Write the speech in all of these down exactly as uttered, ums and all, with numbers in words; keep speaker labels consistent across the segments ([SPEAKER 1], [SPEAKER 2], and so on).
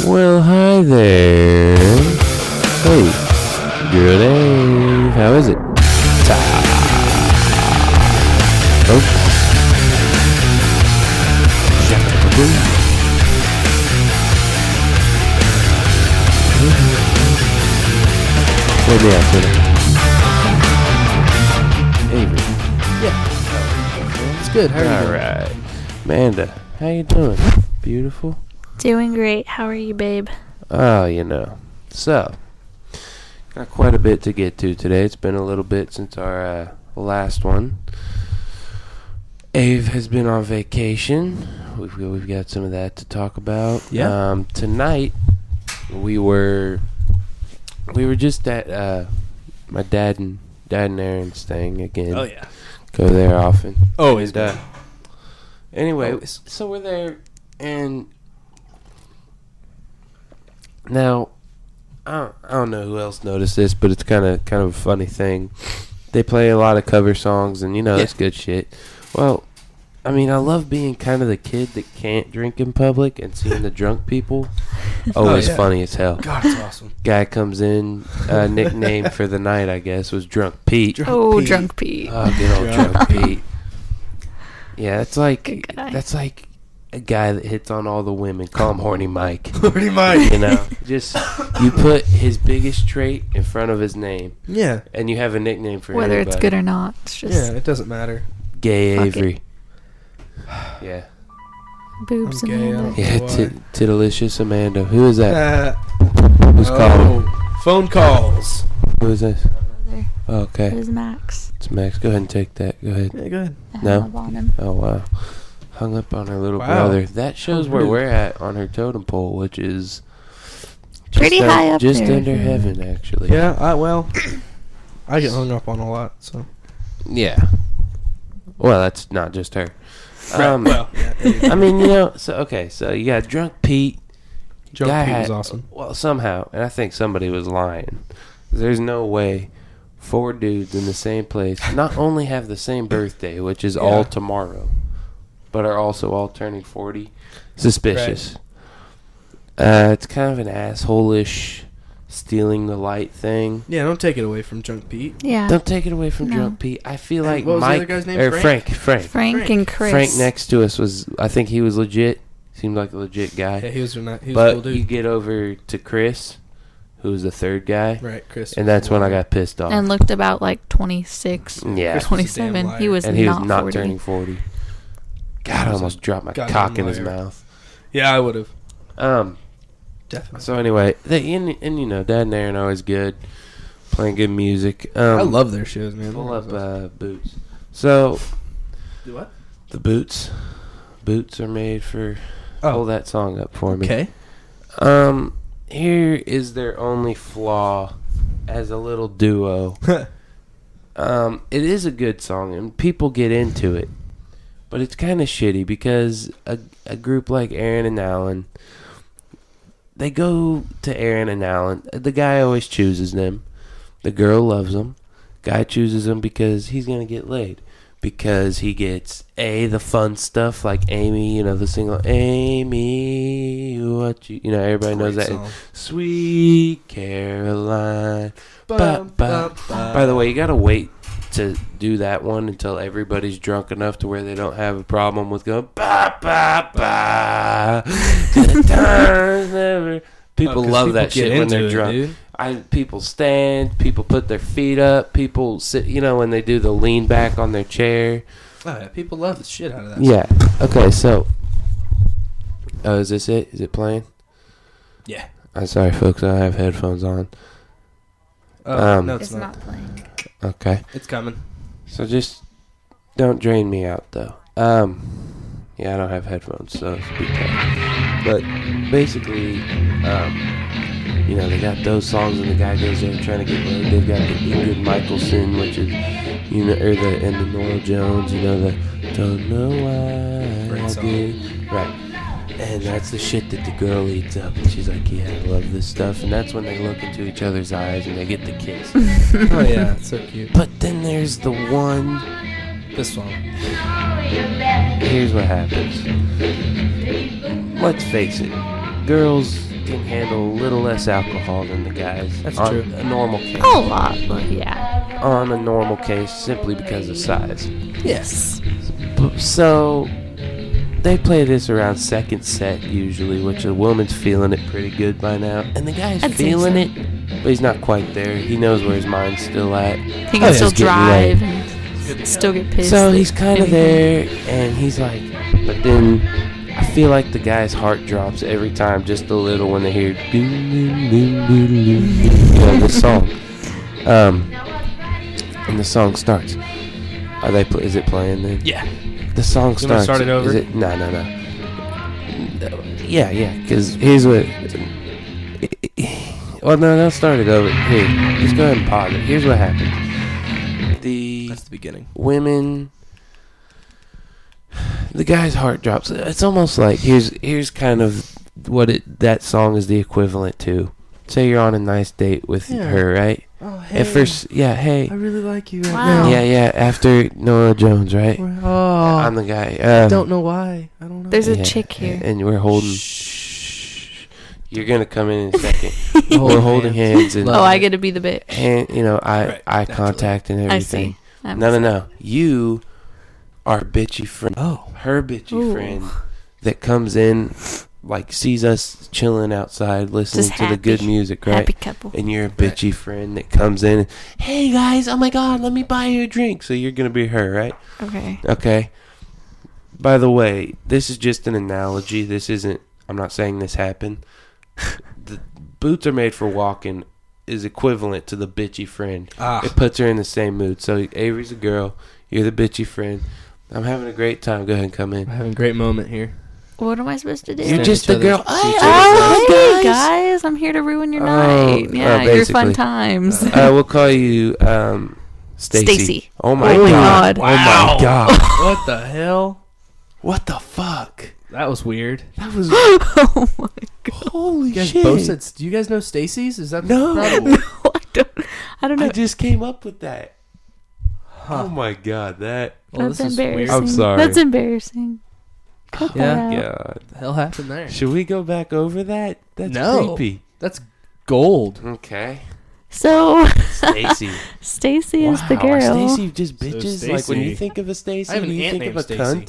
[SPEAKER 1] Well, hi there. Hey, good day. How is it? Oh. Where'd me out today? Avery.
[SPEAKER 2] Yeah. It's good. How are you
[SPEAKER 1] All
[SPEAKER 2] doing?
[SPEAKER 1] right. Amanda, how you doing? Beautiful.
[SPEAKER 3] Doing great. How are you, babe?
[SPEAKER 1] Oh, you know. So, got quite a bit to get to today. It's been a little bit since our uh, last one. Ave has been on vacation. We've we've got some of that to talk about.
[SPEAKER 2] Yeah.
[SPEAKER 1] Um, tonight we were we were just at uh, my dad and dad and Aaron's thing again.
[SPEAKER 2] Oh yeah.
[SPEAKER 1] Go there often.
[SPEAKER 2] Always.
[SPEAKER 1] And, uh, anyway,
[SPEAKER 2] Always.
[SPEAKER 1] so we're there, and now I don't, I don't know who else noticed this, but it's kind of kind of a funny thing. They play a lot of cover songs, and you know
[SPEAKER 2] Yeah.
[SPEAKER 1] it's good shit. Well, I mean, I love being kind of the kid that can't drink in public and seeing the drunk people. Always
[SPEAKER 2] Oh, yeah.
[SPEAKER 1] funny as hell.
[SPEAKER 2] God, it's awesome.
[SPEAKER 1] Guy comes in, uh, nickname for the night, I guess, was Drunk Pete.
[SPEAKER 2] Drunk
[SPEAKER 3] oh,
[SPEAKER 2] Pete.
[SPEAKER 3] Drunk Pete.
[SPEAKER 1] Oh, good old
[SPEAKER 2] Drunk
[SPEAKER 1] Drunk Pete. Yeah, it's like
[SPEAKER 3] Good guy.
[SPEAKER 1] that's like a guy that hits on all the women. Call him Horny Mike.
[SPEAKER 2] Pretty much.
[SPEAKER 1] You know, just you put his biggest trait in front of his name,
[SPEAKER 2] Yeah.
[SPEAKER 1] and you have a nickname for
[SPEAKER 3] Whether
[SPEAKER 1] anybody.
[SPEAKER 3] it's good or not, it's just
[SPEAKER 2] Yeah. It doesn't matter.
[SPEAKER 1] Gay
[SPEAKER 3] Fuck
[SPEAKER 1] Avery. Yeah,
[SPEAKER 3] boobs
[SPEAKER 2] I'm
[SPEAKER 3] and
[SPEAKER 2] gay,
[SPEAKER 3] all
[SPEAKER 2] I'm-
[SPEAKER 3] that.
[SPEAKER 1] yeah.
[SPEAKER 2] Boy.
[SPEAKER 1] T- Tiddalicious Amanda. Who is that?
[SPEAKER 2] Uh,
[SPEAKER 1] Who's calling?
[SPEAKER 2] oh, phone calls.
[SPEAKER 1] Who is this?
[SPEAKER 3] There.
[SPEAKER 1] Oh, okay,
[SPEAKER 3] There's Max.
[SPEAKER 1] it's Max. Go ahead and take that. Go ahead.
[SPEAKER 2] Yeah, go ahead.
[SPEAKER 3] I
[SPEAKER 1] No.
[SPEAKER 3] hung up on him.
[SPEAKER 1] Oh wow, hung up on her little
[SPEAKER 2] Wow.
[SPEAKER 1] brother. That shows
[SPEAKER 2] How
[SPEAKER 1] where
[SPEAKER 2] rude.
[SPEAKER 1] we're at on her totem pole, which is just
[SPEAKER 3] Pretty
[SPEAKER 1] uh,
[SPEAKER 3] high up
[SPEAKER 1] just
[SPEAKER 3] there,
[SPEAKER 1] under
[SPEAKER 3] yeah.
[SPEAKER 1] heaven, actually.
[SPEAKER 2] Yeah. I well. I get hung up on a lot. So.
[SPEAKER 1] Yeah. Well, that's not just her. Um,
[SPEAKER 2] well. Yeah.
[SPEAKER 1] I mean, you know, so okay, so you got Drunk Pete.
[SPEAKER 2] Drunk
[SPEAKER 1] Guy
[SPEAKER 2] Pete was
[SPEAKER 1] had-
[SPEAKER 2] awesome.
[SPEAKER 1] Well, somehow, and I think somebody was lying. There's no way four dudes in the same place not only have the same birthday, which is
[SPEAKER 2] Yeah.
[SPEAKER 1] all tomorrow, but are also all turning forty. Suspicious. Uh, it's kind of an asshole-ish stealing the light thing.
[SPEAKER 2] Yeah. Don't take it away from Drunk Pete.
[SPEAKER 3] Yeah.
[SPEAKER 1] Don't take it away from
[SPEAKER 3] No.
[SPEAKER 1] Drunk Pete. I feel
[SPEAKER 2] And
[SPEAKER 1] like
[SPEAKER 2] what was the
[SPEAKER 1] Mike
[SPEAKER 2] other guy's name?
[SPEAKER 1] or
[SPEAKER 2] Frank?
[SPEAKER 1] Frank. Frank.
[SPEAKER 3] Frank,
[SPEAKER 2] Frank.
[SPEAKER 3] and Chris.
[SPEAKER 1] Frank next to us was, I think he was legit. Seemed like a legit guy.
[SPEAKER 2] Yeah, he was not. He was a
[SPEAKER 1] but
[SPEAKER 2] cool dude.
[SPEAKER 1] you get over to Chris, who was the third guy,
[SPEAKER 2] right, Chris.
[SPEAKER 1] and that's when I got pissed off.
[SPEAKER 3] And looked about like twenty-six,
[SPEAKER 1] yeah,
[SPEAKER 2] Chris was a damn
[SPEAKER 3] twenty-seven.
[SPEAKER 2] liar.
[SPEAKER 3] He was
[SPEAKER 1] and he was
[SPEAKER 3] not,
[SPEAKER 1] not
[SPEAKER 3] forty.
[SPEAKER 1] turning forty. God, I
[SPEAKER 2] He was a
[SPEAKER 1] almost dropped my
[SPEAKER 2] goddamn
[SPEAKER 1] cock in his
[SPEAKER 2] liar.
[SPEAKER 1] mouth.
[SPEAKER 2] Yeah, I would have.
[SPEAKER 1] Um.
[SPEAKER 2] Definitely.
[SPEAKER 1] So anyway, they, and, and you know, Dad and Aaron are always good, playing good music. Um,
[SPEAKER 2] I love their shows, man.
[SPEAKER 1] pull
[SPEAKER 2] They're
[SPEAKER 1] up
[SPEAKER 2] awesome.
[SPEAKER 1] uh, boots. So
[SPEAKER 2] Do what?
[SPEAKER 1] the boots, boots are made for.
[SPEAKER 2] Oh.
[SPEAKER 1] Pull that song up for me.
[SPEAKER 2] Okay.
[SPEAKER 1] Um, here is their only flaw as a little duo. Um, it is a good song and people get into it, but it's kind of shitty because a a group like Aaron and Alan, they go to Aaron and Alan. The guy always chooses them. The girl loves them. Guy chooses them because he's gonna get laid. Because he gets A, the fun stuff like Amy, you know, the single Amy, what you, you know, everybody knows
[SPEAKER 2] Great
[SPEAKER 1] that.
[SPEAKER 2] song.
[SPEAKER 1] Sweet Caroline. Ba,
[SPEAKER 2] Bum,
[SPEAKER 1] ba.
[SPEAKER 2] bum, bum.
[SPEAKER 1] By the way, you gotta wait to do that one until everybody's drunk enough to where they don't have a problem with going ba ba ba. The times never. People
[SPEAKER 2] Oh, 'cause
[SPEAKER 1] love
[SPEAKER 2] people
[SPEAKER 1] that
[SPEAKER 2] get
[SPEAKER 1] shit when
[SPEAKER 2] into
[SPEAKER 1] they're
[SPEAKER 2] it,
[SPEAKER 1] drunk.
[SPEAKER 2] dude.
[SPEAKER 1] I people stand, people put their feet up, people sit. You know when they do the lean back on their chair.
[SPEAKER 2] Oh, yeah, people love the shit out of that.
[SPEAKER 1] Yeah. Okay. So. Oh, is this it? Is it playing?
[SPEAKER 2] Yeah.
[SPEAKER 1] I'm sorry, folks. I have headphones on.
[SPEAKER 2] Oh,
[SPEAKER 1] Um,
[SPEAKER 2] no, it's,
[SPEAKER 3] It's
[SPEAKER 2] not.
[SPEAKER 3] not playing.
[SPEAKER 1] Okay.
[SPEAKER 2] It's coming.
[SPEAKER 1] So just don't drain me out, though. Um, yeah, I don't have headphones, so speak up. But basically, um, you know, they got those songs, and the guy goes there trying to get laid. They've got the Ingrid Michaelson, which is, you know, or the and the Nora Jones, you know, the don't know why
[SPEAKER 2] Great
[SPEAKER 1] I
[SPEAKER 2] song.
[SPEAKER 1] did. Right. And that's the shit that the girl eats up, and she's like, "Yeah, I love this stuff." And that's when they look into each other's eyes and they get the kiss.
[SPEAKER 2] Oh yeah, it's so cute.
[SPEAKER 1] But then there's the one.
[SPEAKER 2] This song.
[SPEAKER 1] Here's what happens. Let's face it, girls, you can handle a little less alcohol than the guys.
[SPEAKER 2] That's
[SPEAKER 1] on
[SPEAKER 2] true.
[SPEAKER 1] A normal case.
[SPEAKER 3] A lot, but yeah.
[SPEAKER 1] On a normal case, simply because of size.
[SPEAKER 2] Yes.
[SPEAKER 1] B- So they play this around second set usually, which the woman's feeling it pretty good by now, and the guy's
[SPEAKER 3] I'd say
[SPEAKER 1] feeling
[SPEAKER 3] so.
[SPEAKER 1] it, but he's not quite there. He knows where his mind's still at.
[SPEAKER 3] He
[SPEAKER 1] Oh,
[SPEAKER 3] can
[SPEAKER 1] yeah,
[SPEAKER 3] still
[SPEAKER 1] it's getting
[SPEAKER 3] drive
[SPEAKER 1] late.
[SPEAKER 3] and still get pissed.
[SPEAKER 1] So
[SPEAKER 3] at
[SPEAKER 1] he's kind of
[SPEAKER 3] anything.
[SPEAKER 1] there, and he's like, but then I feel like the guy's heart drops every time, just a little, when they hear doom, doom, doom, doom, doom, you know, the song. Um, and the song starts. Are they? Pl- is it playing then?
[SPEAKER 2] Yeah.
[SPEAKER 1] The song
[SPEAKER 2] You wanna
[SPEAKER 1] starts.
[SPEAKER 2] start it over?
[SPEAKER 1] Is it? No, no, no. Yeah, yeah. Because here's what. Well, no, don't start it over. Here, just go ahead and pause it. Here's what happened. The
[SPEAKER 2] That's the beginning.
[SPEAKER 1] women, the guy's heart drops. It's almost like here's here's kind of what it that song is the equivalent to. Say you're on a nice date with
[SPEAKER 2] Yeah.
[SPEAKER 1] her, right?
[SPEAKER 2] Oh, hey.
[SPEAKER 1] At first, yeah, hey,
[SPEAKER 2] I really like you right
[SPEAKER 3] Wow.
[SPEAKER 2] now.
[SPEAKER 1] yeah, yeah. After Nora Jones, right?
[SPEAKER 2] Oh,
[SPEAKER 1] I'm the guy.
[SPEAKER 2] I
[SPEAKER 1] Um,
[SPEAKER 2] don't know why. I don't know.
[SPEAKER 3] There's a
[SPEAKER 1] yeah,
[SPEAKER 3] chick here.
[SPEAKER 1] and we're holding.
[SPEAKER 2] Shh.
[SPEAKER 1] You're gonna come in in a second.
[SPEAKER 2] Hold
[SPEAKER 1] We're holding hands and
[SPEAKER 3] Oh, I get to be the bitch.
[SPEAKER 1] and you know eye
[SPEAKER 2] Right,
[SPEAKER 1] eye
[SPEAKER 2] naturally.
[SPEAKER 1] contact and
[SPEAKER 3] I
[SPEAKER 1] everything.
[SPEAKER 3] see. I'm
[SPEAKER 1] No, no, no. You are bitchy friend.
[SPEAKER 2] Oh.
[SPEAKER 1] Her bitchy
[SPEAKER 3] Ooh.
[SPEAKER 1] friend that comes in, like sees us chilling outside, listening
[SPEAKER 3] Just
[SPEAKER 1] to the good
[SPEAKER 3] happy.
[SPEAKER 1] music, right?
[SPEAKER 3] Happy couple.
[SPEAKER 1] And you're a bitchy friend that comes in. And, hey guys, oh my god, let me buy you a drink. So you're gonna be her, right?
[SPEAKER 3] Okay.
[SPEAKER 1] Okay. By the way, this is just an analogy. This isn't. I'm not saying this happened. The boots are made for walking is equivalent to the bitchy friend.
[SPEAKER 2] Ah.
[SPEAKER 1] It puts her in the same mood. So Avery's a girl. You're the bitchy friend. I'm having a great time. Go ahead and come
[SPEAKER 2] We're
[SPEAKER 1] in.
[SPEAKER 2] having a great moment here.
[SPEAKER 3] What am I supposed to do?
[SPEAKER 1] You're
[SPEAKER 2] Stand
[SPEAKER 1] just
[SPEAKER 2] each
[SPEAKER 1] the
[SPEAKER 2] other's-
[SPEAKER 1] girl.
[SPEAKER 2] each
[SPEAKER 1] Hey,
[SPEAKER 2] other's
[SPEAKER 3] Oh,
[SPEAKER 1] oh,
[SPEAKER 3] hey
[SPEAKER 1] guys.
[SPEAKER 3] guys! I'm here to ruin your
[SPEAKER 1] Oh,
[SPEAKER 3] night.
[SPEAKER 1] uh,
[SPEAKER 3] Yeah, your
[SPEAKER 1] basically.
[SPEAKER 3] fun times.
[SPEAKER 1] Uh, we'll call you um, Stacy.
[SPEAKER 3] Stacy.
[SPEAKER 1] Oh my
[SPEAKER 3] Oh my
[SPEAKER 1] god.
[SPEAKER 3] God.
[SPEAKER 1] Oh my god.
[SPEAKER 2] What the hell?
[SPEAKER 1] What the fuck?
[SPEAKER 2] That was weird.
[SPEAKER 1] That was
[SPEAKER 3] Oh my god!
[SPEAKER 1] holy
[SPEAKER 2] You guys
[SPEAKER 1] shit.
[SPEAKER 2] both said. Do you guys know Stacy's? Is that
[SPEAKER 1] No.
[SPEAKER 2] probably-
[SPEAKER 3] No, I don't. I don't know.
[SPEAKER 1] I just came up with that.
[SPEAKER 2] Huh.
[SPEAKER 1] Oh my god, that.
[SPEAKER 2] Well,
[SPEAKER 3] That's
[SPEAKER 2] this is
[SPEAKER 3] embarrassing.
[SPEAKER 2] weird.
[SPEAKER 1] I'm sorry.
[SPEAKER 3] That's embarrassing. Cut
[SPEAKER 2] Yeah.
[SPEAKER 3] that out.
[SPEAKER 1] God.
[SPEAKER 2] What the hell happened there?
[SPEAKER 1] Should we go back over that? That's
[SPEAKER 2] No.
[SPEAKER 1] creepy.
[SPEAKER 2] That's gold.
[SPEAKER 1] Okay.
[SPEAKER 3] So
[SPEAKER 1] Stacy.
[SPEAKER 3] Stacy is
[SPEAKER 1] Wow,
[SPEAKER 3] the girl.
[SPEAKER 1] Are Stacy just
[SPEAKER 2] So
[SPEAKER 1] bitches? Like when you
[SPEAKER 2] Stacy-
[SPEAKER 1] think of a Stacy,
[SPEAKER 2] I have an
[SPEAKER 1] you
[SPEAKER 2] aunt
[SPEAKER 1] think
[SPEAKER 2] named
[SPEAKER 1] of a
[SPEAKER 2] Stacy.
[SPEAKER 1] cunt.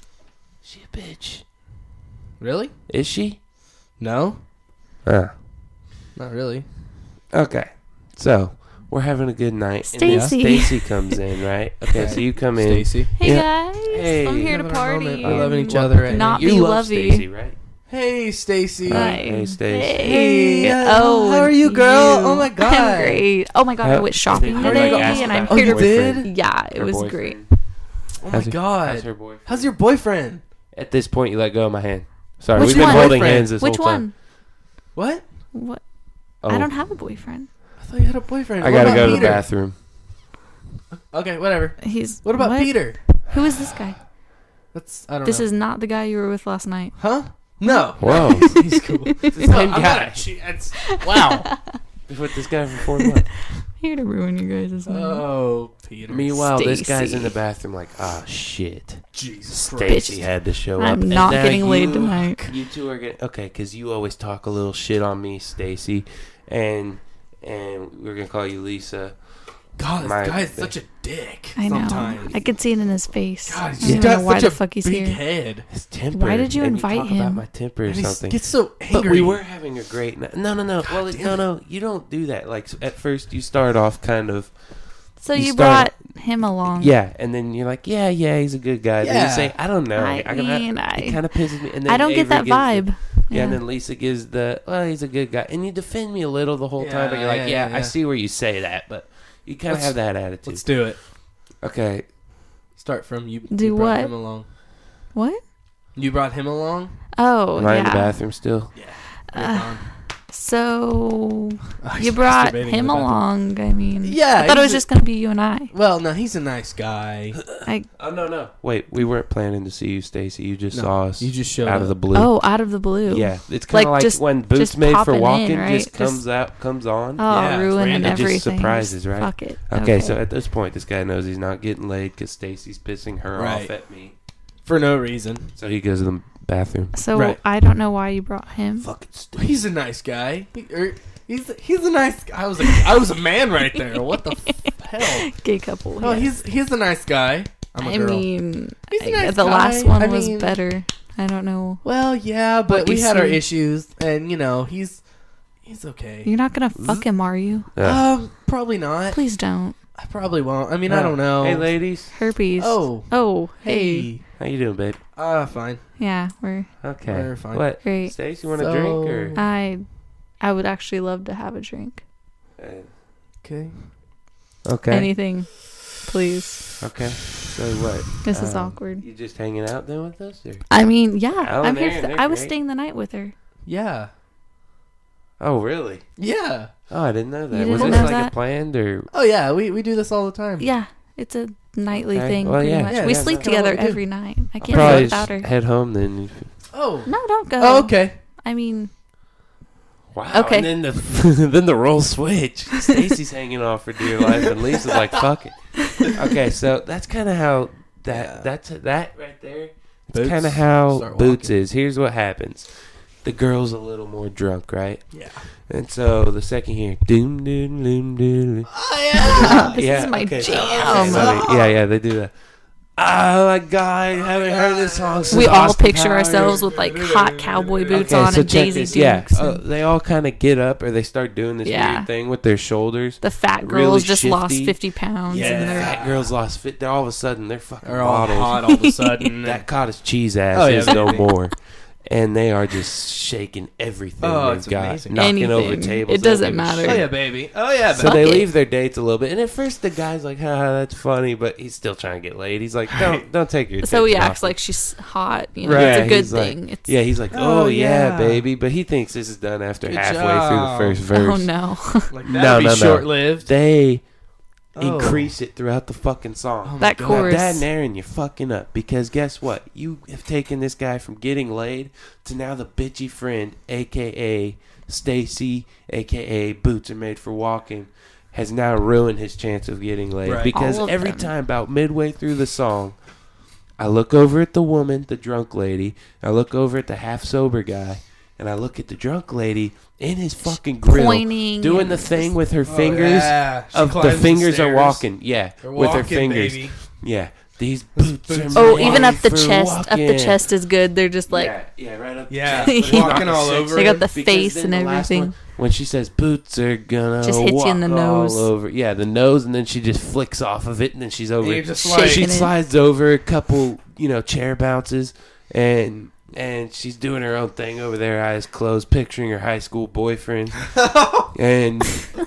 [SPEAKER 1] She a bitch.
[SPEAKER 2] Really?
[SPEAKER 1] Is she?
[SPEAKER 2] No,
[SPEAKER 1] Uh,
[SPEAKER 2] not really.
[SPEAKER 1] okay. So we're having a good night. And then
[SPEAKER 3] Stacy.
[SPEAKER 1] Stacy comes in, right? Okay,
[SPEAKER 2] Right.
[SPEAKER 1] so you come in.
[SPEAKER 2] Stacy.
[SPEAKER 3] Hey
[SPEAKER 1] Yeah.
[SPEAKER 3] guys,
[SPEAKER 1] Hey.
[SPEAKER 3] I'm here to
[SPEAKER 2] Having our
[SPEAKER 3] party.
[SPEAKER 2] moment. We're loving each
[SPEAKER 3] and
[SPEAKER 2] other right
[SPEAKER 3] not
[SPEAKER 1] you
[SPEAKER 3] be
[SPEAKER 1] love
[SPEAKER 3] lovey.
[SPEAKER 1] Stacy, right?
[SPEAKER 2] Hey, Stacy.
[SPEAKER 1] Hi.
[SPEAKER 3] Hi.
[SPEAKER 1] Hey, Stace.
[SPEAKER 3] Hey.
[SPEAKER 2] Hey, uh,
[SPEAKER 3] oh,
[SPEAKER 2] how are you, girl?
[SPEAKER 3] you.
[SPEAKER 2] Oh my God.
[SPEAKER 3] I'm great. Oh my god, I
[SPEAKER 1] How-
[SPEAKER 3] went shopping
[SPEAKER 1] How are you
[SPEAKER 3] today,
[SPEAKER 1] gonna ask
[SPEAKER 3] and I'm
[SPEAKER 1] about
[SPEAKER 2] Oh,
[SPEAKER 3] here
[SPEAKER 2] you
[SPEAKER 3] to.
[SPEAKER 2] did?
[SPEAKER 3] Yeah, it
[SPEAKER 1] Her
[SPEAKER 3] was
[SPEAKER 1] boyfriend.
[SPEAKER 3] great.
[SPEAKER 2] Oh my
[SPEAKER 1] How's her-
[SPEAKER 2] God.
[SPEAKER 1] How's her boyfriend?
[SPEAKER 2] How's your boyfriend?
[SPEAKER 1] At this point, you let go of my hand. Sorry,
[SPEAKER 3] Which
[SPEAKER 1] we've been
[SPEAKER 3] one?
[SPEAKER 1] holding
[SPEAKER 2] Boyfriend.
[SPEAKER 1] hands this
[SPEAKER 3] Which
[SPEAKER 1] whole time.
[SPEAKER 3] one?
[SPEAKER 2] What?
[SPEAKER 3] What?
[SPEAKER 1] Oh,
[SPEAKER 3] I don't have a boyfriend.
[SPEAKER 2] I thought you had a boyfriend.
[SPEAKER 1] I
[SPEAKER 2] What
[SPEAKER 1] gotta
[SPEAKER 2] about
[SPEAKER 1] go to the
[SPEAKER 2] Peter?
[SPEAKER 1] bathroom.
[SPEAKER 2] Okay, whatever.
[SPEAKER 3] He's.
[SPEAKER 2] What about Peter?
[SPEAKER 3] Who is this guy?
[SPEAKER 2] That's I don't
[SPEAKER 3] This
[SPEAKER 2] know.
[SPEAKER 3] is not the guy you were with last night.
[SPEAKER 2] Huh? No.
[SPEAKER 1] Whoa.
[SPEAKER 2] he's, he's cool. It's the
[SPEAKER 1] same
[SPEAKER 2] I'm
[SPEAKER 1] guy.
[SPEAKER 2] gonna- she- it's- wow.
[SPEAKER 1] Been with this guy for four months.
[SPEAKER 3] Here to ruin you guys' night.
[SPEAKER 2] Oh, Peter.
[SPEAKER 1] Meanwhile, this guy's
[SPEAKER 3] Stacy.
[SPEAKER 1] in the bathroom like, ah, shit.
[SPEAKER 2] Jesus
[SPEAKER 1] Stacy
[SPEAKER 3] Bitch.
[SPEAKER 1] had to show
[SPEAKER 3] I'm
[SPEAKER 1] up. and
[SPEAKER 3] not
[SPEAKER 1] now
[SPEAKER 3] getting laid
[SPEAKER 1] you-
[SPEAKER 3] tonight.
[SPEAKER 1] You two are getting okay because you always talk a little shit on me, Stacy, and and we're gonna call you Lisa.
[SPEAKER 2] God, this
[SPEAKER 1] My-
[SPEAKER 2] guy is such a dick.
[SPEAKER 3] I know.
[SPEAKER 2] Sometimes.
[SPEAKER 3] I could see it in his face.
[SPEAKER 2] God,
[SPEAKER 3] I
[SPEAKER 2] he's
[SPEAKER 3] don't even
[SPEAKER 2] got
[SPEAKER 3] know why
[SPEAKER 2] such
[SPEAKER 3] the
[SPEAKER 2] a
[SPEAKER 3] fuck he's
[SPEAKER 2] big
[SPEAKER 3] here.
[SPEAKER 2] head.
[SPEAKER 1] His temper.
[SPEAKER 3] Why did you
[SPEAKER 1] and
[SPEAKER 3] invite
[SPEAKER 1] talk
[SPEAKER 3] him?
[SPEAKER 1] About my temper or
[SPEAKER 2] And he
[SPEAKER 1] something.
[SPEAKER 2] gets so angry.
[SPEAKER 1] But we were having a great night. No, no, no.
[SPEAKER 2] God
[SPEAKER 1] well,
[SPEAKER 2] damn
[SPEAKER 1] no,
[SPEAKER 2] it.
[SPEAKER 1] no. You don't do that. Like at first, you start off kind of
[SPEAKER 3] So
[SPEAKER 1] You
[SPEAKER 3] you,
[SPEAKER 1] started-
[SPEAKER 3] brought him along.
[SPEAKER 1] yeah, and then you're like, yeah, yeah, he's a good guy. Then you
[SPEAKER 2] Yeah.
[SPEAKER 1] say, I don't know.
[SPEAKER 3] I
[SPEAKER 1] I,
[SPEAKER 3] mean,
[SPEAKER 1] it
[SPEAKER 3] I-
[SPEAKER 1] kind of pisses me. And then
[SPEAKER 3] I don't get
[SPEAKER 1] Avery
[SPEAKER 3] that
[SPEAKER 1] gives the-
[SPEAKER 3] vibe.
[SPEAKER 1] Yeah, and then Lisa gives the, well, he's a good guy. And you defend me a little the whole
[SPEAKER 2] Yeah,
[SPEAKER 1] time, but you're like,
[SPEAKER 2] yeah,
[SPEAKER 1] yeah,
[SPEAKER 2] yeah,
[SPEAKER 1] I
[SPEAKER 2] yeah.
[SPEAKER 1] see where you say that, but you kind of
[SPEAKER 2] Let's-
[SPEAKER 1] have that attitude.
[SPEAKER 2] Let's do it.
[SPEAKER 1] Okay.
[SPEAKER 2] Start from you.
[SPEAKER 3] Do
[SPEAKER 2] you brought
[SPEAKER 3] what?
[SPEAKER 2] him along.
[SPEAKER 3] What?
[SPEAKER 2] You brought him along.
[SPEAKER 3] Oh,
[SPEAKER 1] Am I
[SPEAKER 3] yeah.
[SPEAKER 1] in the bathroom still?
[SPEAKER 2] You're
[SPEAKER 3] Uh,
[SPEAKER 2] gone.
[SPEAKER 3] So
[SPEAKER 2] Oh,
[SPEAKER 3] you
[SPEAKER 2] he's
[SPEAKER 3] brought
[SPEAKER 2] masturbating in
[SPEAKER 3] him
[SPEAKER 2] the bathroom.
[SPEAKER 3] along. I mean,
[SPEAKER 2] Yeah,
[SPEAKER 3] I thought it
[SPEAKER 2] he's
[SPEAKER 3] was
[SPEAKER 2] a-
[SPEAKER 3] just gonna be you and I.
[SPEAKER 2] Well, no, he's a nice guy.
[SPEAKER 3] I
[SPEAKER 1] Oh, no, no. Wait, we weren't planning to see you, Stacy. You just
[SPEAKER 2] No,
[SPEAKER 1] saw us
[SPEAKER 2] you just showed
[SPEAKER 1] out of the
[SPEAKER 2] up.
[SPEAKER 1] blue.
[SPEAKER 3] oh, out of the blue.
[SPEAKER 1] Yeah, it's kind of
[SPEAKER 3] Like,
[SPEAKER 1] like,
[SPEAKER 3] just-
[SPEAKER 1] when Boots
[SPEAKER 3] just
[SPEAKER 1] Made for
[SPEAKER 3] popping in,
[SPEAKER 1] Walking
[SPEAKER 3] right?
[SPEAKER 1] just comes
[SPEAKER 3] Just-
[SPEAKER 1] out, comes on.
[SPEAKER 3] Oh,
[SPEAKER 2] Yeah, it's
[SPEAKER 3] ruining
[SPEAKER 2] random.
[SPEAKER 1] It just
[SPEAKER 3] everything.
[SPEAKER 1] surprises, right?
[SPEAKER 3] Fuck it.
[SPEAKER 1] Okay, so at this point, this guy knows he's not getting laid because Stacy's pissing her off
[SPEAKER 2] Right.
[SPEAKER 1] at me.
[SPEAKER 2] For no reason.
[SPEAKER 1] So he goes to the bathroom.
[SPEAKER 3] So
[SPEAKER 2] Right.
[SPEAKER 3] I don't know why you brought him.
[SPEAKER 1] Fucking stupid.
[SPEAKER 2] He's a nice guy. He, er, he's he's a nice. I was a I was a man right there. What the f- hell?
[SPEAKER 3] Gay couple.
[SPEAKER 2] Oh,
[SPEAKER 3] yeah.
[SPEAKER 2] he's he's a nice guy. I'm a
[SPEAKER 3] I
[SPEAKER 2] girl.
[SPEAKER 3] mean,
[SPEAKER 2] He's a
[SPEAKER 3] I-
[SPEAKER 2] nice
[SPEAKER 3] the
[SPEAKER 2] guy.
[SPEAKER 3] last one
[SPEAKER 2] I
[SPEAKER 3] was
[SPEAKER 2] mean-
[SPEAKER 3] better. I don't know.
[SPEAKER 2] Well, yeah, but
[SPEAKER 3] What
[SPEAKER 2] we
[SPEAKER 3] you
[SPEAKER 2] had our
[SPEAKER 3] see.
[SPEAKER 2] issues, and you know he's he's okay.
[SPEAKER 3] You're not gonna fuck him, are you?
[SPEAKER 1] Yeah.
[SPEAKER 2] Um, probably not.
[SPEAKER 3] Please don't.
[SPEAKER 2] I probably won't. I mean, I
[SPEAKER 1] No.
[SPEAKER 2] don't know.
[SPEAKER 1] Hey, ladies.
[SPEAKER 3] Herpes.
[SPEAKER 2] Oh,
[SPEAKER 3] Oh, hey.
[SPEAKER 2] hey.
[SPEAKER 1] How you doing, babe?
[SPEAKER 2] Ah, fine.
[SPEAKER 3] Yeah, we're
[SPEAKER 1] Okay.
[SPEAKER 2] We're fine.
[SPEAKER 1] What?
[SPEAKER 3] great.
[SPEAKER 1] Stace, you want a
[SPEAKER 2] So-
[SPEAKER 1] drink or?
[SPEAKER 3] I, I would actually love to have a drink.
[SPEAKER 1] Uh,
[SPEAKER 2] Okay.
[SPEAKER 1] okay.
[SPEAKER 3] Anything, please.
[SPEAKER 1] Okay. So what?
[SPEAKER 3] This is
[SPEAKER 1] Um,
[SPEAKER 3] awkward.
[SPEAKER 1] You just hanging out then with us, or?
[SPEAKER 3] I mean, yeah,
[SPEAKER 1] Oh,
[SPEAKER 3] I'm
[SPEAKER 1] they're-
[SPEAKER 3] here. For,
[SPEAKER 1] they're
[SPEAKER 3] I was
[SPEAKER 1] great.
[SPEAKER 3] staying the night with her.
[SPEAKER 2] Yeah.
[SPEAKER 1] Oh, really?
[SPEAKER 2] Yeah.
[SPEAKER 1] Oh, I didn't know that.
[SPEAKER 3] You
[SPEAKER 1] Was
[SPEAKER 3] didn't
[SPEAKER 1] this
[SPEAKER 3] know
[SPEAKER 1] like a
[SPEAKER 3] that?
[SPEAKER 1] planned or?
[SPEAKER 2] Oh yeah. We we do this all the time.
[SPEAKER 3] Yeah, it's a nightly
[SPEAKER 1] Okay.
[SPEAKER 3] thing.
[SPEAKER 1] Well,
[SPEAKER 3] pretty
[SPEAKER 1] yeah.
[SPEAKER 3] much.
[SPEAKER 2] Yeah,
[SPEAKER 3] we
[SPEAKER 2] yeah,
[SPEAKER 3] sleep
[SPEAKER 2] that's kinda
[SPEAKER 3] together
[SPEAKER 2] what we do.
[SPEAKER 3] every night. I can't
[SPEAKER 1] Probably
[SPEAKER 3] live
[SPEAKER 1] just
[SPEAKER 3] without her.
[SPEAKER 1] head home then.
[SPEAKER 2] Oh.
[SPEAKER 3] No, don't go.
[SPEAKER 2] Oh, okay.
[SPEAKER 3] I mean,
[SPEAKER 1] Wow.
[SPEAKER 3] Okay.
[SPEAKER 1] And then the then the roles switch. Stacy's hanging off for dear life, and Lisa's like, "Fuck it." Okay, so that's kind of how that
[SPEAKER 2] Yeah.
[SPEAKER 1] that's that right there. It's
[SPEAKER 2] Boots
[SPEAKER 1] kind of how
[SPEAKER 2] start
[SPEAKER 1] Boots
[SPEAKER 2] walking.
[SPEAKER 1] is. Here's what happens: the girl's a little more drunk, right?
[SPEAKER 2] Yeah.
[SPEAKER 1] And so the second here, doom doom doom doom.
[SPEAKER 2] Oh yeah.
[SPEAKER 3] this
[SPEAKER 1] yeah,
[SPEAKER 3] is my
[SPEAKER 1] okay, so-
[SPEAKER 3] jam.
[SPEAKER 1] okay, so they- yeah, yeah, they do that. Oh my god, I haven't heard this song since
[SPEAKER 3] we all
[SPEAKER 1] Austin
[SPEAKER 3] picture
[SPEAKER 1] Powers.
[SPEAKER 3] ourselves with like hot cowboy boots
[SPEAKER 1] Okay,
[SPEAKER 3] on
[SPEAKER 1] so
[SPEAKER 3] and
[SPEAKER 1] check
[SPEAKER 3] Daisy
[SPEAKER 1] this. Yeah,
[SPEAKER 3] Dukes.
[SPEAKER 1] uh,
[SPEAKER 3] and
[SPEAKER 1] they all kind of get up or they start doing this
[SPEAKER 3] Yeah.
[SPEAKER 1] weird thing with their shoulders.
[SPEAKER 3] the fat
[SPEAKER 1] really
[SPEAKER 3] girls just lost
[SPEAKER 1] shifty.
[SPEAKER 3] fifty pounds.
[SPEAKER 1] Yeah,
[SPEAKER 3] and
[SPEAKER 1] the
[SPEAKER 3] they're,
[SPEAKER 1] fat girls lost fit. They're all of a sudden they're fucking
[SPEAKER 2] They're all
[SPEAKER 1] bottles.
[SPEAKER 2] hot all of a sudden.
[SPEAKER 1] That cottage cheese ass
[SPEAKER 2] Oh, yeah,
[SPEAKER 1] is no
[SPEAKER 2] baby.
[SPEAKER 1] more, and they are just shaking everything
[SPEAKER 2] Oh,
[SPEAKER 1] they've
[SPEAKER 2] it's
[SPEAKER 1] got,
[SPEAKER 2] amazing.
[SPEAKER 1] knocking over
[SPEAKER 3] Anything.
[SPEAKER 1] tables.
[SPEAKER 3] It
[SPEAKER 1] They don't
[SPEAKER 3] doesn't
[SPEAKER 1] give a
[SPEAKER 3] matter.
[SPEAKER 1] shit.
[SPEAKER 2] Oh yeah, baby. Oh yeah.
[SPEAKER 1] So
[SPEAKER 3] Fuck
[SPEAKER 1] they
[SPEAKER 3] it.
[SPEAKER 1] leave their dates a little bit, and at first the guy's like, "Haha, that's funny," but he's still trying to get laid. He's like, "Don't, don't take your."
[SPEAKER 3] so he
[SPEAKER 1] attention
[SPEAKER 3] acts
[SPEAKER 1] off
[SPEAKER 3] like
[SPEAKER 1] it."
[SPEAKER 3] she's hot. You know,
[SPEAKER 1] Right,
[SPEAKER 3] it's a good
[SPEAKER 1] he's like-
[SPEAKER 3] thing. it's,
[SPEAKER 1] Yeah, he's like, "Oh,
[SPEAKER 2] Oh,
[SPEAKER 1] yeah,
[SPEAKER 2] yeah.
[SPEAKER 1] baby," but he thinks this is done after
[SPEAKER 2] Good
[SPEAKER 1] halfway
[SPEAKER 2] job.
[SPEAKER 1] through the first verse.
[SPEAKER 3] Oh no.
[SPEAKER 2] Like that'd
[SPEAKER 1] No,
[SPEAKER 2] be
[SPEAKER 1] no, no.
[SPEAKER 2] short lived.
[SPEAKER 1] They
[SPEAKER 2] Oh.
[SPEAKER 1] increase it throughout the fucking song.
[SPEAKER 2] Oh my
[SPEAKER 3] That
[SPEAKER 2] God.
[SPEAKER 3] chorus.
[SPEAKER 1] Dad and Aaron, you're fucking up because guess what? You have taken this guy from getting laid to now the bitchy friend, aka Stacy, aka Boots Are Made for Walking, has now ruined his chance of getting laid
[SPEAKER 2] Right.
[SPEAKER 1] because
[SPEAKER 3] All of
[SPEAKER 1] every
[SPEAKER 3] them.
[SPEAKER 1] time about midway through the song, I look over at the woman, the drunk lady, I look over at the half sober guy, and I look at the drunk lady in his fucking grill
[SPEAKER 3] Pointing
[SPEAKER 1] doing
[SPEAKER 3] and
[SPEAKER 1] the thing
[SPEAKER 3] just-
[SPEAKER 1] with her
[SPEAKER 2] Oh,
[SPEAKER 1] fingers.
[SPEAKER 2] yeah. She
[SPEAKER 1] Of the
[SPEAKER 2] climbs
[SPEAKER 1] fingers are
[SPEAKER 2] stairs.
[SPEAKER 1] walking, yeah,
[SPEAKER 2] They're
[SPEAKER 1] with her
[SPEAKER 2] walking,
[SPEAKER 1] fingers.
[SPEAKER 2] baby.
[SPEAKER 1] Yeah, these boots are
[SPEAKER 2] boots
[SPEAKER 3] Oh,
[SPEAKER 1] made
[SPEAKER 3] even up the
[SPEAKER 1] for
[SPEAKER 3] chest. Up the
[SPEAKER 1] walking.
[SPEAKER 3] chest is good. They're just like
[SPEAKER 1] yeah, yeah, right up.
[SPEAKER 2] Yeah,
[SPEAKER 1] the chest. But
[SPEAKER 2] walking
[SPEAKER 1] not
[SPEAKER 2] all
[SPEAKER 1] the
[SPEAKER 2] over
[SPEAKER 1] sex-
[SPEAKER 3] they got the
[SPEAKER 1] because
[SPEAKER 3] face
[SPEAKER 1] then
[SPEAKER 3] and
[SPEAKER 1] the last
[SPEAKER 3] everything.
[SPEAKER 1] one, when she says boots are gonna
[SPEAKER 3] Just hits you in the
[SPEAKER 1] walk
[SPEAKER 3] nose.
[SPEAKER 1] all over, yeah, the nose, and then she just flicks off of it, and then she's over.
[SPEAKER 2] And
[SPEAKER 1] it.
[SPEAKER 2] you're just
[SPEAKER 3] Shaking
[SPEAKER 2] like,
[SPEAKER 1] She
[SPEAKER 3] it.
[SPEAKER 1] slides over a couple, you know, chair bounces, and and she's doing her own thing over there, eyes closed, picturing her high school boyfriend, and.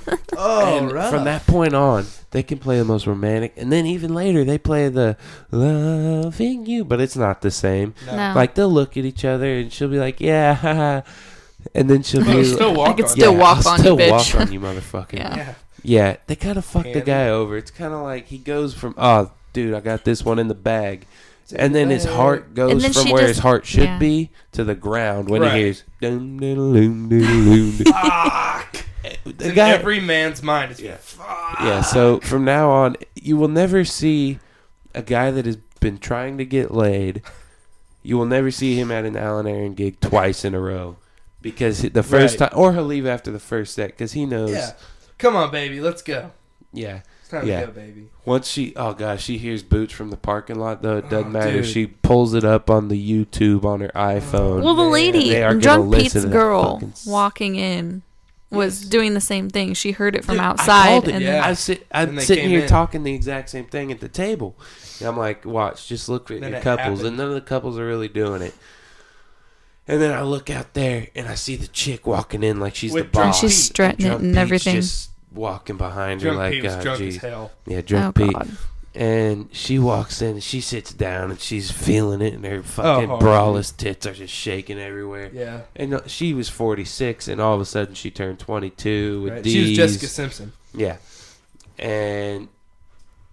[SPEAKER 2] oh,
[SPEAKER 1] and
[SPEAKER 2] rough.
[SPEAKER 1] from that point on, they can play the most romantic. And then even later, they play the loving you, but it's not the same.
[SPEAKER 3] No.
[SPEAKER 1] Like, they'll look at each other, and she'll be like, yeah, haha. And then she'll
[SPEAKER 2] I'll
[SPEAKER 1] be
[SPEAKER 2] still walk
[SPEAKER 3] I could
[SPEAKER 2] on
[SPEAKER 3] still
[SPEAKER 2] you.
[SPEAKER 1] yeah,
[SPEAKER 3] walk
[SPEAKER 1] I'll
[SPEAKER 3] on
[SPEAKER 1] still
[SPEAKER 3] you, bitch.
[SPEAKER 1] walk on you, motherfucker.
[SPEAKER 3] Yeah.
[SPEAKER 2] Yeah.
[SPEAKER 1] Yeah, they kind of fuck the
[SPEAKER 2] Can
[SPEAKER 1] guy over. It's kind of like he goes from, oh, dude, I got this one in the bag. And then his heart
[SPEAKER 3] And
[SPEAKER 1] goes
[SPEAKER 3] then
[SPEAKER 1] from
[SPEAKER 3] she
[SPEAKER 1] where
[SPEAKER 3] just-
[SPEAKER 1] his heart should
[SPEAKER 3] yeah.
[SPEAKER 1] be to the ground when
[SPEAKER 2] Right.
[SPEAKER 1] he hears, dum, diddle, loom, diddle, loom, diddle.
[SPEAKER 2] Fuck.
[SPEAKER 1] The
[SPEAKER 2] In
[SPEAKER 1] guy,
[SPEAKER 2] every man's mind is
[SPEAKER 1] Yeah.
[SPEAKER 2] fuck.
[SPEAKER 1] Yeah, so from now on, you will never see a guy that has been trying to get laid. You will never see him at an Alan Aaron gig twice in a row. Because the first
[SPEAKER 2] Right.
[SPEAKER 1] time, or he'll leave after the first set, because he knows.
[SPEAKER 2] Yeah. Come on, baby. Let's go.
[SPEAKER 1] Yeah.
[SPEAKER 2] It's time
[SPEAKER 1] Yeah.
[SPEAKER 2] to go, baby.
[SPEAKER 1] Once she, oh gosh, she hears Boots from the parking lot, though, it doesn't
[SPEAKER 2] Oh,
[SPEAKER 1] matter.
[SPEAKER 2] dude.
[SPEAKER 1] She pulls it up on the YouTube on her iPhone.
[SPEAKER 3] Well, the
[SPEAKER 2] Man,
[SPEAKER 3] lady,
[SPEAKER 1] they are gonna
[SPEAKER 3] drunk
[SPEAKER 1] listen
[SPEAKER 3] Pete's
[SPEAKER 1] to that
[SPEAKER 3] girl,
[SPEAKER 1] fucking s-
[SPEAKER 3] walking in, was
[SPEAKER 2] Yes.
[SPEAKER 3] doing the same thing. She heard it from
[SPEAKER 1] Dude, I
[SPEAKER 3] outside,
[SPEAKER 1] called it.
[SPEAKER 3] and
[SPEAKER 2] Yeah.
[SPEAKER 1] I sit, I'm
[SPEAKER 2] And they
[SPEAKER 1] sitting
[SPEAKER 2] came
[SPEAKER 1] here
[SPEAKER 2] in.
[SPEAKER 1] talking the exact same thing at the table. And I'm like, watch, just look at
[SPEAKER 2] Then
[SPEAKER 1] your
[SPEAKER 2] it
[SPEAKER 1] couples.
[SPEAKER 2] happened.
[SPEAKER 1] And none of the couples are really doing it. And then I look out there and I see the chick walking in like she's
[SPEAKER 2] With
[SPEAKER 1] the
[SPEAKER 2] drunk
[SPEAKER 1] boss.
[SPEAKER 3] she's strutting it
[SPEAKER 1] Drunk
[SPEAKER 3] and
[SPEAKER 1] Pete's
[SPEAKER 3] everything.
[SPEAKER 1] just walking behind her
[SPEAKER 2] Drunk
[SPEAKER 1] like,
[SPEAKER 2] Pete was
[SPEAKER 1] God,
[SPEAKER 2] drunk as
[SPEAKER 1] jeez.
[SPEAKER 2] hell.
[SPEAKER 1] Yeah,
[SPEAKER 3] Oh
[SPEAKER 1] drunk Pete.
[SPEAKER 3] God!
[SPEAKER 1] And she walks in and she sits down and she's feeling it and her fucking
[SPEAKER 2] Oh,
[SPEAKER 1] braless tits are just shaking everywhere.
[SPEAKER 2] Yeah.
[SPEAKER 1] And uh, she was forty-six and all of a sudden she turned twenty-two with
[SPEAKER 2] Right.
[SPEAKER 1] these.
[SPEAKER 2] She was Jessica Simpson.
[SPEAKER 1] Yeah. And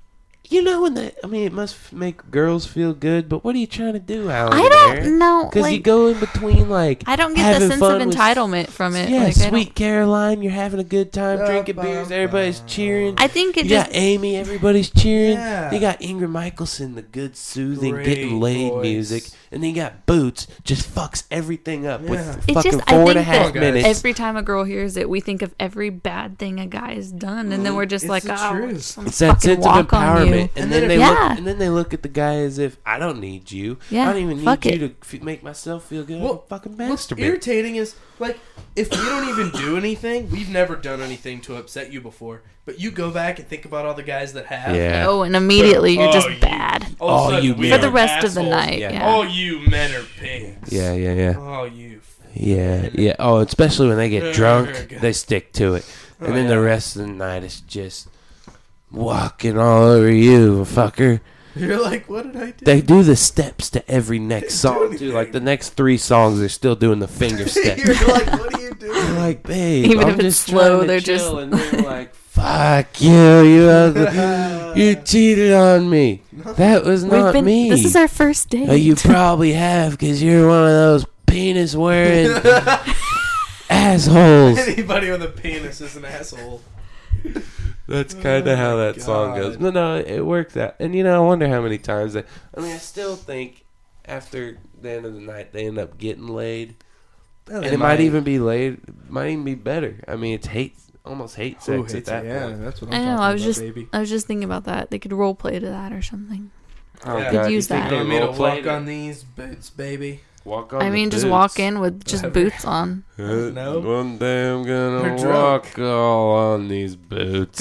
[SPEAKER 1] You know when that? I mean, it must f- make girls feel good. But what are you trying to do, Alan?
[SPEAKER 3] I don't know.
[SPEAKER 1] Because
[SPEAKER 3] Like,
[SPEAKER 1] you go in between, like
[SPEAKER 3] I don't get the
[SPEAKER 1] having
[SPEAKER 3] sense of
[SPEAKER 1] fun with-
[SPEAKER 3] entitlement from it.
[SPEAKER 1] Yeah,
[SPEAKER 3] like, I
[SPEAKER 1] sweet
[SPEAKER 3] don't-
[SPEAKER 1] Caroline, you're having a good time
[SPEAKER 2] Ba,
[SPEAKER 1] drinking
[SPEAKER 2] ba,
[SPEAKER 1] beers.
[SPEAKER 2] ba.
[SPEAKER 1] Everybody's cheering.
[SPEAKER 3] I think it
[SPEAKER 1] You
[SPEAKER 3] just
[SPEAKER 1] got Amy, everybody's cheering.
[SPEAKER 2] Yeah.
[SPEAKER 1] You got Ingrid Michaelson, the good, soothing,
[SPEAKER 2] Great
[SPEAKER 1] getting laid
[SPEAKER 2] voice.
[SPEAKER 1] music, and then you got Boots, just fucks everything up
[SPEAKER 2] Yeah.
[SPEAKER 1] with
[SPEAKER 3] It's
[SPEAKER 1] fucking
[SPEAKER 3] just, I
[SPEAKER 1] four and
[SPEAKER 3] think
[SPEAKER 1] a half
[SPEAKER 3] that
[SPEAKER 1] minutes.
[SPEAKER 3] every time a girl hears it, we think of every bad thing a guy has done, and then we're just
[SPEAKER 2] It's
[SPEAKER 3] like,
[SPEAKER 2] the
[SPEAKER 3] oh,
[SPEAKER 2] truth.
[SPEAKER 3] I'm
[SPEAKER 1] It's that
[SPEAKER 3] fucking
[SPEAKER 1] sense of
[SPEAKER 3] walk on you.
[SPEAKER 1] empowerment, and,
[SPEAKER 2] And
[SPEAKER 1] then
[SPEAKER 2] then
[SPEAKER 1] they
[SPEAKER 2] if-
[SPEAKER 1] look,
[SPEAKER 3] Yeah.
[SPEAKER 1] and then they look at the guy as if I don't need you.
[SPEAKER 3] Yeah,
[SPEAKER 1] I don't even need
[SPEAKER 3] fuck
[SPEAKER 1] you
[SPEAKER 3] it.
[SPEAKER 1] to f- make myself feel good.
[SPEAKER 2] Well,
[SPEAKER 1] I'm fucking
[SPEAKER 2] What's
[SPEAKER 1] masturbate.
[SPEAKER 2] irritating is, like, if we don't even do anything, we've never done anything to upset you before, but you go back and think about all the guys that have.
[SPEAKER 1] Yeah.
[SPEAKER 3] Oh, and immediately you're
[SPEAKER 2] Oh,
[SPEAKER 3] just
[SPEAKER 2] you-
[SPEAKER 3] bad
[SPEAKER 2] All of a
[SPEAKER 1] Oh,
[SPEAKER 2] sudden
[SPEAKER 1] you
[SPEAKER 2] we
[SPEAKER 1] men.
[SPEAKER 3] for the
[SPEAKER 2] are
[SPEAKER 3] rest of the
[SPEAKER 2] assholes.
[SPEAKER 3] night.
[SPEAKER 1] Yeah.
[SPEAKER 3] Yeah.
[SPEAKER 2] Oh, you men are pigs.
[SPEAKER 1] Yeah, yeah, yeah.
[SPEAKER 2] Oh, you.
[SPEAKER 1] Yeah, yeah. Oh, especially when they get drunk,
[SPEAKER 2] God.
[SPEAKER 1] they stick to it. And
[SPEAKER 2] Oh,
[SPEAKER 1] then
[SPEAKER 2] yeah.
[SPEAKER 1] the rest of the night is just walking all over you, fucker.
[SPEAKER 2] You're like, what did I do?
[SPEAKER 1] They do the steps to every next
[SPEAKER 2] They do
[SPEAKER 1] song, too.
[SPEAKER 2] anything.
[SPEAKER 1] Like, the next three songs, they're still doing the finger step.
[SPEAKER 2] You're like, what are you doing?
[SPEAKER 1] You're like, babe,
[SPEAKER 3] Even
[SPEAKER 1] I'm
[SPEAKER 3] if it's
[SPEAKER 1] just
[SPEAKER 3] slow,
[SPEAKER 1] trying to
[SPEAKER 3] they're
[SPEAKER 1] chill.
[SPEAKER 3] just-
[SPEAKER 1] And they're like, fuck you, you ugly. You cheated on me. That was
[SPEAKER 3] We've
[SPEAKER 1] not
[SPEAKER 3] been.
[SPEAKER 1] me.
[SPEAKER 3] This is our first date.
[SPEAKER 1] Uh, you probably have, because you're one of those penis-wearing assholes.
[SPEAKER 2] Anybody with a penis is an asshole.
[SPEAKER 1] That's
[SPEAKER 2] Oh
[SPEAKER 1] kind of how
[SPEAKER 2] my
[SPEAKER 1] that song
[SPEAKER 2] God.
[SPEAKER 1] goes. No, no, it works out. And you know, I wonder how many times they. I mean, I still think after the end of the night they end up getting laid,
[SPEAKER 2] Well,
[SPEAKER 1] and
[SPEAKER 2] they
[SPEAKER 1] it might even be laid. Might even be better. I mean, it's hate, almost hate
[SPEAKER 2] Who
[SPEAKER 1] sex at
[SPEAKER 2] hates
[SPEAKER 1] that
[SPEAKER 2] it? Yeah,
[SPEAKER 1] point.
[SPEAKER 2] that's what I'm
[SPEAKER 3] I know.
[SPEAKER 2] talking
[SPEAKER 3] I was
[SPEAKER 2] about,
[SPEAKER 3] just.
[SPEAKER 2] baby.
[SPEAKER 3] I was just thinking about that. They could role play to that or something.
[SPEAKER 1] Oh,
[SPEAKER 2] Yeah.
[SPEAKER 1] God,
[SPEAKER 3] Could
[SPEAKER 1] you
[SPEAKER 3] use
[SPEAKER 1] think
[SPEAKER 3] that.
[SPEAKER 1] they
[SPEAKER 2] You want me to
[SPEAKER 1] role-played
[SPEAKER 2] walk
[SPEAKER 1] it?
[SPEAKER 2] on these boots, baby?
[SPEAKER 1] Walk on
[SPEAKER 3] I
[SPEAKER 1] the
[SPEAKER 3] mean, just
[SPEAKER 1] boots.
[SPEAKER 3] walk in with just
[SPEAKER 2] Whatever.
[SPEAKER 3] boots on.
[SPEAKER 1] Uh,
[SPEAKER 2] No.
[SPEAKER 1] One day I'm
[SPEAKER 2] They're
[SPEAKER 1] gonna
[SPEAKER 2] drunk.
[SPEAKER 1] walk all on these boots.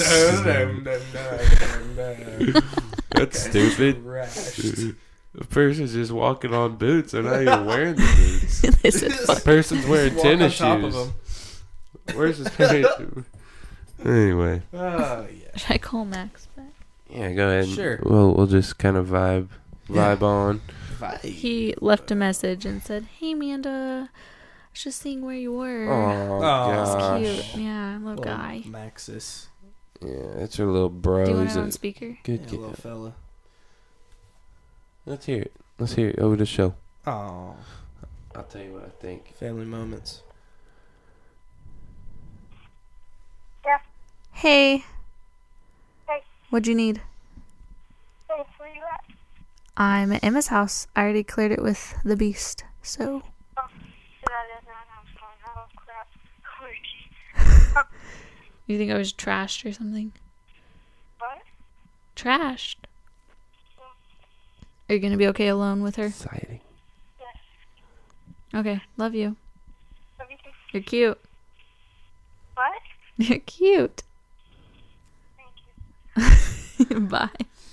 [SPEAKER 1] That's stupid.
[SPEAKER 2] Crashed.
[SPEAKER 1] The person's just walking on boots. They're not even wearing the boots.
[SPEAKER 3] They said,
[SPEAKER 1] The
[SPEAKER 3] fuck.
[SPEAKER 1] person's wearing
[SPEAKER 2] Walk on
[SPEAKER 1] tennis
[SPEAKER 2] top of
[SPEAKER 1] shoes.
[SPEAKER 2] them.
[SPEAKER 1] Where's his tennis shoe? Anyway,
[SPEAKER 2] Oh, yeah.
[SPEAKER 3] Should I call Max back?
[SPEAKER 1] yeah, go ahead.
[SPEAKER 2] Sure.
[SPEAKER 1] We'll we'll just kind of vibe
[SPEAKER 2] Yeah.
[SPEAKER 1] vibe on.
[SPEAKER 3] He left a message and said, "Hey, Amanda, I was just seeing where you were.
[SPEAKER 1] Oh,
[SPEAKER 3] It's
[SPEAKER 1] gosh.
[SPEAKER 3] cute. Yeah, little guy.
[SPEAKER 2] Maxis.
[SPEAKER 1] Yeah, that's her little bro.
[SPEAKER 3] Do you want
[SPEAKER 1] He's
[SPEAKER 3] it
[SPEAKER 1] a
[SPEAKER 3] on speaker?
[SPEAKER 1] good
[SPEAKER 2] Yeah,
[SPEAKER 1] kid.
[SPEAKER 2] little fella.
[SPEAKER 1] Let's hear it. Let's hear it over the show.
[SPEAKER 2] Oh,
[SPEAKER 1] I'll tell you what I think.
[SPEAKER 2] family moments.
[SPEAKER 3] Hey.
[SPEAKER 4] Hey.
[SPEAKER 3] What'd you need?
[SPEAKER 4] Hey, where you at?
[SPEAKER 3] I'm at Emma's house. I already cleared it with the beast. So,
[SPEAKER 4] Oh, shit, I didn't know I was going. Oh, crap. Holy shit.
[SPEAKER 3] you think I was trashed or something?
[SPEAKER 4] What?
[SPEAKER 3] Trashed? Are you gonna be okay alone with her?
[SPEAKER 1] Exciting.
[SPEAKER 4] Yes.
[SPEAKER 3] Okay, love you.
[SPEAKER 4] Love you too.
[SPEAKER 3] You're cute.
[SPEAKER 4] What?
[SPEAKER 3] You're cute.
[SPEAKER 4] Thank you.
[SPEAKER 3] Bye.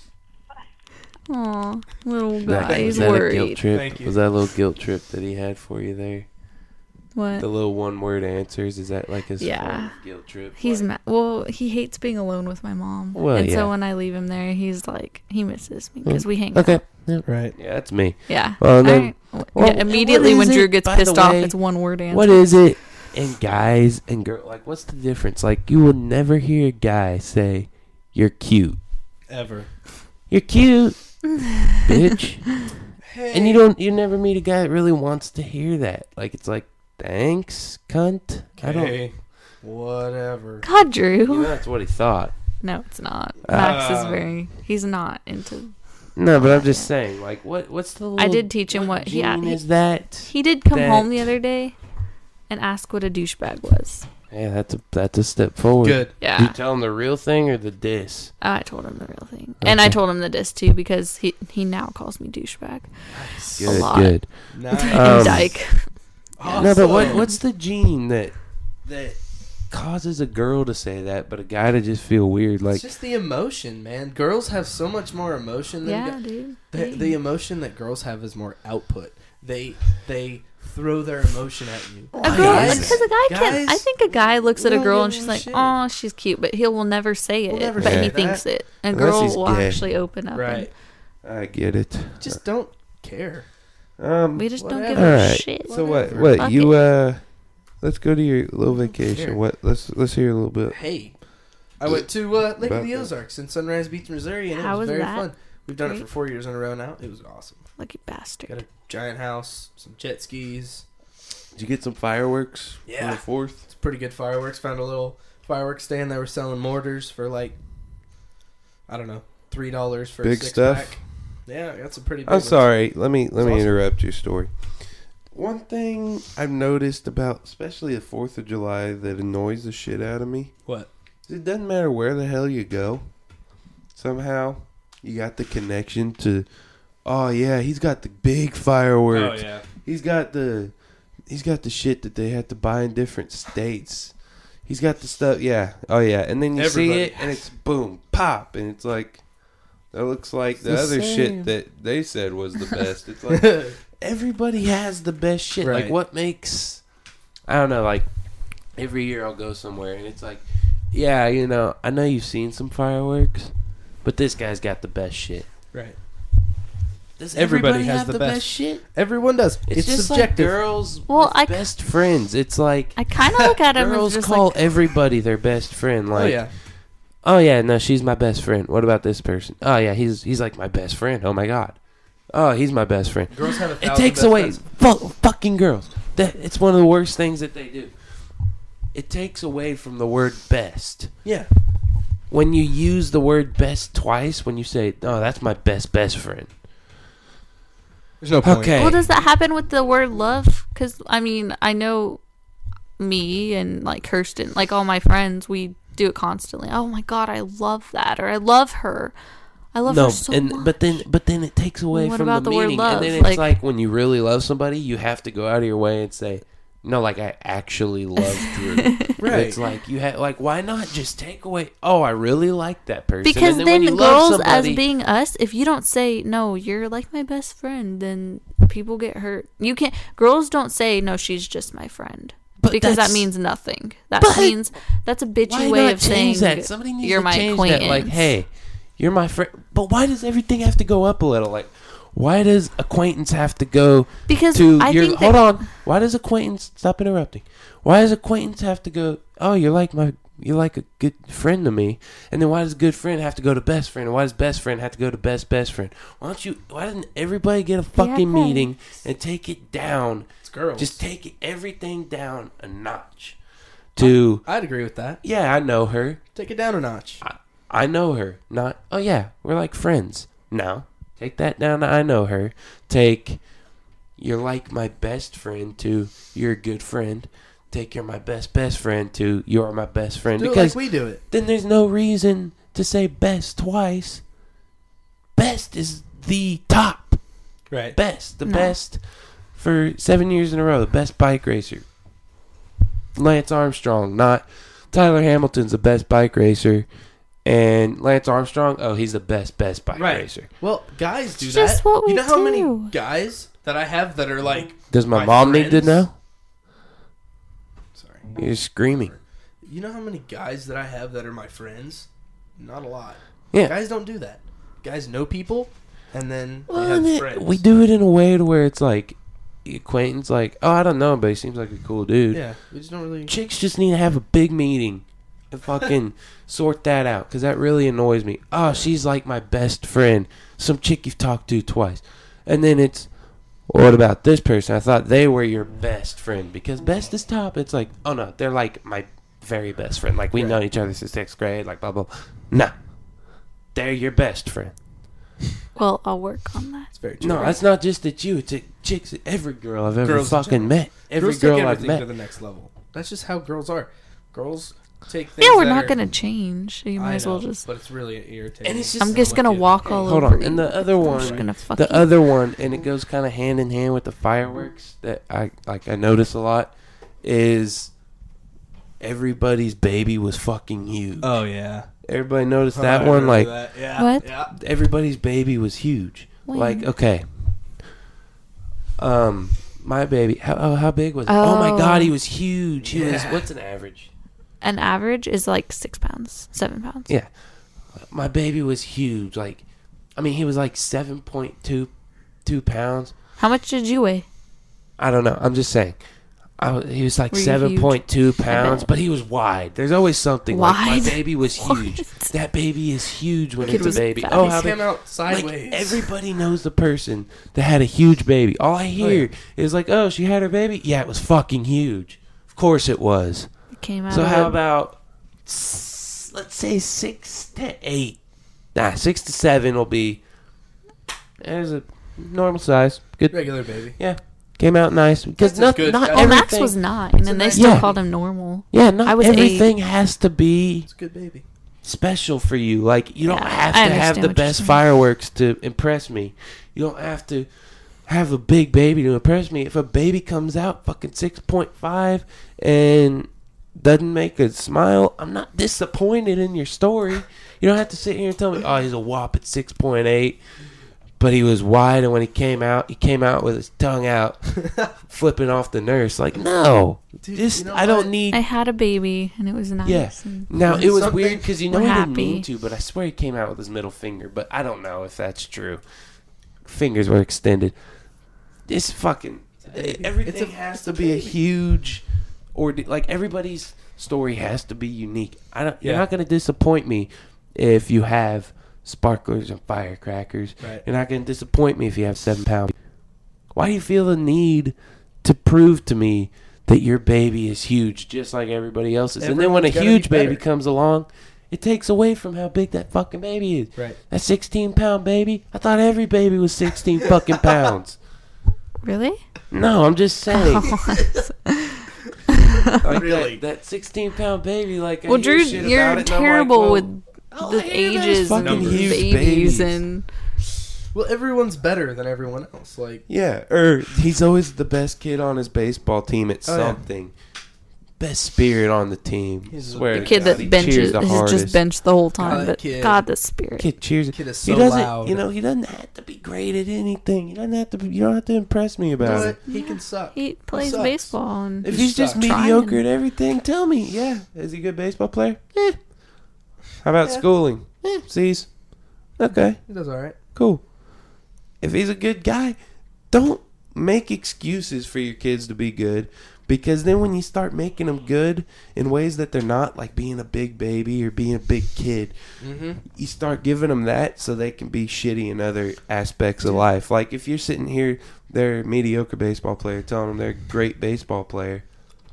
[SPEAKER 3] Aw, little
[SPEAKER 1] That-
[SPEAKER 3] guy.
[SPEAKER 1] was
[SPEAKER 3] He's
[SPEAKER 1] that a guilt
[SPEAKER 3] worried.
[SPEAKER 1] trip?
[SPEAKER 2] Thank you.
[SPEAKER 1] Was that a little guilt trip that he had for you there?
[SPEAKER 3] What?
[SPEAKER 1] The little one word answers, is that like his
[SPEAKER 3] Yeah.
[SPEAKER 1] form of guilt trip?
[SPEAKER 3] He's
[SPEAKER 1] Like-
[SPEAKER 3] ma- well. He hates being alone with my mom,
[SPEAKER 1] Well,
[SPEAKER 3] and
[SPEAKER 1] yeah.
[SPEAKER 3] so when I leave him there, he's like he misses me because we hang
[SPEAKER 1] Okay.
[SPEAKER 3] out.
[SPEAKER 1] Yeah.
[SPEAKER 2] Right.
[SPEAKER 1] Yeah, that's me.
[SPEAKER 3] Yeah.
[SPEAKER 1] Well, then-
[SPEAKER 3] Alright. W-
[SPEAKER 1] well,
[SPEAKER 3] yeah,
[SPEAKER 1] and
[SPEAKER 3] immediately
[SPEAKER 1] what
[SPEAKER 3] when
[SPEAKER 1] is
[SPEAKER 3] Drew
[SPEAKER 1] it,
[SPEAKER 3] gets
[SPEAKER 1] by the
[SPEAKER 3] pissed off,
[SPEAKER 1] way?
[SPEAKER 3] it's one word answer.
[SPEAKER 1] What is it in guys and girls? Like, what's the difference? Like, you will never hear a guy say, "You're cute."
[SPEAKER 2] Ever.
[SPEAKER 1] You're cute, bitch.
[SPEAKER 2] Hey.
[SPEAKER 1] And you don't. You never meet a guy that really wants to hear that. Like, it's like, thanks, cunt. I don't.
[SPEAKER 2] Okay. Whatever.
[SPEAKER 3] God, Drew.
[SPEAKER 1] You know, that's what he thought.
[SPEAKER 3] No, it's not. Max is
[SPEAKER 2] Uh.
[SPEAKER 3] very. He's not into.
[SPEAKER 1] No, but I'm just saying. Like, what? What's the? Little,
[SPEAKER 3] I did teach him what he-
[SPEAKER 1] gene
[SPEAKER 3] he-
[SPEAKER 1] is that?
[SPEAKER 3] He did come
[SPEAKER 1] That-
[SPEAKER 3] home the other day, and ask what a douchebag was.
[SPEAKER 1] Yeah, that's a that's a step forward.
[SPEAKER 2] Good.
[SPEAKER 3] Yeah.
[SPEAKER 1] You tell him the real thing or the diss.
[SPEAKER 3] I told him the real thing, and I
[SPEAKER 1] Okay.
[SPEAKER 3] told him the diss too because he he now calls me douchebag.
[SPEAKER 1] Good,
[SPEAKER 3] lot.
[SPEAKER 1] good.
[SPEAKER 2] Nice.
[SPEAKER 1] Um,
[SPEAKER 3] and Dyke.
[SPEAKER 1] No, but what
[SPEAKER 2] Awesome.
[SPEAKER 1] what's the gene that that causes a girl to say that, but a guy to just feel weird? Like,
[SPEAKER 2] It's just the emotion, man. Girls have so much more emotion than
[SPEAKER 3] Yeah,
[SPEAKER 2] guys.
[SPEAKER 3] dude.
[SPEAKER 2] The,
[SPEAKER 3] Dang.
[SPEAKER 2] the emotion that girls have is more output. They they throw their emotion at you.
[SPEAKER 3] A girl,
[SPEAKER 1] Guys-
[SPEAKER 3] because a guy can. I
[SPEAKER 2] guys
[SPEAKER 3] think a guy looks at a
[SPEAKER 2] won't
[SPEAKER 3] girl
[SPEAKER 2] give
[SPEAKER 3] and
[SPEAKER 2] a
[SPEAKER 3] she's like,
[SPEAKER 2] shit.
[SPEAKER 3] "Oh, she's cute," but he will never say
[SPEAKER 2] Will
[SPEAKER 3] it.
[SPEAKER 2] never
[SPEAKER 3] but
[SPEAKER 1] say
[SPEAKER 3] he
[SPEAKER 2] that.
[SPEAKER 3] thinks it. A
[SPEAKER 1] Unless
[SPEAKER 3] girl
[SPEAKER 1] he's
[SPEAKER 3] will
[SPEAKER 1] gay.
[SPEAKER 3] actually open up.
[SPEAKER 2] Right.
[SPEAKER 1] I get it.
[SPEAKER 2] Just don't care.
[SPEAKER 1] Um.
[SPEAKER 3] And we just don't give
[SPEAKER 2] Whatever.
[SPEAKER 3] a
[SPEAKER 1] All right.
[SPEAKER 3] shit.
[SPEAKER 1] So what?
[SPEAKER 2] Whatever.
[SPEAKER 1] What
[SPEAKER 3] Fuck
[SPEAKER 1] you
[SPEAKER 3] it.
[SPEAKER 1] uh? Let's go to your little
[SPEAKER 2] don't
[SPEAKER 1] vacation.
[SPEAKER 2] care.
[SPEAKER 1] What? Let's let's hear a little bit.
[SPEAKER 2] Hey, I went to uh, Lake of
[SPEAKER 1] About
[SPEAKER 2] the
[SPEAKER 1] that.
[SPEAKER 2] Ozarks in Sunrise Beach, Missouri, and it
[SPEAKER 3] How
[SPEAKER 2] was
[SPEAKER 3] was
[SPEAKER 2] very
[SPEAKER 3] that?
[SPEAKER 2] fun. We've done it for
[SPEAKER 3] Great.
[SPEAKER 2] four years in a row now. It was awesome.
[SPEAKER 3] Lucky bastard.
[SPEAKER 2] Got a giant house, some jet skis.
[SPEAKER 1] Did you get some fireworks
[SPEAKER 2] Yeah.
[SPEAKER 1] on the fourth?
[SPEAKER 2] It's pretty good fireworks. Found a little fireworks stand. They were selling mortars for like, I don't know, three dollars for
[SPEAKER 1] Big
[SPEAKER 2] a six
[SPEAKER 1] stuff?
[SPEAKER 2] pack. Yeah, I got some pretty. Big
[SPEAKER 1] I'm
[SPEAKER 2] ones.
[SPEAKER 1] sorry. Let me let
[SPEAKER 2] It's
[SPEAKER 1] me
[SPEAKER 2] awesome.
[SPEAKER 1] interrupt your story. One thing I've noticed about, especially the Fourth of July, that annoys the shit out of me.
[SPEAKER 2] What?
[SPEAKER 1] It doesn't matter where the hell you go. Somehow, you got the connection to. Oh yeah, he's got the big fireworks.
[SPEAKER 2] Oh yeah.
[SPEAKER 1] He's got the. He's got the shit that they have to buy in different states. He's got the stuff. Yeah. Oh yeah. And then you
[SPEAKER 2] Everybody
[SPEAKER 1] see it, and it's boom, pop, and it's like. That looks like the,
[SPEAKER 2] the
[SPEAKER 1] other
[SPEAKER 2] same.
[SPEAKER 1] shit that they said was the best. It's like everybody has the best shit.
[SPEAKER 2] Right.
[SPEAKER 1] Like what makes I don't know, like every year I'll go somewhere and it's like, yeah, you know, I know you've seen some fireworks, but this guy's got the best shit.
[SPEAKER 2] Right.
[SPEAKER 1] Does
[SPEAKER 2] Everybody
[SPEAKER 1] everybody
[SPEAKER 2] has
[SPEAKER 1] have
[SPEAKER 2] the
[SPEAKER 1] the
[SPEAKER 2] best.
[SPEAKER 1] best shit?
[SPEAKER 2] Everyone does.
[SPEAKER 1] It's,
[SPEAKER 2] It's,
[SPEAKER 1] just
[SPEAKER 2] subjective.
[SPEAKER 1] like girls
[SPEAKER 3] Well,
[SPEAKER 1] with
[SPEAKER 3] I-
[SPEAKER 1] best friends. It's like
[SPEAKER 3] I kind of look at him as
[SPEAKER 1] girls
[SPEAKER 3] just
[SPEAKER 1] call
[SPEAKER 3] like,
[SPEAKER 1] everybody their best friend. Like,
[SPEAKER 2] oh yeah.
[SPEAKER 1] oh yeah, no, she's my best friend. What about this person? Oh yeah, he's he's like my best friend. Oh my god. Oh, he's my best friend.
[SPEAKER 2] Girls have a
[SPEAKER 1] It
[SPEAKER 2] thousand
[SPEAKER 1] takes
[SPEAKER 2] best
[SPEAKER 1] away
[SPEAKER 2] friends.
[SPEAKER 1] fu- fucking girls. That it's one of the worst things that they do. It takes away from the word best.
[SPEAKER 2] Yeah.
[SPEAKER 1] When you use the word best twice, when you say, "Oh, that's my best best friend."
[SPEAKER 2] There's no point.
[SPEAKER 1] Okay.
[SPEAKER 3] well, does that happen with the word love? Because, I mean, I know me and, like, Kirsten, like, all my friends, we do it constantly. Oh, my God, I love that. Or I love her. I love
[SPEAKER 1] no,
[SPEAKER 3] her so
[SPEAKER 1] and
[SPEAKER 3] much.
[SPEAKER 1] but then but then it takes away
[SPEAKER 3] Well, what
[SPEAKER 1] from
[SPEAKER 3] about
[SPEAKER 1] the
[SPEAKER 3] the word
[SPEAKER 1] meaning,
[SPEAKER 3] love?
[SPEAKER 1] and then it's like,
[SPEAKER 3] Like-
[SPEAKER 1] when you really love somebody, you have to go out of your way and say, "No, like I actually love Drew."
[SPEAKER 2] Right.
[SPEAKER 1] It's like you have like, why not just take away? Oh, I really like that person.
[SPEAKER 3] Because
[SPEAKER 1] and
[SPEAKER 3] then,
[SPEAKER 1] then, when you love
[SPEAKER 3] girls, as
[SPEAKER 1] somebody,
[SPEAKER 3] being us, if you don't say, no, you're like my best friend, then people get hurt. You can't, girls don't say, no, she's just my friend.
[SPEAKER 1] But
[SPEAKER 3] because that
[SPEAKER 1] that's-
[SPEAKER 3] means nothing. That
[SPEAKER 1] But
[SPEAKER 3] means, that's a bitchy
[SPEAKER 1] why
[SPEAKER 3] way
[SPEAKER 1] not
[SPEAKER 3] of saying
[SPEAKER 1] change that? Somebody needs
[SPEAKER 3] you're
[SPEAKER 1] to
[SPEAKER 3] my
[SPEAKER 1] change
[SPEAKER 3] acquaintance.
[SPEAKER 1] that. Like, hey, you're my friend. But why does everything have to go up a little? Like, why does acquaintance have to go
[SPEAKER 3] Because
[SPEAKER 1] to
[SPEAKER 3] I
[SPEAKER 1] your?
[SPEAKER 3] think
[SPEAKER 1] Hold
[SPEAKER 3] that,
[SPEAKER 1] on. Why does acquaintance stop interrupting? Why does acquaintance have to go? Oh, you're like my. You're like a good friend to me. And then why does good friend have to go to best friend? And why does best friend have to go to best best friend? Why don't you? Why doesn't everybody get a fucking
[SPEAKER 3] Yeah.
[SPEAKER 1] meeting and take it down?
[SPEAKER 2] It's girls.
[SPEAKER 1] Just take it, everything down a notch. To
[SPEAKER 2] I'd agree with that.
[SPEAKER 1] yeah, I know her.
[SPEAKER 2] Take it down a notch.
[SPEAKER 1] I know her. Not, oh yeah, we're like friends. No. Take that down to I know her. Take, you're like my best friend to you're a good friend. Take you're my best best friend to you're my best friend.
[SPEAKER 2] Do it
[SPEAKER 1] because
[SPEAKER 2] like we do it.
[SPEAKER 1] then there's no reason to say best twice. Best is the top.
[SPEAKER 2] Right.
[SPEAKER 1] Best. The
[SPEAKER 3] No.
[SPEAKER 1] best for seven years in a row. The best bike racer. Lance Armstrong, not Tyler Hamilton's the best bike racer. And Lance Armstrong, oh, he's the best, best bike
[SPEAKER 2] Right.
[SPEAKER 1] racer.
[SPEAKER 2] Well, guys do
[SPEAKER 3] It's
[SPEAKER 2] that.
[SPEAKER 3] just what we
[SPEAKER 2] you know how many
[SPEAKER 3] do.
[SPEAKER 2] guys that I have that are like,
[SPEAKER 1] Does my,
[SPEAKER 2] My
[SPEAKER 1] mom need to
[SPEAKER 2] friends-
[SPEAKER 1] know?
[SPEAKER 2] sorry.
[SPEAKER 1] You're screaming.
[SPEAKER 2] You know how many guys that I have that are my friends? Not a lot.
[SPEAKER 1] Yeah.
[SPEAKER 2] Guys don't do that. Guys know people, and then
[SPEAKER 1] Well,
[SPEAKER 2] they have
[SPEAKER 1] and it-
[SPEAKER 2] friends.
[SPEAKER 1] we do it in a way to where it's like acquaintance, like, oh, I don't know, but he seems like a cool dude.
[SPEAKER 2] Yeah, we just don't really.
[SPEAKER 1] Chicks just need to have a big meeting and fucking sort that out, because that really annoys me. Oh, she's like my best friend, some chick you've talked to twice, and then it's, what about this person? I thought they were your best friend, because best is top. It's like, oh no, they're like my very best friend. Like, we've
[SPEAKER 2] Right.
[SPEAKER 1] known each other since sixth grade. Like, blah blah. No, they're your best friend.
[SPEAKER 3] well, I'll work on that.
[SPEAKER 2] It's very true.
[SPEAKER 1] No, that's not just at you. It's at chicks. Every girl I've ever
[SPEAKER 2] Girls in
[SPEAKER 1] fucking
[SPEAKER 2] general.
[SPEAKER 1] met. Every
[SPEAKER 2] girls
[SPEAKER 1] girl
[SPEAKER 2] take
[SPEAKER 1] I've
[SPEAKER 2] everything
[SPEAKER 1] met.
[SPEAKER 2] to the next level. That's just how girls are. Girls take things.
[SPEAKER 3] Yeah, we're
[SPEAKER 2] that
[SPEAKER 3] not
[SPEAKER 2] are-
[SPEAKER 3] going to change. So you
[SPEAKER 2] I
[SPEAKER 3] might as well
[SPEAKER 2] know,
[SPEAKER 3] just.
[SPEAKER 2] But it's really irritating.
[SPEAKER 1] And it's just-
[SPEAKER 3] I'm
[SPEAKER 2] I'm
[SPEAKER 3] just
[SPEAKER 2] with
[SPEAKER 3] going to
[SPEAKER 2] you.
[SPEAKER 3] walk all
[SPEAKER 1] Hold
[SPEAKER 3] over
[SPEAKER 1] on,
[SPEAKER 3] you.
[SPEAKER 1] and the other
[SPEAKER 3] I'm
[SPEAKER 1] one,
[SPEAKER 3] just going to fuck
[SPEAKER 1] the
[SPEAKER 3] you.
[SPEAKER 1] other one, and it goes kind of hand in hand with the fireworks that I like. I notice a lot is everybody's baby was fucking huge.
[SPEAKER 2] Oh yeah.
[SPEAKER 1] Everybody noticed
[SPEAKER 2] I
[SPEAKER 1] that one.
[SPEAKER 2] remember
[SPEAKER 1] Like
[SPEAKER 2] that. Yeah.
[SPEAKER 3] What?
[SPEAKER 2] Yeah.
[SPEAKER 1] everybody's baby was huge.
[SPEAKER 3] When?
[SPEAKER 1] Like okay, um, my baby. How oh, how big was it? Oh. my
[SPEAKER 3] Oh.
[SPEAKER 1] god, he was huge. He was.
[SPEAKER 2] Yeah.
[SPEAKER 1] What's an average?
[SPEAKER 3] An average is like six pounds, seven pounds.
[SPEAKER 1] Yeah. My baby was huge. Like, I mean, he was like seven point two two pounds.
[SPEAKER 3] How much did you weigh?
[SPEAKER 1] I don't know. I'm just saying. I was, he was like
[SPEAKER 3] Were you
[SPEAKER 1] seven point two
[SPEAKER 3] huge? I
[SPEAKER 1] pounds,
[SPEAKER 3] bet.
[SPEAKER 1] but he was wide. There's always something. Like my
[SPEAKER 3] Wide?
[SPEAKER 1] baby was huge.
[SPEAKER 3] What?
[SPEAKER 1] That baby is huge when
[SPEAKER 3] Kid
[SPEAKER 1] it's a
[SPEAKER 3] was
[SPEAKER 1] baby.
[SPEAKER 3] fat.
[SPEAKER 1] Oh,
[SPEAKER 2] He
[SPEAKER 1] how
[SPEAKER 2] came
[SPEAKER 1] big.
[SPEAKER 2] out
[SPEAKER 1] Like
[SPEAKER 2] sideways.
[SPEAKER 1] everybody knows the person that had a huge baby. All I hear
[SPEAKER 2] yeah.
[SPEAKER 1] is like, "Oh, she had her baby. Yeah, it was fucking huge. Of course it was."
[SPEAKER 3] It came out.
[SPEAKER 1] So
[SPEAKER 3] of
[SPEAKER 1] how
[SPEAKER 3] it.
[SPEAKER 1] about s- let's say six to eight? Nah, six to seven will be. There's a normal size. Good.
[SPEAKER 2] Regular baby.
[SPEAKER 1] Yeah, came out nice because
[SPEAKER 2] That's
[SPEAKER 1] not
[SPEAKER 2] good.
[SPEAKER 1] not
[SPEAKER 2] That's-
[SPEAKER 3] Oh, Max
[SPEAKER 1] everything.
[SPEAKER 3] was nine,
[SPEAKER 2] It's a
[SPEAKER 3] and they
[SPEAKER 2] nice-
[SPEAKER 3] still
[SPEAKER 1] Yeah.
[SPEAKER 3] called him normal.
[SPEAKER 1] Yeah, not
[SPEAKER 3] I was
[SPEAKER 1] everything has to be
[SPEAKER 2] It's a good baby.
[SPEAKER 1] special for you. Like you don't
[SPEAKER 3] Yeah,
[SPEAKER 1] have
[SPEAKER 3] I
[SPEAKER 1] to have
[SPEAKER 3] understand
[SPEAKER 1] the
[SPEAKER 3] what you're
[SPEAKER 1] best
[SPEAKER 3] saying.
[SPEAKER 1] fireworks to impress me. You don't have to have a big baby to impress me. If a baby comes out fucking six point five and doesn't make a smile, I'm not disappointed in your story. You don't have to sit here and tell me, oh, he's a whop at six point eight, but he was wide, and when he came out, he came out with his tongue out, flipping off the nurse. Like, no.
[SPEAKER 2] Dude,
[SPEAKER 1] Just,
[SPEAKER 2] you know
[SPEAKER 1] I don't
[SPEAKER 2] what?
[SPEAKER 1] need...
[SPEAKER 3] I had a baby, and it was nice.
[SPEAKER 1] Yeah.
[SPEAKER 3] and-
[SPEAKER 1] Now, it was
[SPEAKER 2] Something-
[SPEAKER 1] weird because you know
[SPEAKER 3] We're
[SPEAKER 1] he didn't
[SPEAKER 3] happy.
[SPEAKER 1] mean to, but I swear he came out with his middle finger. But I don't know if that's true. Fingers were extended. This fucking
[SPEAKER 2] baby.
[SPEAKER 1] everything
[SPEAKER 2] It's a-
[SPEAKER 1] has
[SPEAKER 2] it's
[SPEAKER 1] to
[SPEAKER 2] a
[SPEAKER 1] be a
[SPEAKER 2] baby.
[SPEAKER 1] huge, or like everybody's story has to be unique. I don't. You're
[SPEAKER 2] Yeah.
[SPEAKER 1] not going to disappoint me if you have sparklers and firecrackers.
[SPEAKER 2] Right.
[SPEAKER 1] You're not going to disappoint me if you have seven pounds. Why do you feel the need to prove to me that your baby is huge, just like everybody else's? And then when a
[SPEAKER 2] Everyone's gotta
[SPEAKER 1] huge
[SPEAKER 2] be
[SPEAKER 1] baby
[SPEAKER 2] better.
[SPEAKER 1] comes along, it takes away from how big that fucking baby is.
[SPEAKER 2] Right.
[SPEAKER 1] That sixteen pound baby, I thought every baby was sixteen fucking pounds.
[SPEAKER 3] Really?
[SPEAKER 1] No, I'm just saying. Like
[SPEAKER 2] Really?
[SPEAKER 1] that, that sixteen pound baby, like I
[SPEAKER 3] well,
[SPEAKER 1] hear
[SPEAKER 3] Drew,
[SPEAKER 1] shit
[SPEAKER 3] you're
[SPEAKER 1] about it, and I'm like,
[SPEAKER 3] terrible
[SPEAKER 1] well,
[SPEAKER 3] with
[SPEAKER 1] all
[SPEAKER 3] the
[SPEAKER 1] I hear about is
[SPEAKER 3] ages
[SPEAKER 1] fucking
[SPEAKER 3] and
[SPEAKER 2] huge
[SPEAKER 3] babies,
[SPEAKER 1] babies.
[SPEAKER 3] and
[SPEAKER 2] Well, everyone's better than everyone else. Like,
[SPEAKER 1] Yeah, or he's always the best kid on his baseball team at
[SPEAKER 2] Oh, yeah.
[SPEAKER 1] something. Best spirit on the team.
[SPEAKER 2] He's the
[SPEAKER 1] Swear
[SPEAKER 3] the
[SPEAKER 1] to
[SPEAKER 3] kid
[SPEAKER 1] God,
[SPEAKER 3] that
[SPEAKER 1] he
[SPEAKER 3] benches
[SPEAKER 1] cheers the
[SPEAKER 3] has
[SPEAKER 1] hardest.
[SPEAKER 3] just benched the whole time.
[SPEAKER 2] that
[SPEAKER 3] but
[SPEAKER 2] kid.
[SPEAKER 3] God, the spirit.
[SPEAKER 1] Kid cheers.
[SPEAKER 2] kid is
[SPEAKER 1] he
[SPEAKER 2] so
[SPEAKER 1] doesn't.
[SPEAKER 2] loud.
[SPEAKER 1] You know, he doesn't have to be great at anything. He doesn't have to. Be, you don't have to impress me about
[SPEAKER 2] but
[SPEAKER 1] it.
[SPEAKER 2] he can suck.
[SPEAKER 3] He plays
[SPEAKER 2] sucks.
[SPEAKER 3] baseball, and
[SPEAKER 1] If
[SPEAKER 2] He
[SPEAKER 1] he's just
[SPEAKER 2] sucks.
[SPEAKER 1] mediocre
[SPEAKER 3] Trying.
[SPEAKER 1] at everything, tell me. Yeah, is he a good baseball player? Eh. How about
[SPEAKER 2] Yeah.
[SPEAKER 1] schooling? Eh, C's. Okay,
[SPEAKER 2] He does all right.
[SPEAKER 1] cool. If he's a good guy, don't make excuses for your kids to be good, because then when you start making them good in ways that they're not, like being a big baby or being a big kid,
[SPEAKER 2] Mm-hmm.
[SPEAKER 1] you start giving them that so they can be shitty in other aspects of life. Like if you're sitting here, they're a mediocre baseball player, telling them they're a great baseball player.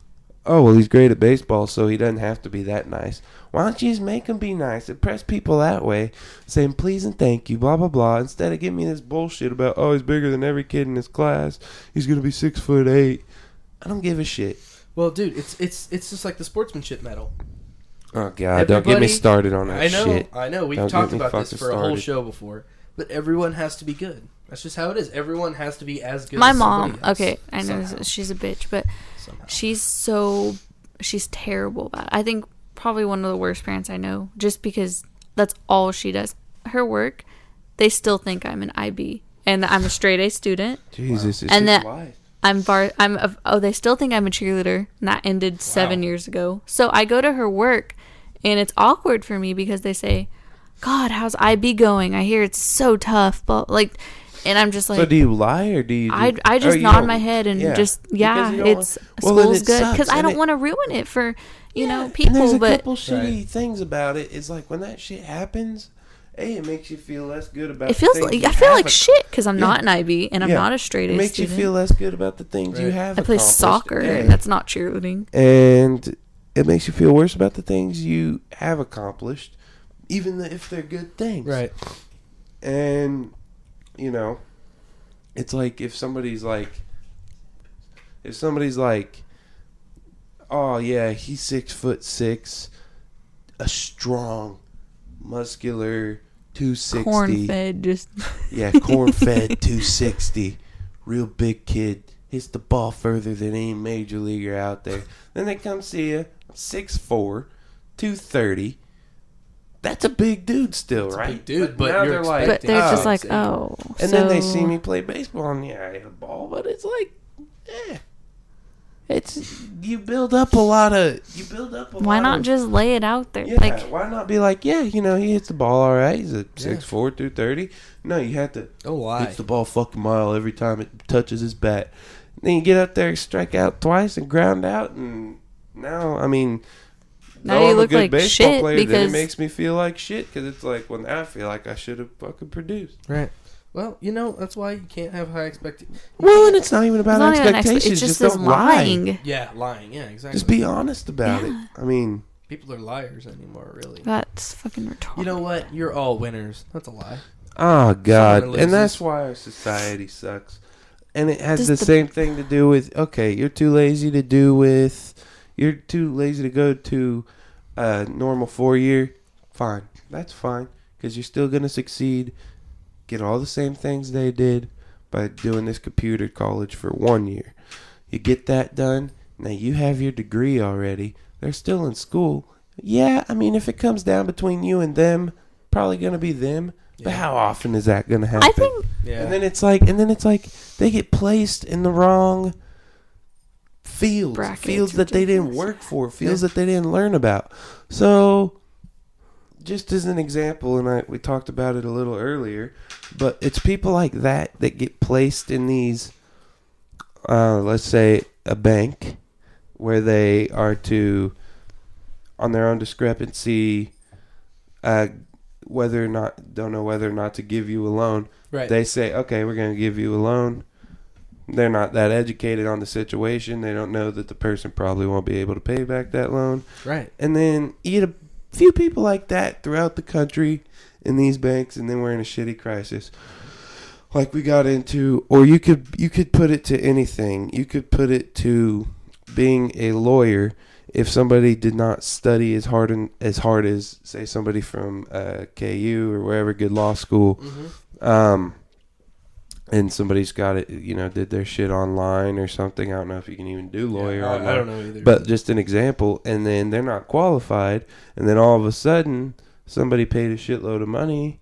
[SPEAKER 1] Oh, well, he's great at baseball, so he doesn't have to be that nice. Why don't you just make him be nice? Impress people that way, saying please and thank you, blah, blah, blah, instead of giving me this bullshit about, oh, he's bigger than every kid in his class. He's going to be six foot eight. I don't give a shit.
[SPEAKER 2] Well, dude, it's it's it's just like the sportsmanship medal.
[SPEAKER 1] Oh, God, don't get me
[SPEAKER 2] Everybody-
[SPEAKER 1] started on that
[SPEAKER 2] I know,
[SPEAKER 1] shit.
[SPEAKER 2] I know. We've
[SPEAKER 1] Don't
[SPEAKER 2] talked
[SPEAKER 1] get me
[SPEAKER 2] about this
[SPEAKER 1] fucking
[SPEAKER 2] for a whole
[SPEAKER 1] started.
[SPEAKER 2] show before, but everyone has to be good. That's just how it is. Everyone has to be as good.
[SPEAKER 3] my
[SPEAKER 2] as
[SPEAKER 3] mom.
[SPEAKER 2] somebody else,
[SPEAKER 3] Okay, I know
[SPEAKER 2] somehow,
[SPEAKER 3] she's a bitch, but
[SPEAKER 2] somehow.
[SPEAKER 3] she's so she's terrible about it. I think probably one of the worst parents I know, just because that's all she does. Her work, they still think I'm an I B and that I'm a straight A student.
[SPEAKER 1] Jesus, it's
[SPEAKER 3] And
[SPEAKER 1] his
[SPEAKER 3] that-
[SPEAKER 1] life.
[SPEAKER 3] I'm var- I'm a, oh they still think I'm a cheerleader, and that ended seven years ago. So I go to her work, and it's awkward for me because they say, "God, how's I B going? I hear it's so tough." But like, and I'm just like,
[SPEAKER 1] So do you lie or do you? Do,
[SPEAKER 3] I, I
[SPEAKER 1] or
[SPEAKER 3] just
[SPEAKER 1] you
[SPEAKER 3] nod
[SPEAKER 1] don't-
[SPEAKER 3] my head and
[SPEAKER 1] yeah.
[SPEAKER 3] just
[SPEAKER 1] Because
[SPEAKER 3] yeah,
[SPEAKER 1] you don't
[SPEAKER 3] it's
[SPEAKER 1] Well, then
[SPEAKER 3] school's
[SPEAKER 1] it
[SPEAKER 3] good
[SPEAKER 1] sucks,
[SPEAKER 3] because I
[SPEAKER 1] and
[SPEAKER 3] don't
[SPEAKER 1] it-
[SPEAKER 3] want to ruin it for you know
[SPEAKER 1] and
[SPEAKER 3] people.
[SPEAKER 1] there's a
[SPEAKER 3] But
[SPEAKER 1] couple shitty
[SPEAKER 2] Right.
[SPEAKER 1] things about it. It's like when that shit happens, hey, it makes you feel less good about.
[SPEAKER 3] it
[SPEAKER 1] the
[SPEAKER 3] feels
[SPEAKER 1] things
[SPEAKER 3] like
[SPEAKER 1] you
[SPEAKER 3] I feel like
[SPEAKER 1] haven't-
[SPEAKER 3] shit because I'm
[SPEAKER 1] Yeah.
[SPEAKER 3] not an I B and I'm
[SPEAKER 1] Yeah.
[SPEAKER 3] not a straight A
[SPEAKER 1] It makes
[SPEAKER 3] student.
[SPEAKER 1] you feel less good about the things you
[SPEAKER 2] Right.
[SPEAKER 1] have.
[SPEAKER 3] I play
[SPEAKER 1] accomplished.
[SPEAKER 3] soccer.
[SPEAKER 1] Yeah.
[SPEAKER 3] That's not cheerleading.
[SPEAKER 1] And it makes you feel worse about the things you have accomplished, even if they're good things.
[SPEAKER 2] Right.
[SPEAKER 1] And you know, it's like if somebody's like, if somebody's like, oh yeah, he's six foot six, a strong, muscular, two sixty.
[SPEAKER 3] Corn fed, just
[SPEAKER 1] Yeah, corn fed two sixty. Real big kid. Hits the ball further than any major leaguer out there. Then they come see you, six four, two thirty. That's a big dude still,
[SPEAKER 2] It's a
[SPEAKER 1] right?
[SPEAKER 2] big dude, but
[SPEAKER 1] now
[SPEAKER 2] you're
[SPEAKER 1] they're like,
[SPEAKER 3] but they're just
[SPEAKER 1] oh.
[SPEAKER 3] like, oh.
[SPEAKER 1] And
[SPEAKER 3] so,
[SPEAKER 1] then they see me play baseball, and yeah, I hit a ball, but it's like, eh. It's, you build up a lot of, you build up a
[SPEAKER 3] Why
[SPEAKER 1] lot
[SPEAKER 3] not
[SPEAKER 1] of,
[SPEAKER 3] just lay it out there?
[SPEAKER 1] yeah,
[SPEAKER 3] Like,
[SPEAKER 1] why not be like, yeah, you know, he hits the ball all right. He's a
[SPEAKER 2] Yeah.
[SPEAKER 1] six four, two thirty. No, you have to
[SPEAKER 2] Don't lie.
[SPEAKER 1] hits the ball fucking mile every time it touches his bat. Then you get up there, strike out twice, and ground out, and now, I mean,
[SPEAKER 3] Now
[SPEAKER 1] though
[SPEAKER 3] you
[SPEAKER 1] I'm
[SPEAKER 3] look
[SPEAKER 1] a good
[SPEAKER 3] like
[SPEAKER 1] baseball
[SPEAKER 3] shit
[SPEAKER 1] player, then it
[SPEAKER 3] because-
[SPEAKER 1] makes me feel like shit because it's like, well, now I feel like I should have fucking produced.
[SPEAKER 2] Right. Well, you know, that's why you can't have high expectations.
[SPEAKER 1] Well, and it's not even
[SPEAKER 3] It's
[SPEAKER 1] about
[SPEAKER 3] not even an expe-
[SPEAKER 1] expectations.
[SPEAKER 3] it's just,
[SPEAKER 1] just
[SPEAKER 3] this
[SPEAKER 1] don't lie.
[SPEAKER 3] lying.
[SPEAKER 2] Yeah, lying. Yeah, exactly.
[SPEAKER 1] Just be honest about
[SPEAKER 3] Yeah.
[SPEAKER 1] it. I mean,
[SPEAKER 2] People are liars anymore, really.
[SPEAKER 3] That's fucking retarded.
[SPEAKER 2] You know what? You're all winners. That's a lie.
[SPEAKER 1] oh God,
[SPEAKER 2] Someone
[SPEAKER 1] and that's
[SPEAKER 2] loses.
[SPEAKER 1] why our society sucks. And it has
[SPEAKER 3] Does
[SPEAKER 1] the,
[SPEAKER 3] the-
[SPEAKER 1] same thing to do with. Okay, you're too lazy to do with. You're too lazy to go to a normal four year. Fine, that's fine because you're still gonna succeed. Get all the same things they did by doing this computer college for one year. You get that done. Now you have your degree already. They're still in school. Yeah, I mean, if it comes down between you and them, probably gonna be them. But
[SPEAKER 2] Yeah.
[SPEAKER 1] how often is that gonna happen?
[SPEAKER 3] I think
[SPEAKER 2] Yeah.
[SPEAKER 1] And then it's like, and then it's like they get placed in the wrong fields,
[SPEAKER 3] Brackets,
[SPEAKER 1] fields that they didn't
[SPEAKER 3] ridiculous.
[SPEAKER 1] work for, fields
[SPEAKER 2] Yeah.
[SPEAKER 1] that they didn't learn about. So, just as an example, and I we talked about it a little earlier, but it's people like that that get placed in these, uh, let's say, a bank, where they are to, on their own discrepancy, uh, whether or not don't know whether or not to give you a loan.
[SPEAKER 2] right.
[SPEAKER 1] They say, okay, we're going to give you a loan. They're not that educated on the situation. They don't know that the person probably won't be able to pay back that loan.
[SPEAKER 2] right.
[SPEAKER 1] And then you get a few people like that throughout the country in these banks, and then we're in a shitty crisis. Like we got into, or you could you could put it to anything. You could put it to being a lawyer. If somebody did not study as hard and as hard as say somebody from uh, K U or wherever, good law school,
[SPEAKER 2] Mm-hmm.
[SPEAKER 1] um, and somebody's got it, you know, did their shit online or something. I don't know if you can even do lawyer
[SPEAKER 2] Yeah, I,
[SPEAKER 1] online.
[SPEAKER 2] I don't know either.
[SPEAKER 1] But just an example, and then they're not qualified, and then all of a sudden somebody paid a shitload of money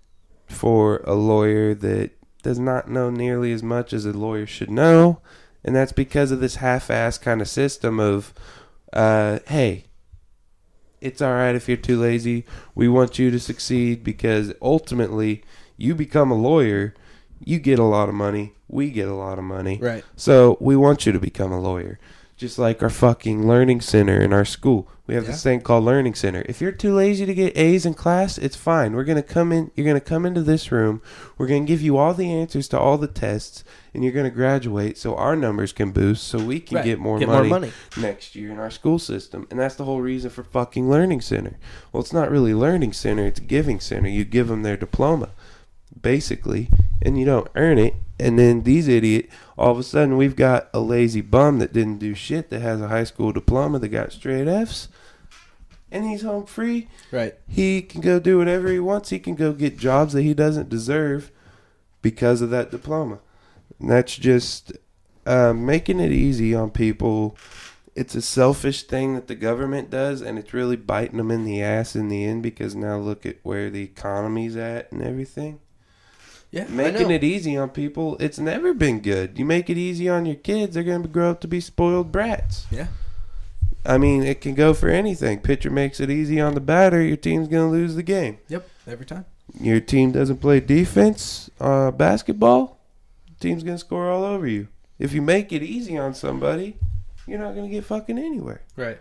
[SPEAKER 1] for a lawyer that does not know nearly as much as a lawyer should know, and that's because of this half-ass kind of system of, uh, hey, it's all right if you're too lazy. We want you to succeed because ultimately you become a lawyer, you get a lot of money, we get a lot of money.
[SPEAKER 2] right.
[SPEAKER 1] So we want you to become a lawyer. Just like our fucking learning center in our school. We have
[SPEAKER 2] Yeah.
[SPEAKER 1] this thing called learning center. If you're too lazy to get A's in class, it's fine. We're gonna come in you're gonna come into this room, we're gonna give you all the answers to all the tests, and you're gonna graduate so our numbers can boost so we can
[SPEAKER 2] Right.
[SPEAKER 1] get more
[SPEAKER 2] Get
[SPEAKER 1] money
[SPEAKER 2] more money.
[SPEAKER 1] next year in our school system. And that's the whole reason for fucking learning center. Well, it's not really learning center, it's giving center. You give them their diploma, basically, and you don't earn it. And then these idiot, all of a sudden we've got a lazy bum that didn't do shit that has a high school diploma that got straight F's, and he's home free.
[SPEAKER 2] Right.
[SPEAKER 1] He can go do whatever he wants. He can go get jobs that he doesn't deserve because of that diploma. And that's just uh, making it easy on people. It's a selfish thing that the government does, and it's really biting them in the ass in the end because now look at where the economy's at and everything.
[SPEAKER 2] Yeah.
[SPEAKER 1] Making
[SPEAKER 2] I know.
[SPEAKER 1] it easy on people, it's never been good. You make it easy on your kids, they're going to grow up to be spoiled brats.
[SPEAKER 2] Yeah.
[SPEAKER 1] I mean, it can go for anything. Pitcher makes it easy on the batter, your team's going to lose the game.
[SPEAKER 2] Yep. Every time.
[SPEAKER 1] Your team doesn't play defense, uh, basketball, team's going to score all over you. If you make it easy on somebody, you're not going to get fucking anywhere.
[SPEAKER 2] Right.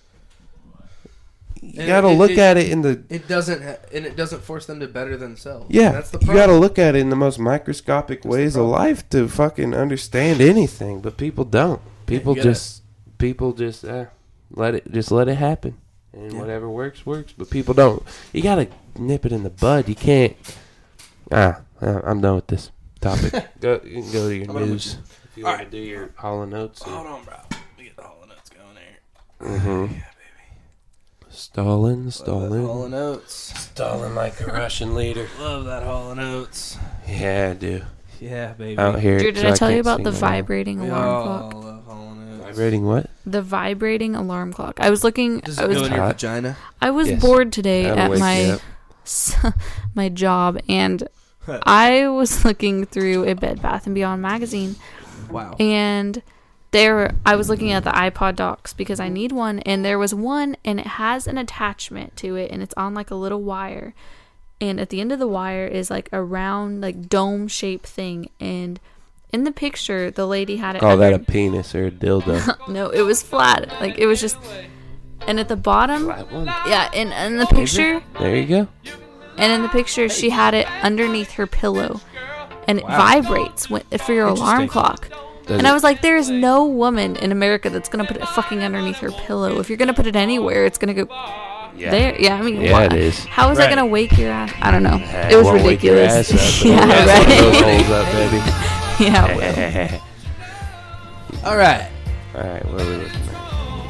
[SPEAKER 1] You
[SPEAKER 2] And
[SPEAKER 1] got to
[SPEAKER 2] it-
[SPEAKER 1] look
[SPEAKER 2] it-
[SPEAKER 1] at it in the...
[SPEAKER 2] It doesn't, ha- and it doesn't force them to better themselves.
[SPEAKER 1] Yeah,
[SPEAKER 2] That's the
[SPEAKER 1] you
[SPEAKER 2] problem.
[SPEAKER 1] got to look at it in the most microscopic
[SPEAKER 2] That's the
[SPEAKER 1] ways of
[SPEAKER 2] problem.
[SPEAKER 1] life to fucking understand anything, but people don't. People
[SPEAKER 2] you gotta-
[SPEAKER 1] just, people just uh, let it, just let it happen, and
[SPEAKER 2] Yeah.
[SPEAKER 1] whatever works works. But people don't. You got to nip it in the bud. You can't. Ah, uh, I'm done with this topic. go, you can go to your
[SPEAKER 2] I'm done with
[SPEAKER 1] news
[SPEAKER 2] you.
[SPEAKER 1] if you
[SPEAKER 2] All
[SPEAKER 1] want
[SPEAKER 2] right.
[SPEAKER 1] to do your Hollow Notes.
[SPEAKER 2] Hold on, bro. We get the Hollow Notes going here.
[SPEAKER 1] Mm-hmm.
[SPEAKER 2] Yeah,
[SPEAKER 1] Stalin,
[SPEAKER 2] baby. Love that
[SPEAKER 1] Stalin,
[SPEAKER 2] Hollow Notes.
[SPEAKER 1] Stalin like a Russian leader.
[SPEAKER 2] Love that Hollow Notes.
[SPEAKER 1] Yeah, I do.
[SPEAKER 2] Yeah, baby.
[SPEAKER 1] Out here,
[SPEAKER 3] Dude, did
[SPEAKER 1] so
[SPEAKER 3] I tell you
[SPEAKER 1] can't
[SPEAKER 3] about
[SPEAKER 1] sing
[SPEAKER 3] the
[SPEAKER 1] no more.
[SPEAKER 3] vibrating
[SPEAKER 2] We
[SPEAKER 3] alarm
[SPEAKER 2] all
[SPEAKER 3] clock?
[SPEAKER 2] love Hollow Notes.
[SPEAKER 1] Vibrating what?
[SPEAKER 3] The vibrating alarm clock. I was looking.
[SPEAKER 2] Does
[SPEAKER 3] I
[SPEAKER 2] it
[SPEAKER 3] was.
[SPEAKER 2] go in your
[SPEAKER 1] hot.
[SPEAKER 2] vagina?
[SPEAKER 3] I was
[SPEAKER 1] Yes.
[SPEAKER 3] bored today
[SPEAKER 1] That'll
[SPEAKER 3] at
[SPEAKER 1] wake you
[SPEAKER 3] my
[SPEAKER 1] up.
[SPEAKER 3] my job, and I was looking through a Bed Bath and Beyond magazine,
[SPEAKER 2] Wow.
[SPEAKER 3] and there I was looking at the iPod docks because I need one, and there was one, and it has an attachment to it, and it's on like a little wire, and at the end of the wire is like a round like dome shaped thing, and in the picture, the lady had it.
[SPEAKER 1] Call that a
[SPEAKER 3] under-
[SPEAKER 1] penis or a dildo.
[SPEAKER 3] No, it was flat. Like it was just. And at the bottom,
[SPEAKER 1] Flat one.
[SPEAKER 3] yeah, in in the picture,
[SPEAKER 1] There you go.
[SPEAKER 3] and in the picture, she had it underneath her pillow, and it vibrates when, for your alarm
[SPEAKER 2] Interesting.
[SPEAKER 3] clock.
[SPEAKER 1] Does
[SPEAKER 3] And
[SPEAKER 1] it-
[SPEAKER 3] I was like, there is no woman in America that's gonna put it fucking underneath her pillow. If you're gonna put it anywhere, it's gonna go
[SPEAKER 1] yeah.
[SPEAKER 3] there. Yeah, I mean,
[SPEAKER 1] Yeah,
[SPEAKER 3] why-
[SPEAKER 1] it is.
[SPEAKER 3] How is
[SPEAKER 2] Right.
[SPEAKER 3] that gonna wake your ass? I don't know.
[SPEAKER 1] Hey,
[SPEAKER 3] It was
[SPEAKER 1] won't wake your
[SPEAKER 3] ridiculous.
[SPEAKER 1] ass up.
[SPEAKER 3] Yeah,
[SPEAKER 1] That's one of those
[SPEAKER 3] right.
[SPEAKER 1] holes up, baby.
[SPEAKER 3] Yeah, well.
[SPEAKER 2] All right.
[SPEAKER 1] All right, what are we looking at?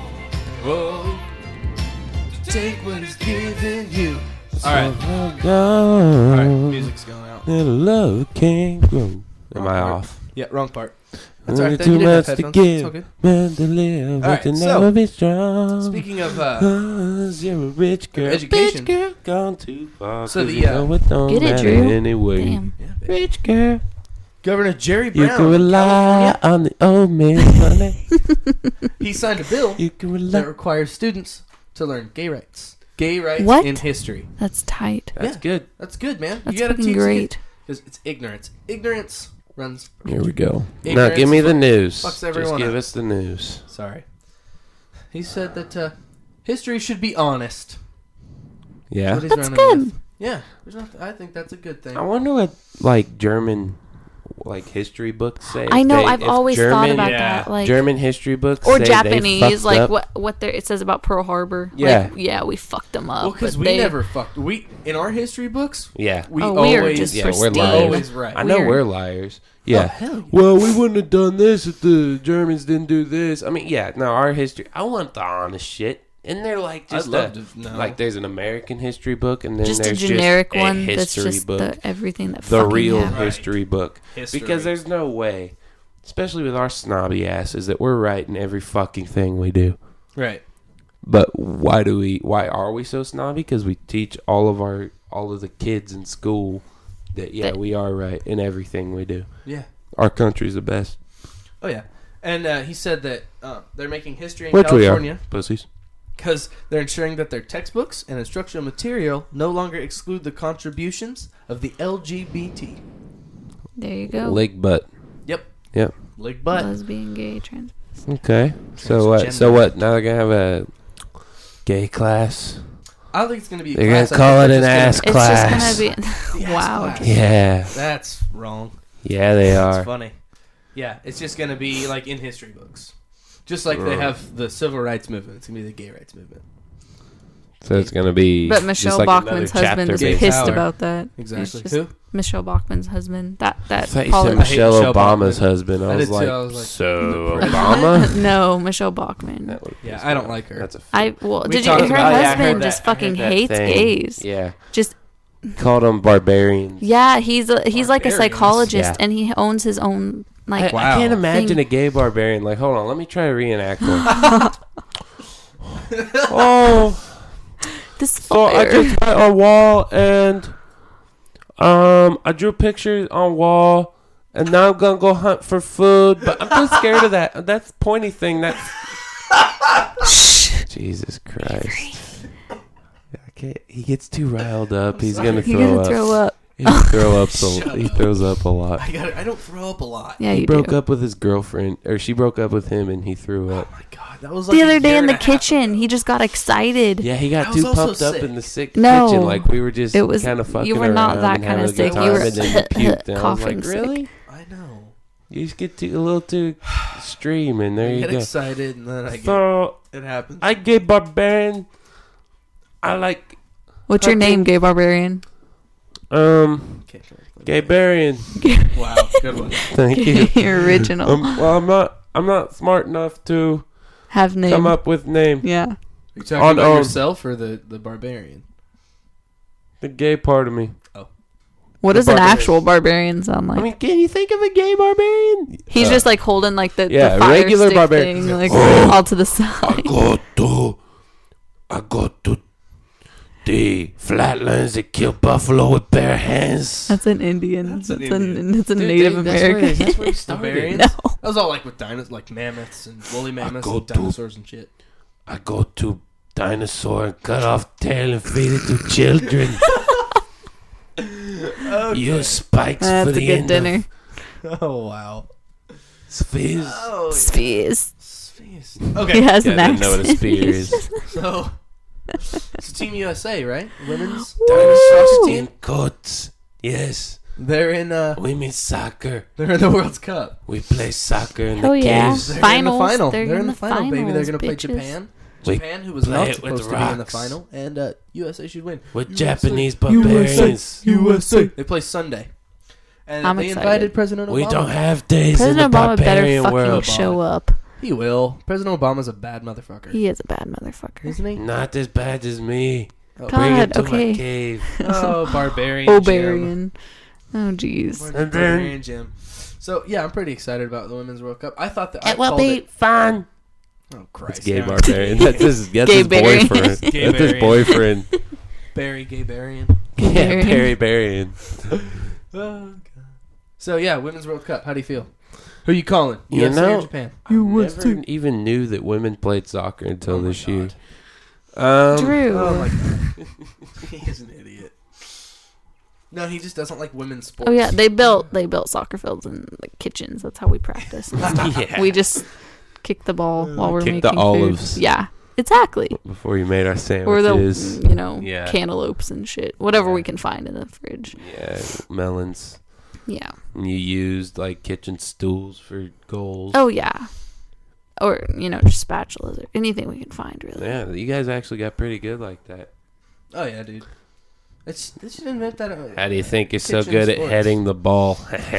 [SPEAKER 2] Whoa. Take what is given you. All right.
[SPEAKER 1] All
[SPEAKER 2] All right. Music's going out.
[SPEAKER 1] Little love can't grow. Am I
[SPEAKER 2] Wrong
[SPEAKER 1] off?
[SPEAKER 2] Yeah, wrong part. That's all right.
[SPEAKER 1] Too
[SPEAKER 2] You didn't have
[SPEAKER 1] much to
[SPEAKER 2] headphones. It's all
[SPEAKER 1] give,
[SPEAKER 2] good.
[SPEAKER 1] man to live,
[SPEAKER 2] All
[SPEAKER 1] but
[SPEAKER 2] right,
[SPEAKER 1] to
[SPEAKER 2] so,
[SPEAKER 1] never be strong.
[SPEAKER 2] Speaking of, uh,
[SPEAKER 1] Cause you're a rich girl,
[SPEAKER 2] education.
[SPEAKER 1] rich girl, gone too far.
[SPEAKER 2] So
[SPEAKER 1] 'cause
[SPEAKER 2] the,
[SPEAKER 1] you
[SPEAKER 2] uh,
[SPEAKER 1] know it don't
[SPEAKER 3] Get it,
[SPEAKER 1] matter
[SPEAKER 3] Drew.
[SPEAKER 1] anyway.
[SPEAKER 3] Damn.
[SPEAKER 2] yeah, baby.
[SPEAKER 1] Rich girl,
[SPEAKER 2] Governor Jerry
[SPEAKER 1] you
[SPEAKER 2] Brown,
[SPEAKER 1] can
[SPEAKER 2] of
[SPEAKER 1] rely
[SPEAKER 2] California,
[SPEAKER 1] on the old man's money.
[SPEAKER 2] he signed a bill
[SPEAKER 1] You can
[SPEAKER 2] that
[SPEAKER 1] rely.
[SPEAKER 2] requires students to learn gay rights. Gay rights
[SPEAKER 3] What?
[SPEAKER 2] in history.
[SPEAKER 3] That's tight.
[SPEAKER 1] That's
[SPEAKER 2] Yeah.
[SPEAKER 1] good.
[SPEAKER 2] That's good, man.
[SPEAKER 3] That's
[SPEAKER 2] you gotta
[SPEAKER 3] fucking
[SPEAKER 2] teach
[SPEAKER 3] great.
[SPEAKER 2] because it's ignorance. Ignorance runs.
[SPEAKER 1] Here we go. Now
[SPEAKER 2] Ignorance
[SPEAKER 1] give me the
[SPEAKER 2] fuck-
[SPEAKER 1] news.
[SPEAKER 2] fucks
[SPEAKER 1] Just
[SPEAKER 2] everyone
[SPEAKER 1] give
[SPEAKER 2] up.
[SPEAKER 1] us the news.
[SPEAKER 2] Sorry. He said that uh, history should be honest.
[SPEAKER 1] Yeah.
[SPEAKER 2] What he's
[SPEAKER 3] That's
[SPEAKER 2] running
[SPEAKER 3] good.
[SPEAKER 2] with. Yeah, there's nothing, I think that's a good thing.
[SPEAKER 1] I wonder what like German like history books say.
[SPEAKER 3] I know.
[SPEAKER 1] They-
[SPEAKER 3] I've
[SPEAKER 1] if
[SPEAKER 3] always
[SPEAKER 1] German,
[SPEAKER 3] thought about
[SPEAKER 2] yeah.
[SPEAKER 3] that. Like
[SPEAKER 1] German history books
[SPEAKER 3] or
[SPEAKER 1] say they
[SPEAKER 3] Japanese,
[SPEAKER 1] fucked
[SPEAKER 3] like
[SPEAKER 1] up.
[SPEAKER 3] what what there it says about Pearl Harbor.
[SPEAKER 1] Yeah.
[SPEAKER 3] Like, yeah, we fucked them up.
[SPEAKER 2] Well, because
[SPEAKER 3] but
[SPEAKER 2] we
[SPEAKER 3] they-
[SPEAKER 2] never fucked. We in our history books,
[SPEAKER 1] Yeah.
[SPEAKER 2] we
[SPEAKER 3] Oh, we are
[SPEAKER 2] always
[SPEAKER 3] just
[SPEAKER 1] Yeah, we're
[SPEAKER 3] pristine.
[SPEAKER 1] liars.
[SPEAKER 2] always right.
[SPEAKER 1] I know
[SPEAKER 3] Weird.
[SPEAKER 1] we're liars. Yeah.
[SPEAKER 2] Oh, hell yeah.
[SPEAKER 1] Well, we wouldn't have done this if the Germans didn't do this. I mean, yeah. No, our history. I want the honest shit. And they're like
[SPEAKER 2] I'd
[SPEAKER 1] just
[SPEAKER 2] love
[SPEAKER 1] a,
[SPEAKER 2] to know.
[SPEAKER 1] like there's an American history book, and then
[SPEAKER 3] just a
[SPEAKER 1] there's
[SPEAKER 3] generic
[SPEAKER 1] just
[SPEAKER 3] one
[SPEAKER 1] a
[SPEAKER 3] that's
[SPEAKER 1] history
[SPEAKER 3] just
[SPEAKER 1] book,
[SPEAKER 3] the everything that
[SPEAKER 1] the
[SPEAKER 3] fucking
[SPEAKER 1] real
[SPEAKER 3] happened.
[SPEAKER 2] Right.
[SPEAKER 1] history book.
[SPEAKER 2] History.
[SPEAKER 1] Because there's no way, especially with our snobby asses, that we're right in every fucking thing we do.
[SPEAKER 2] right.
[SPEAKER 1] But why do we? Why are we so snobby? Because we teach all of our all of the kids in school that yeah
[SPEAKER 3] That-
[SPEAKER 1] we are right in everything we do.
[SPEAKER 2] Yeah.
[SPEAKER 1] Our country's the best,
[SPEAKER 2] Oh yeah. And uh, he said that uh, they're making history in
[SPEAKER 1] which
[SPEAKER 2] California
[SPEAKER 1] we are, pussies.
[SPEAKER 2] because they're ensuring that their textbooks and instructional material no longer exclude the contributions of the L G B T.
[SPEAKER 3] There you go.
[SPEAKER 1] Leg butt.
[SPEAKER 2] Yep.
[SPEAKER 1] Yep.
[SPEAKER 2] Leg butt.
[SPEAKER 3] Lesbian, gay, trans.
[SPEAKER 1] Okay. So what? So
[SPEAKER 2] Transgender.
[SPEAKER 1] what? Now they're gonna have a gay class.
[SPEAKER 2] I don't think it's gonna be. A
[SPEAKER 1] They're gonna
[SPEAKER 2] class. I
[SPEAKER 1] call
[SPEAKER 2] think
[SPEAKER 1] it
[SPEAKER 2] they're
[SPEAKER 1] an
[SPEAKER 2] just
[SPEAKER 1] ass
[SPEAKER 3] It's
[SPEAKER 1] class.
[SPEAKER 3] just gonna be
[SPEAKER 2] The ass
[SPEAKER 3] wow.
[SPEAKER 2] class.
[SPEAKER 1] Yeah.
[SPEAKER 2] That's wrong.
[SPEAKER 1] Yeah, they
[SPEAKER 2] That's
[SPEAKER 1] are.
[SPEAKER 2] funny. Yeah, it's just gonna be like in history books, just like they
[SPEAKER 1] Ugh.
[SPEAKER 2] have the civil rights movement. It's gonna be the gay rights movement.
[SPEAKER 1] So it's gonna be.
[SPEAKER 3] But
[SPEAKER 1] just
[SPEAKER 3] Michelle
[SPEAKER 1] like
[SPEAKER 3] Bachman's
[SPEAKER 1] another
[SPEAKER 3] husband is
[SPEAKER 1] chapter
[SPEAKER 2] based.
[SPEAKER 3] pissed
[SPEAKER 2] Power.
[SPEAKER 3] about that.
[SPEAKER 2] Exactly.
[SPEAKER 3] It's just
[SPEAKER 2] Who?
[SPEAKER 3] Michelle Bachman's husband. That that
[SPEAKER 1] I thought you
[SPEAKER 3] poli-
[SPEAKER 1] said
[SPEAKER 2] I hate
[SPEAKER 1] Michelle
[SPEAKER 2] Michelle
[SPEAKER 1] Obama's
[SPEAKER 2] Bachman.
[SPEAKER 1] husband. I,
[SPEAKER 2] I
[SPEAKER 1] was,
[SPEAKER 2] did
[SPEAKER 1] like,
[SPEAKER 2] too. I was like,
[SPEAKER 1] so
[SPEAKER 2] the
[SPEAKER 1] Obama?
[SPEAKER 3] no, Michelle Bachman.
[SPEAKER 1] That would
[SPEAKER 2] Yeah,
[SPEAKER 1] piss
[SPEAKER 2] I
[SPEAKER 1] me
[SPEAKER 2] don't
[SPEAKER 1] off.
[SPEAKER 2] like her.
[SPEAKER 1] That's a
[SPEAKER 3] I well,
[SPEAKER 2] We
[SPEAKER 3] did you?
[SPEAKER 2] talked
[SPEAKER 3] Her
[SPEAKER 2] about- yeah, I heard
[SPEAKER 3] husband
[SPEAKER 1] that-
[SPEAKER 3] just
[SPEAKER 1] I heard
[SPEAKER 3] fucking
[SPEAKER 1] that
[SPEAKER 3] hates
[SPEAKER 1] thing.
[SPEAKER 3] gays.
[SPEAKER 1] Yeah,
[SPEAKER 3] Just
[SPEAKER 1] called them barbarians.
[SPEAKER 3] yeah, he's a he's like a
[SPEAKER 2] Barbarians.
[SPEAKER 3] psychologist,
[SPEAKER 1] Yeah.
[SPEAKER 3] and he owns his own
[SPEAKER 1] I,
[SPEAKER 3] like.
[SPEAKER 2] Wow.
[SPEAKER 1] I can't imagine
[SPEAKER 3] Thing.
[SPEAKER 1] a gay barbarian. Like, hold on, let me try to reenact one. oh,
[SPEAKER 3] This
[SPEAKER 1] so I
[SPEAKER 3] fucker.
[SPEAKER 1] just went on wall and um, I drew pictures on wall, and now I'm gonna go hunt for food. But I'm too scared of that. That's pointy thing. That's Jesus Christ. I can't. He gets too riled up. He's gonna
[SPEAKER 3] You're
[SPEAKER 1] throw
[SPEAKER 3] gonna
[SPEAKER 1] up.
[SPEAKER 3] throw up.
[SPEAKER 1] He throw up. So
[SPEAKER 2] Shut
[SPEAKER 1] he
[SPEAKER 2] up.
[SPEAKER 1] throws up a lot.
[SPEAKER 2] I got. I don't throw up a lot.
[SPEAKER 3] Yeah,
[SPEAKER 1] he
[SPEAKER 3] you
[SPEAKER 1] broke
[SPEAKER 3] do.
[SPEAKER 1] up with his girlfriend, or she broke up with him, and he threw
[SPEAKER 2] Oh
[SPEAKER 1] up.
[SPEAKER 2] my god, that was like
[SPEAKER 3] The
[SPEAKER 2] a
[SPEAKER 3] other day
[SPEAKER 2] year
[SPEAKER 3] in the
[SPEAKER 2] and a half
[SPEAKER 3] kitchen,
[SPEAKER 2] ago.
[SPEAKER 3] he just got excited.
[SPEAKER 1] Yeah, he
[SPEAKER 2] I
[SPEAKER 1] got
[SPEAKER 2] was
[SPEAKER 1] too
[SPEAKER 2] also
[SPEAKER 1] pumped up
[SPEAKER 2] sick.
[SPEAKER 1] in the sick
[SPEAKER 3] No.
[SPEAKER 1] kitchen, like we were just
[SPEAKER 3] It was-
[SPEAKER 1] kind of fucking
[SPEAKER 3] you were not
[SPEAKER 1] around
[SPEAKER 3] that
[SPEAKER 1] and
[SPEAKER 3] kinda
[SPEAKER 1] having a good
[SPEAKER 3] sick.
[SPEAKER 1] time,
[SPEAKER 3] You were
[SPEAKER 1] and then you puked, and I was
[SPEAKER 3] coughing
[SPEAKER 1] like,
[SPEAKER 3] sick.
[SPEAKER 1] really?
[SPEAKER 2] I know.
[SPEAKER 1] You just get too, a little too extreme, and there
[SPEAKER 2] I
[SPEAKER 1] you
[SPEAKER 2] get
[SPEAKER 1] go.
[SPEAKER 2] excited and then I get.
[SPEAKER 1] So
[SPEAKER 2] It happens.
[SPEAKER 1] I gay barbarian. I like
[SPEAKER 3] What's your
[SPEAKER 1] Hunting.
[SPEAKER 3] name, gay barbarian?
[SPEAKER 1] um
[SPEAKER 2] Can't try to play
[SPEAKER 1] gay
[SPEAKER 2] that.
[SPEAKER 1] barian.
[SPEAKER 2] Wow, good one.
[SPEAKER 1] Thank you.
[SPEAKER 3] Your original.
[SPEAKER 1] Um, well, I'm not. I'm not smart enough to
[SPEAKER 3] Have name.
[SPEAKER 1] come up with name.
[SPEAKER 3] Yeah.
[SPEAKER 2] Are you talking
[SPEAKER 1] On
[SPEAKER 2] about
[SPEAKER 1] own.
[SPEAKER 2] yourself or the the barbarian?
[SPEAKER 1] The gay part of me.
[SPEAKER 3] What
[SPEAKER 1] The
[SPEAKER 3] does an
[SPEAKER 1] barbarian.
[SPEAKER 3] actual barbarian sound like?
[SPEAKER 1] I mean, can you think of a gay barbarian?
[SPEAKER 3] He's
[SPEAKER 1] Uh,
[SPEAKER 3] just like holding like the,
[SPEAKER 1] yeah,
[SPEAKER 3] the fire
[SPEAKER 1] regular
[SPEAKER 3] stick
[SPEAKER 1] barbarian.
[SPEAKER 3] thing, like
[SPEAKER 1] Oh.
[SPEAKER 3] all to the
[SPEAKER 1] I
[SPEAKER 3] side.
[SPEAKER 1] go to, I go to the flatlands that kill buffalo with bare hands.
[SPEAKER 3] That's an Indian.
[SPEAKER 2] That's
[SPEAKER 3] That's,
[SPEAKER 2] an
[SPEAKER 3] an,
[SPEAKER 2] Indian.
[SPEAKER 3] that's a
[SPEAKER 1] Dude,
[SPEAKER 3] Native
[SPEAKER 1] they- that's where-
[SPEAKER 3] American.
[SPEAKER 1] that's where he started.
[SPEAKER 2] Barbarians?
[SPEAKER 3] No.
[SPEAKER 2] That was all like with dinosaurs, like mammoths and woolly mammoths
[SPEAKER 1] go
[SPEAKER 2] and
[SPEAKER 1] to-
[SPEAKER 2] dinosaurs and shit.
[SPEAKER 1] I go to dinosaur and cut off tail and feed it to children. Use spikes
[SPEAKER 3] That's
[SPEAKER 1] for
[SPEAKER 3] a
[SPEAKER 1] the
[SPEAKER 3] good
[SPEAKER 1] end
[SPEAKER 3] dinner.
[SPEAKER 1] of
[SPEAKER 2] Oh wow.
[SPEAKER 1] Spheres.
[SPEAKER 2] Oh,
[SPEAKER 3] Spheres.
[SPEAKER 2] Spheres.
[SPEAKER 3] He
[SPEAKER 2] Okay.
[SPEAKER 3] has
[SPEAKER 1] Yeah,
[SPEAKER 3] an
[SPEAKER 1] I didn't know what a
[SPEAKER 3] accent.
[SPEAKER 1] spear is.
[SPEAKER 2] So, it's Team U S A, right? Women's
[SPEAKER 1] Dinosaur
[SPEAKER 2] soccer
[SPEAKER 1] skin
[SPEAKER 2] team.
[SPEAKER 1] coats. Yes.
[SPEAKER 2] They're in. Uh,
[SPEAKER 1] Women's soccer.
[SPEAKER 2] they're in the World Cup.
[SPEAKER 1] We play soccer in
[SPEAKER 3] Hell
[SPEAKER 1] the
[SPEAKER 3] yeah.
[SPEAKER 1] caves.
[SPEAKER 2] They're
[SPEAKER 3] Finals.
[SPEAKER 2] in the final.
[SPEAKER 3] They're
[SPEAKER 2] They're,
[SPEAKER 3] in
[SPEAKER 2] in the,
[SPEAKER 3] the
[SPEAKER 2] final, baby. They're
[SPEAKER 3] finals,
[SPEAKER 2] gonna play
[SPEAKER 3] bitches.
[SPEAKER 2] Japan.
[SPEAKER 1] We
[SPEAKER 2] Japan, who was
[SPEAKER 1] play
[SPEAKER 2] not
[SPEAKER 1] it with
[SPEAKER 2] supposed to be in the
[SPEAKER 1] rocks.
[SPEAKER 2] final, and uh, U S A should win.
[SPEAKER 1] With
[SPEAKER 2] U S A.
[SPEAKER 1] Japanese barbarians.
[SPEAKER 2] U S A. They play Sunday, and
[SPEAKER 3] I'm
[SPEAKER 2] they
[SPEAKER 3] excited.
[SPEAKER 2] invited President Obama.
[SPEAKER 1] We don't have days
[SPEAKER 3] President
[SPEAKER 1] in the
[SPEAKER 3] Obama better
[SPEAKER 1] barbarian
[SPEAKER 3] fucking
[SPEAKER 1] world.
[SPEAKER 3] show up.
[SPEAKER 2] He will. President Obama's a bad motherfucker,
[SPEAKER 3] He is a bad motherfucker.
[SPEAKER 2] isn't he?
[SPEAKER 1] Not as bad as me.
[SPEAKER 2] Oh,
[SPEAKER 3] God.
[SPEAKER 1] Bring it to
[SPEAKER 3] okay.
[SPEAKER 1] my cave.
[SPEAKER 2] oh barbarian. Jim.
[SPEAKER 3] Obarian. Oh, jeez.
[SPEAKER 1] And then-
[SPEAKER 2] Barbarian Jim. So yeah, I'm pretty excited about the Women's World Cup. I thought that I
[SPEAKER 1] It will
[SPEAKER 2] called
[SPEAKER 1] be
[SPEAKER 2] it.
[SPEAKER 1] fun.
[SPEAKER 2] Oh Christ!
[SPEAKER 1] It's gay
[SPEAKER 2] yeah.
[SPEAKER 1] barbarian. That's his, that's
[SPEAKER 3] Gay
[SPEAKER 1] his
[SPEAKER 3] Barian.
[SPEAKER 1] boyfriend.
[SPEAKER 2] Gay
[SPEAKER 1] That's his
[SPEAKER 2] Barian.
[SPEAKER 1] boyfriend.
[SPEAKER 2] Barry Gay Barian.
[SPEAKER 1] Yeah,
[SPEAKER 3] Barian.
[SPEAKER 1] Perry Barian.
[SPEAKER 2] Oh God. So yeah, Women's World Cup. How do you feel? Who are you calling?
[SPEAKER 1] You
[SPEAKER 2] U S A or
[SPEAKER 1] know,
[SPEAKER 2] Japan?
[SPEAKER 1] I never even knew that women played soccer until
[SPEAKER 2] Oh my
[SPEAKER 1] this year.
[SPEAKER 2] God.
[SPEAKER 1] Um,
[SPEAKER 3] Drew.
[SPEAKER 2] Oh my God. He is an idiot. No, he just doesn't like women's sports.
[SPEAKER 3] Oh yeah, they built they built soccer fields in like kitchens. That's how we practice.
[SPEAKER 1] yeah.
[SPEAKER 3] We just kick the ball while we're
[SPEAKER 1] Kick the
[SPEAKER 3] making
[SPEAKER 1] olives.
[SPEAKER 3] food. Yeah, exactly.
[SPEAKER 1] Before you made our
[SPEAKER 3] Or the
[SPEAKER 1] sandwiches.
[SPEAKER 3] you know
[SPEAKER 1] Yeah.
[SPEAKER 3] cantaloupes and shit, whatever
[SPEAKER 1] Yeah.
[SPEAKER 3] we can find in the fridge.
[SPEAKER 1] Yeah, melons.
[SPEAKER 3] Yeah.
[SPEAKER 1] And you used like kitchen stools for goals.
[SPEAKER 3] Oh yeah. Or you know just spatulas or anything we can find really.
[SPEAKER 1] Yeah, you guys actually got pretty good like that.
[SPEAKER 2] Oh yeah, dude. It's, they should invent that. uh,
[SPEAKER 1] How do you think you're so
[SPEAKER 2] kitchen
[SPEAKER 1] good at
[SPEAKER 2] sports.
[SPEAKER 1] heading the ball?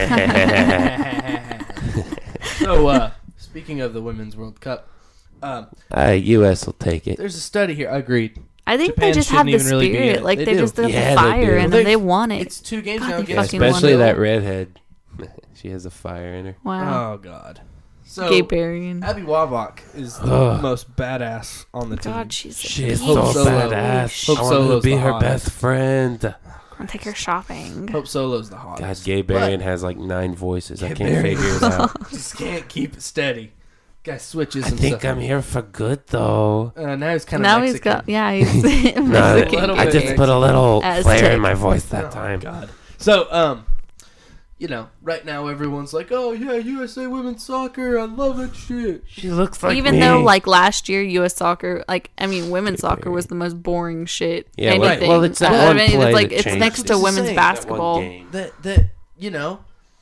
[SPEAKER 2] So, uh, speaking of the Women's World Cup, um,
[SPEAKER 1] uh, U S will take it.
[SPEAKER 2] there's a study here. Agreed.
[SPEAKER 3] I think
[SPEAKER 2] Japan
[SPEAKER 3] they just have the
[SPEAKER 2] shouldn't even really be in
[SPEAKER 3] spirit.
[SPEAKER 2] it.
[SPEAKER 3] Like
[SPEAKER 2] They
[SPEAKER 3] they,
[SPEAKER 2] do.
[SPEAKER 3] just got
[SPEAKER 1] Yeah, they
[SPEAKER 3] the fire
[SPEAKER 1] do.
[SPEAKER 3] in them.
[SPEAKER 2] They-
[SPEAKER 3] They want it.
[SPEAKER 2] It's two games
[SPEAKER 3] God,
[SPEAKER 2] now.
[SPEAKER 3] they
[SPEAKER 2] Get
[SPEAKER 3] fucking
[SPEAKER 1] Especially
[SPEAKER 3] won it.
[SPEAKER 1] that redhead. She has a fire in her.
[SPEAKER 3] Wow.
[SPEAKER 2] Oh God. So
[SPEAKER 3] Gay Barian.
[SPEAKER 2] Abby Wambach is the
[SPEAKER 1] Ugh.
[SPEAKER 2] most badass on the team.
[SPEAKER 3] God, she's a
[SPEAKER 1] She's
[SPEAKER 3] beast.
[SPEAKER 1] so
[SPEAKER 2] Hope Solo.
[SPEAKER 1] badass.
[SPEAKER 2] Hope
[SPEAKER 1] I want to
[SPEAKER 2] Solo's
[SPEAKER 1] be
[SPEAKER 2] the
[SPEAKER 1] her
[SPEAKER 2] hottest.
[SPEAKER 1] best friend.
[SPEAKER 3] I'll take her shopping.
[SPEAKER 2] Hope Solo's the hottest.
[SPEAKER 1] God, Gay Barian has like nine voices. I
[SPEAKER 2] Gay
[SPEAKER 1] can't
[SPEAKER 2] Barian.
[SPEAKER 1] figure it out.
[SPEAKER 2] Just can't keep it steady. Guy switches
[SPEAKER 1] I
[SPEAKER 2] himself.
[SPEAKER 1] think I'm here for good though.
[SPEAKER 2] Uh, now he's kind of
[SPEAKER 3] Now
[SPEAKER 2] Mexican.
[SPEAKER 3] he's got yeah. He's
[SPEAKER 1] No,
[SPEAKER 3] Mexican.
[SPEAKER 2] little
[SPEAKER 1] I
[SPEAKER 2] bit
[SPEAKER 1] just
[SPEAKER 2] Mexican.
[SPEAKER 1] put a little
[SPEAKER 3] Aztec.
[SPEAKER 1] flair in my voice that
[SPEAKER 2] Oh,
[SPEAKER 1] time.
[SPEAKER 2] God. So, um, you know, right now everyone's like, "Oh yeah, U S A women's soccer, I love that shit."
[SPEAKER 1] She looks like
[SPEAKER 3] Even
[SPEAKER 1] me.
[SPEAKER 3] though like last year U S soccer, like I mean women's soccer was the most boring shit.
[SPEAKER 1] Yeah, well-
[SPEAKER 3] anything.
[SPEAKER 1] well, it's that
[SPEAKER 3] out of
[SPEAKER 1] one
[SPEAKER 3] anything.
[SPEAKER 1] play
[SPEAKER 3] It's like
[SPEAKER 1] that
[SPEAKER 3] it's
[SPEAKER 1] changed
[SPEAKER 3] next
[SPEAKER 1] it.
[SPEAKER 3] to
[SPEAKER 2] It's
[SPEAKER 3] women's
[SPEAKER 2] insane,
[SPEAKER 1] that one
[SPEAKER 3] basketball.
[SPEAKER 1] game.
[SPEAKER 2] That that you know,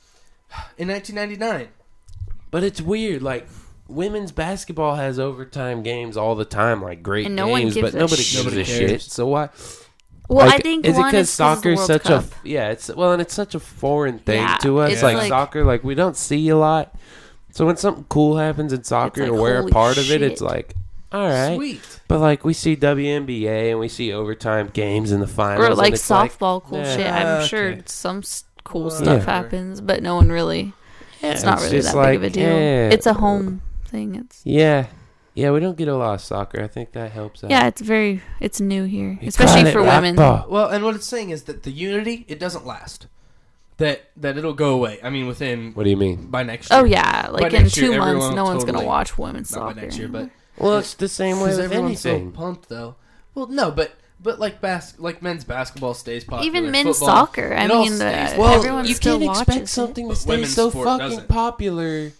[SPEAKER 2] in nineteen ninety-nine.
[SPEAKER 1] But it's weird. Like women's basketball has overtime games all the time, like great
[SPEAKER 3] And no one
[SPEAKER 1] games,
[SPEAKER 3] gives
[SPEAKER 1] but
[SPEAKER 3] a
[SPEAKER 1] nobody
[SPEAKER 3] shit.
[SPEAKER 1] gives
[SPEAKER 2] Nobody
[SPEAKER 1] a
[SPEAKER 2] cares.
[SPEAKER 1] shit. So why?
[SPEAKER 3] Well,
[SPEAKER 1] like,
[SPEAKER 3] I think
[SPEAKER 1] is it
[SPEAKER 3] one
[SPEAKER 1] because
[SPEAKER 3] is 'cause of the
[SPEAKER 1] soccer's
[SPEAKER 3] World
[SPEAKER 1] such
[SPEAKER 3] Cup.
[SPEAKER 1] a yeah? It's well, and it's such a foreign thing
[SPEAKER 3] Yeah,
[SPEAKER 1] to us.
[SPEAKER 2] it's
[SPEAKER 1] like,
[SPEAKER 2] like-
[SPEAKER 1] soccer, like we don't see a lot. So when something cool happens in soccer
[SPEAKER 3] like,
[SPEAKER 1] and we're a
[SPEAKER 3] holy
[SPEAKER 1] part of it,
[SPEAKER 3] shit.
[SPEAKER 1] it's like, all right.
[SPEAKER 2] Sweet.
[SPEAKER 1] But like we see W N B A and we see overtime games in the finals,
[SPEAKER 3] or like
[SPEAKER 1] and it's like,
[SPEAKER 3] softball cool
[SPEAKER 1] yeah.
[SPEAKER 3] shit. I'm
[SPEAKER 2] Okay.
[SPEAKER 3] sure some s- cool
[SPEAKER 2] Well,
[SPEAKER 3] stuff
[SPEAKER 1] yeah.
[SPEAKER 3] happens, but no one really.
[SPEAKER 1] yeah,
[SPEAKER 3] It's not really
[SPEAKER 1] just
[SPEAKER 3] that
[SPEAKER 1] like,
[SPEAKER 3] big of a deal.
[SPEAKER 1] yeah.
[SPEAKER 3] It's a home thing. It's
[SPEAKER 1] Yeah, yeah. We don't get a lot of soccer. I think that helps out.
[SPEAKER 3] yeah. It's very. It's new here,
[SPEAKER 1] You
[SPEAKER 3] especially
[SPEAKER 1] call it
[SPEAKER 3] for women.
[SPEAKER 1] rap-ball.
[SPEAKER 2] Well, and what it's saying is that the unity it doesn't last. That that it'll go away. I mean, within
[SPEAKER 1] What do you mean?
[SPEAKER 2] by next year.
[SPEAKER 3] Oh yeah, like
[SPEAKER 2] By
[SPEAKER 3] in
[SPEAKER 2] next year,
[SPEAKER 3] two months,
[SPEAKER 2] everyone
[SPEAKER 3] no one's gonna
[SPEAKER 2] totally-
[SPEAKER 3] watch women's
[SPEAKER 2] Not
[SPEAKER 3] soccer.
[SPEAKER 2] by next year, but
[SPEAKER 1] Well, it's the same way
[SPEAKER 2] because
[SPEAKER 1] with
[SPEAKER 2] everyone's
[SPEAKER 1] anything.
[SPEAKER 2] so pumped though. Well, no, but but like bas- like men's basketball stays popular.
[SPEAKER 3] even men's
[SPEAKER 2] Football,
[SPEAKER 3] soccer. I
[SPEAKER 2] it all
[SPEAKER 3] mean,
[SPEAKER 2] stays
[SPEAKER 3] uh,
[SPEAKER 1] Well,
[SPEAKER 3] everyone
[SPEAKER 1] you
[SPEAKER 3] still
[SPEAKER 1] can't
[SPEAKER 3] watches
[SPEAKER 1] expect
[SPEAKER 3] it.
[SPEAKER 1] something to
[SPEAKER 2] But
[SPEAKER 1] stay
[SPEAKER 2] women's
[SPEAKER 1] so
[SPEAKER 2] sport
[SPEAKER 1] fucking
[SPEAKER 2] doesn't.
[SPEAKER 1] popular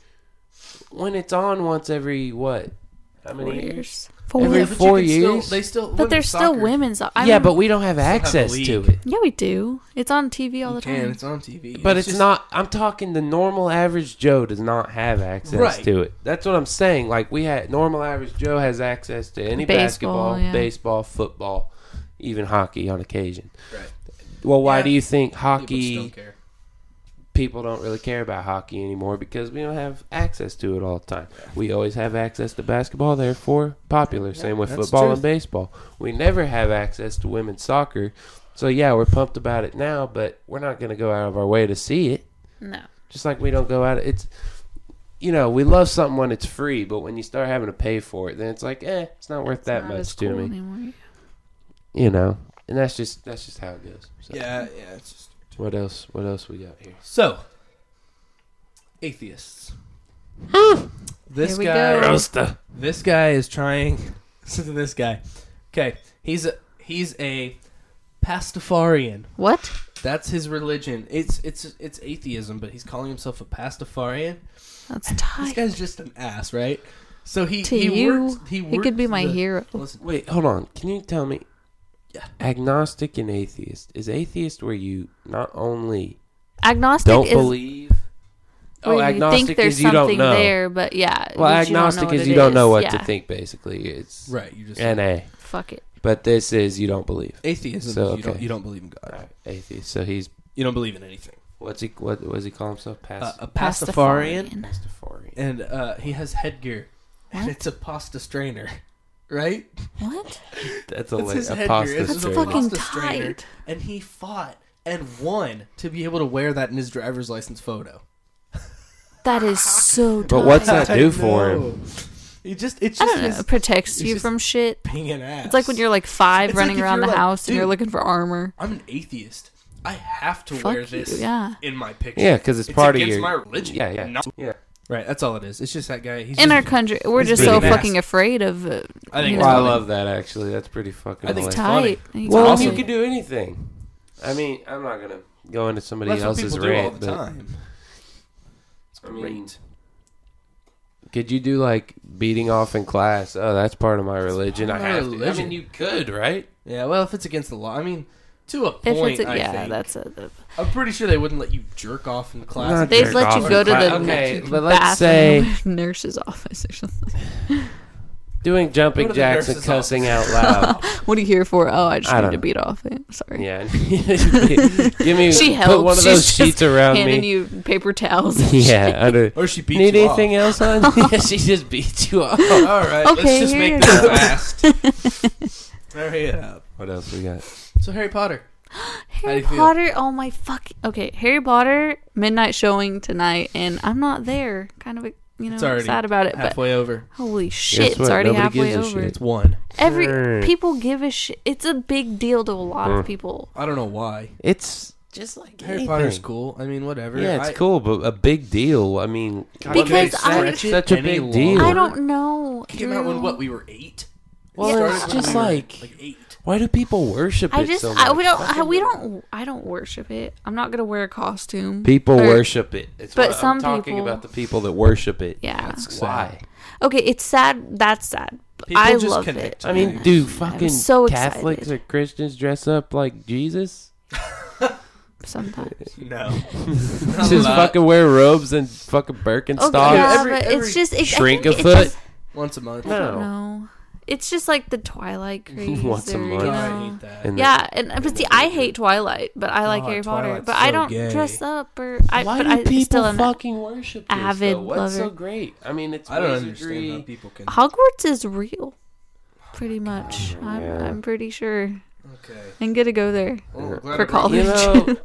[SPEAKER 1] when it's on once every what? How many
[SPEAKER 3] Four
[SPEAKER 1] years?
[SPEAKER 3] years. Four.
[SPEAKER 1] Every
[SPEAKER 2] Yeah, but you
[SPEAKER 1] four
[SPEAKER 2] can still-
[SPEAKER 1] years?
[SPEAKER 2] they still.
[SPEAKER 3] But
[SPEAKER 2] women's
[SPEAKER 3] there's still
[SPEAKER 2] soccer,
[SPEAKER 3] women's. I
[SPEAKER 1] yeah,
[SPEAKER 3] mean,
[SPEAKER 1] but we don't have
[SPEAKER 2] have a
[SPEAKER 1] access to
[SPEAKER 2] league.
[SPEAKER 1] it.
[SPEAKER 3] yeah, we do. It's on T V all
[SPEAKER 2] You
[SPEAKER 3] the
[SPEAKER 2] can.
[SPEAKER 3] time.
[SPEAKER 2] It's on T V.
[SPEAKER 1] But it's,
[SPEAKER 2] just-
[SPEAKER 1] not. I'm talking the normal average Joe does not have access
[SPEAKER 2] Right.
[SPEAKER 1] to it. That's what I'm saying. Like we had normal average Joe has access to any
[SPEAKER 3] Baseball,
[SPEAKER 1] basketball,
[SPEAKER 3] yeah.
[SPEAKER 1] baseball, football, even hockey on occasion.
[SPEAKER 2] Right.
[SPEAKER 1] Well, why
[SPEAKER 2] Yeah.
[SPEAKER 1] do you think
[SPEAKER 2] People just
[SPEAKER 1] hockey
[SPEAKER 2] don't care.
[SPEAKER 1] people don't really care about hockey anymore? Because we don't have access to it all the time. We always have access to basketball, therefore popular. Same with
[SPEAKER 2] that's
[SPEAKER 1] football
[SPEAKER 2] truth.
[SPEAKER 1] and baseball. We never have access to women's soccer. So yeah, we're pumped about it now, but we're not going to go out of our way to see it.
[SPEAKER 3] No.
[SPEAKER 1] Just like we don't go out. It's you know we love something when it's free, but when you start having to pay for it, then it's like eh, it's not worth that
[SPEAKER 3] Not
[SPEAKER 1] much
[SPEAKER 3] as
[SPEAKER 1] to
[SPEAKER 3] cool
[SPEAKER 1] me.
[SPEAKER 3] anymore.
[SPEAKER 1] You know, and that's just that's just how it goes. So,
[SPEAKER 2] Yeah, yeah. It's just
[SPEAKER 1] What else? What else we got here?
[SPEAKER 2] so atheists. This
[SPEAKER 3] Here we
[SPEAKER 2] guy.
[SPEAKER 3] go.
[SPEAKER 1] Roaster.
[SPEAKER 2] This guy is trying. Listen to this guy. Okay, he's a he's a Pastafarian.
[SPEAKER 3] What?
[SPEAKER 2] That's his religion. It's it's it's atheism, but he's calling himself a Pastafarian.
[SPEAKER 3] That's
[SPEAKER 2] This
[SPEAKER 3] tight.
[SPEAKER 2] guy's just an ass, right? So he
[SPEAKER 3] To
[SPEAKER 2] he
[SPEAKER 3] you,
[SPEAKER 2] works, he,
[SPEAKER 3] he could be
[SPEAKER 2] works
[SPEAKER 3] my
[SPEAKER 2] the-
[SPEAKER 3] hero.
[SPEAKER 2] Listen,
[SPEAKER 1] Wait, hold on. Can you tell me?
[SPEAKER 2] Yeah.
[SPEAKER 1] Agnostic and atheist. Is atheist where you not only
[SPEAKER 3] Agnostic
[SPEAKER 1] don't
[SPEAKER 3] is
[SPEAKER 1] believe?
[SPEAKER 3] where
[SPEAKER 1] Oh,
[SPEAKER 3] you
[SPEAKER 1] agnostic
[SPEAKER 3] think there's
[SPEAKER 1] is you don't
[SPEAKER 3] something
[SPEAKER 1] know.
[SPEAKER 3] there, but yeah.
[SPEAKER 1] Well,
[SPEAKER 3] but you don't know
[SPEAKER 1] agnostic
[SPEAKER 3] what
[SPEAKER 1] is
[SPEAKER 3] it
[SPEAKER 1] you don't know what
[SPEAKER 3] Yeah.
[SPEAKER 1] to think. Basically, it's
[SPEAKER 2] right? You just
[SPEAKER 1] N A.
[SPEAKER 3] Fuck it.
[SPEAKER 1] But this is you don't believe.
[SPEAKER 2] atheism.
[SPEAKER 1] So,
[SPEAKER 2] is you don't
[SPEAKER 1] okay.
[SPEAKER 2] you don't believe in God.
[SPEAKER 1] All right, atheist. So he's
[SPEAKER 2] You don't believe in anything.
[SPEAKER 1] what's he? What, what does he call himself?
[SPEAKER 2] Uh,
[SPEAKER 1] Past
[SPEAKER 2] a Pastafarian,
[SPEAKER 1] Pastafarian.
[SPEAKER 2] and uh, he has headgear, and
[SPEAKER 3] What?
[SPEAKER 2] it's a pasta strainer, right?
[SPEAKER 3] What?
[SPEAKER 1] That's a,
[SPEAKER 2] That's
[SPEAKER 1] la-
[SPEAKER 2] his
[SPEAKER 1] a
[SPEAKER 2] headgear.
[SPEAKER 1] pasta
[SPEAKER 2] It's
[SPEAKER 3] That's
[SPEAKER 2] a
[SPEAKER 1] strainer.
[SPEAKER 3] fucking
[SPEAKER 2] pasta strainer.
[SPEAKER 3] tight.
[SPEAKER 2] And he fought and won to be able to wear that in his driver's license photo.
[SPEAKER 3] That is so tight.
[SPEAKER 1] But what's that
[SPEAKER 2] I
[SPEAKER 1] do for
[SPEAKER 2] know.
[SPEAKER 1] him?
[SPEAKER 2] He just it's
[SPEAKER 3] I
[SPEAKER 2] just
[SPEAKER 3] don't know.
[SPEAKER 2] his
[SPEAKER 3] It protects
[SPEAKER 2] it's
[SPEAKER 3] you
[SPEAKER 2] just
[SPEAKER 3] from shit.
[SPEAKER 2] being an ass.
[SPEAKER 3] It's like when you're like five
[SPEAKER 2] It's like
[SPEAKER 3] running
[SPEAKER 2] if
[SPEAKER 3] around
[SPEAKER 2] you're
[SPEAKER 3] the
[SPEAKER 2] like,
[SPEAKER 3] house and you're
[SPEAKER 2] dude,
[SPEAKER 3] looking for armor.
[SPEAKER 2] I'm an atheist. I have to
[SPEAKER 3] Fuck
[SPEAKER 2] wear
[SPEAKER 3] you,
[SPEAKER 2] this
[SPEAKER 3] yeah.
[SPEAKER 2] in my picture.
[SPEAKER 1] Yeah, because it's,
[SPEAKER 2] It's
[SPEAKER 1] part of
[SPEAKER 2] against
[SPEAKER 1] your
[SPEAKER 2] my religion.
[SPEAKER 1] Yeah, yeah,
[SPEAKER 2] Not-
[SPEAKER 1] yeah.
[SPEAKER 2] Right, that's all it is. It's just that guy. He's
[SPEAKER 3] In
[SPEAKER 2] just,
[SPEAKER 3] our country, we're
[SPEAKER 2] he's
[SPEAKER 3] just
[SPEAKER 2] being
[SPEAKER 3] so
[SPEAKER 2] an ass.
[SPEAKER 3] fucking afraid of. Uh,
[SPEAKER 2] I think
[SPEAKER 3] you
[SPEAKER 2] it's
[SPEAKER 1] Well, I
[SPEAKER 3] know,
[SPEAKER 2] funny.
[SPEAKER 1] love that actually. That's pretty fucking.
[SPEAKER 2] I think
[SPEAKER 3] it's
[SPEAKER 2] it's
[SPEAKER 1] hilarious.
[SPEAKER 3] tight.
[SPEAKER 2] funny.
[SPEAKER 3] He's
[SPEAKER 1] Well,
[SPEAKER 3] awesome.
[SPEAKER 1] you could do anything. I mean, I'm not gonna go into somebody
[SPEAKER 2] That's what
[SPEAKER 1] else's
[SPEAKER 2] people do all
[SPEAKER 1] rant,
[SPEAKER 2] the
[SPEAKER 1] but
[SPEAKER 2] time. It's
[SPEAKER 1] I mean,
[SPEAKER 2] great.
[SPEAKER 1] could you do like beating off in class? Oh, that's part of my religion. I
[SPEAKER 2] part of
[SPEAKER 1] have
[SPEAKER 2] my
[SPEAKER 1] to. I
[SPEAKER 2] religion.
[SPEAKER 1] mean, you could, right?
[SPEAKER 2] Yeah, well, if it's against the law, I mean, to a
[SPEAKER 3] If
[SPEAKER 2] point,
[SPEAKER 3] it's a,
[SPEAKER 2] I
[SPEAKER 3] yeah,
[SPEAKER 2] think.
[SPEAKER 3] that's a. The,
[SPEAKER 2] I'm pretty sure they wouldn't let you jerk off in class.
[SPEAKER 1] Not
[SPEAKER 3] they'd
[SPEAKER 1] jerk
[SPEAKER 3] let
[SPEAKER 1] off
[SPEAKER 3] you
[SPEAKER 1] in
[SPEAKER 3] go to
[SPEAKER 1] class.
[SPEAKER 3] the
[SPEAKER 1] Okay,
[SPEAKER 3] n-
[SPEAKER 1] but let's
[SPEAKER 3] bathroom,
[SPEAKER 1] say
[SPEAKER 3] nurse's office or something.
[SPEAKER 1] doing jumping
[SPEAKER 2] Go to the
[SPEAKER 1] jacks and
[SPEAKER 2] nurse's
[SPEAKER 1] cussing
[SPEAKER 2] office.
[SPEAKER 1] out loud.
[SPEAKER 3] What are you here for? Oh, I just
[SPEAKER 1] I
[SPEAKER 3] need
[SPEAKER 1] don't
[SPEAKER 3] to
[SPEAKER 1] know.
[SPEAKER 3] beat off it. Sorry.
[SPEAKER 1] Yeah, give me
[SPEAKER 3] She
[SPEAKER 1] put
[SPEAKER 3] helps.
[SPEAKER 1] one of
[SPEAKER 3] She's
[SPEAKER 1] those
[SPEAKER 3] just
[SPEAKER 1] sheets around
[SPEAKER 3] handing
[SPEAKER 1] me.
[SPEAKER 3] you paper towels. and
[SPEAKER 1] Yeah,
[SPEAKER 3] shit.
[SPEAKER 1] under.
[SPEAKER 2] Or she beats
[SPEAKER 1] Need
[SPEAKER 2] you
[SPEAKER 1] anything
[SPEAKER 2] off.
[SPEAKER 1] else on? Yeah, she just beats you off.
[SPEAKER 2] All right,
[SPEAKER 3] Okay,
[SPEAKER 2] let's just
[SPEAKER 3] here
[SPEAKER 2] make
[SPEAKER 3] you
[SPEAKER 2] this
[SPEAKER 3] go.
[SPEAKER 2] fast. Hurry it up.
[SPEAKER 1] What else we got?
[SPEAKER 2] So Harry Potter.
[SPEAKER 3] Harry
[SPEAKER 2] you feel?
[SPEAKER 3] Potter. Oh my fuck. Okay, Harry Potter midnight showing tonight, and I'm not there. Kind of, you know,
[SPEAKER 2] It's already
[SPEAKER 3] sad about it. But
[SPEAKER 2] halfway over.
[SPEAKER 3] holy shit,
[SPEAKER 1] what?
[SPEAKER 3] it's already
[SPEAKER 1] Nobody
[SPEAKER 3] halfway
[SPEAKER 1] gives a
[SPEAKER 3] over.
[SPEAKER 1] shit.
[SPEAKER 2] It's one.
[SPEAKER 3] Every
[SPEAKER 1] Mm.
[SPEAKER 3] people give a shit. It's a big deal to a lot
[SPEAKER 1] Mm.
[SPEAKER 3] of people.
[SPEAKER 2] I don't know why.
[SPEAKER 1] It's just like
[SPEAKER 2] Harry
[SPEAKER 1] anything.
[SPEAKER 2] Potter's cool. I mean, whatever.
[SPEAKER 1] Yeah, it's
[SPEAKER 2] I-
[SPEAKER 1] cool, but a big deal. I mean, God,
[SPEAKER 3] Because
[SPEAKER 1] what makes
[SPEAKER 3] I-
[SPEAKER 1] such- such a
[SPEAKER 2] Any
[SPEAKER 1] big
[SPEAKER 2] longer?
[SPEAKER 1] deal.
[SPEAKER 3] I don't know.
[SPEAKER 2] Came out when
[SPEAKER 3] Drew.
[SPEAKER 2] what we were eight.
[SPEAKER 1] Well,
[SPEAKER 3] Yeah.
[SPEAKER 1] it's
[SPEAKER 2] Started when
[SPEAKER 1] just
[SPEAKER 2] we were,
[SPEAKER 1] like,
[SPEAKER 2] like eight.
[SPEAKER 1] why do people worship
[SPEAKER 3] I
[SPEAKER 1] it
[SPEAKER 3] just
[SPEAKER 1] so
[SPEAKER 3] I,
[SPEAKER 1] much?
[SPEAKER 3] we don't I,
[SPEAKER 1] Fucking-
[SPEAKER 3] we don't I don't worship it. I'm not gonna wear a costume.
[SPEAKER 1] People
[SPEAKER 3] Or-
[SPEAKER 1] worship it. It's
[SPEAKER 3] but
[SPEAKER 1] what
[SPEAKER 3] some
[SPEAKER 1] I'm talking
[SPEAKER 3] people-
[SPEAKER 1] about the people that worship it.
[SPEAKER 3] Yeah.
[SPEAKER 2] That's
[SPEAKER 1] Why?
[SPEAKER 3] Okay, it's sad. That's sad.
[SPEAKER 2] People
[SPEAKER 3] I
[SPEAKER 2] just
[SPEAKER 3] love
[SPEAKER 2] connect.
[SPEAKER 3] it.
[SPEAKER 1] I mean,
[SPEAKER 3] Yeah.
[SPEAKER 1] do
[SPEAKER 3] I'm
[SPEAKER 1] fucking
[SPEAKER 3] so
[SPEAKER 1] Catholics
[SPEAKER 3] excited.
[SPEAKER 1] or Christians dress up like Jesus?
[SPEAKER 3] Sometimes.
[SPEAKER 2] No.
[SPEAKER 1] Just fucking wear robes and fucking Birkenstocks?
[SPEAKER 3] Okay, yeah,
[SPEAKER 2] Every-
[SPEAKER 3] but
[SPEAKER 2] every
[SPEAKER 3] it's just it,
[SPEAKER 1] shrink
[SPEAKER 3] I
[SPEAKER 1] a
[SPEAKER 3] think it's
[SPEAKER 1] foot?
[SPEAKER 3] just-
[SPEAKER 2] Once a month.
[SPEAKER 3] I don't
[SPEAKER 1] No.
[SPEAKER 3] know. It's just like the Twilight craze.
[SPEAKER 1] Once a
[SPEAKER 3] or,
[SPEAKER 1] month.
[SPEAKER 3] You
[SPEAKER 2] God, I
[SPEAKER 3] know.
[SPEAKER 2] hate that.
[SPEAKER 1] And
[SPEAKER 3] Yeah, and but see, I hate Twilight, but I like
[SPEAKER 2] Oh,
[SPEAKER 3] Harry Potter.
[SPEAKER 2] Twilight's
[SPEAKER 3] But I
[SPEAKER 2] so
[SPEAKER 3] don't
[SPEAKER 2] gay.
[SPEAKER 3] dress up or I.
[SPEAKER 1] Why
[SPEAKER 3] but
[SPEAKER 1] do
[SPEAKER 3] I
[SPEAKER 1] people
[SPEAKER 3] still am.
[SPEAKER 1] fucking worship this,
[SPEAKER 3] avid
[SPEAKER 1] though? What's so
[SPEAKER 3] lover.
[SPEAKER 1] great? I mean, it's
[SPEAKER 2] I don't
[SPEAKER 1] wizardry.
[SPEAKER 2] understand how people can.
[SPEAKER 3] Hogwarts is real, pretty much. I'm
[SPEAKER 1] Yeah.
[SPEAKER 3] I'm pretty sure.
[SPEAKER 2] Okay.
[SPEAKER 3] I'm gonna go there.
[SPEAKER 2] Well, I'm glad
[SPEAKER 3] For
[SPEAKER 2] I brought
[SPEAKER 1] You
[SPEAKER 3] college.
[SPEAKER 1] know,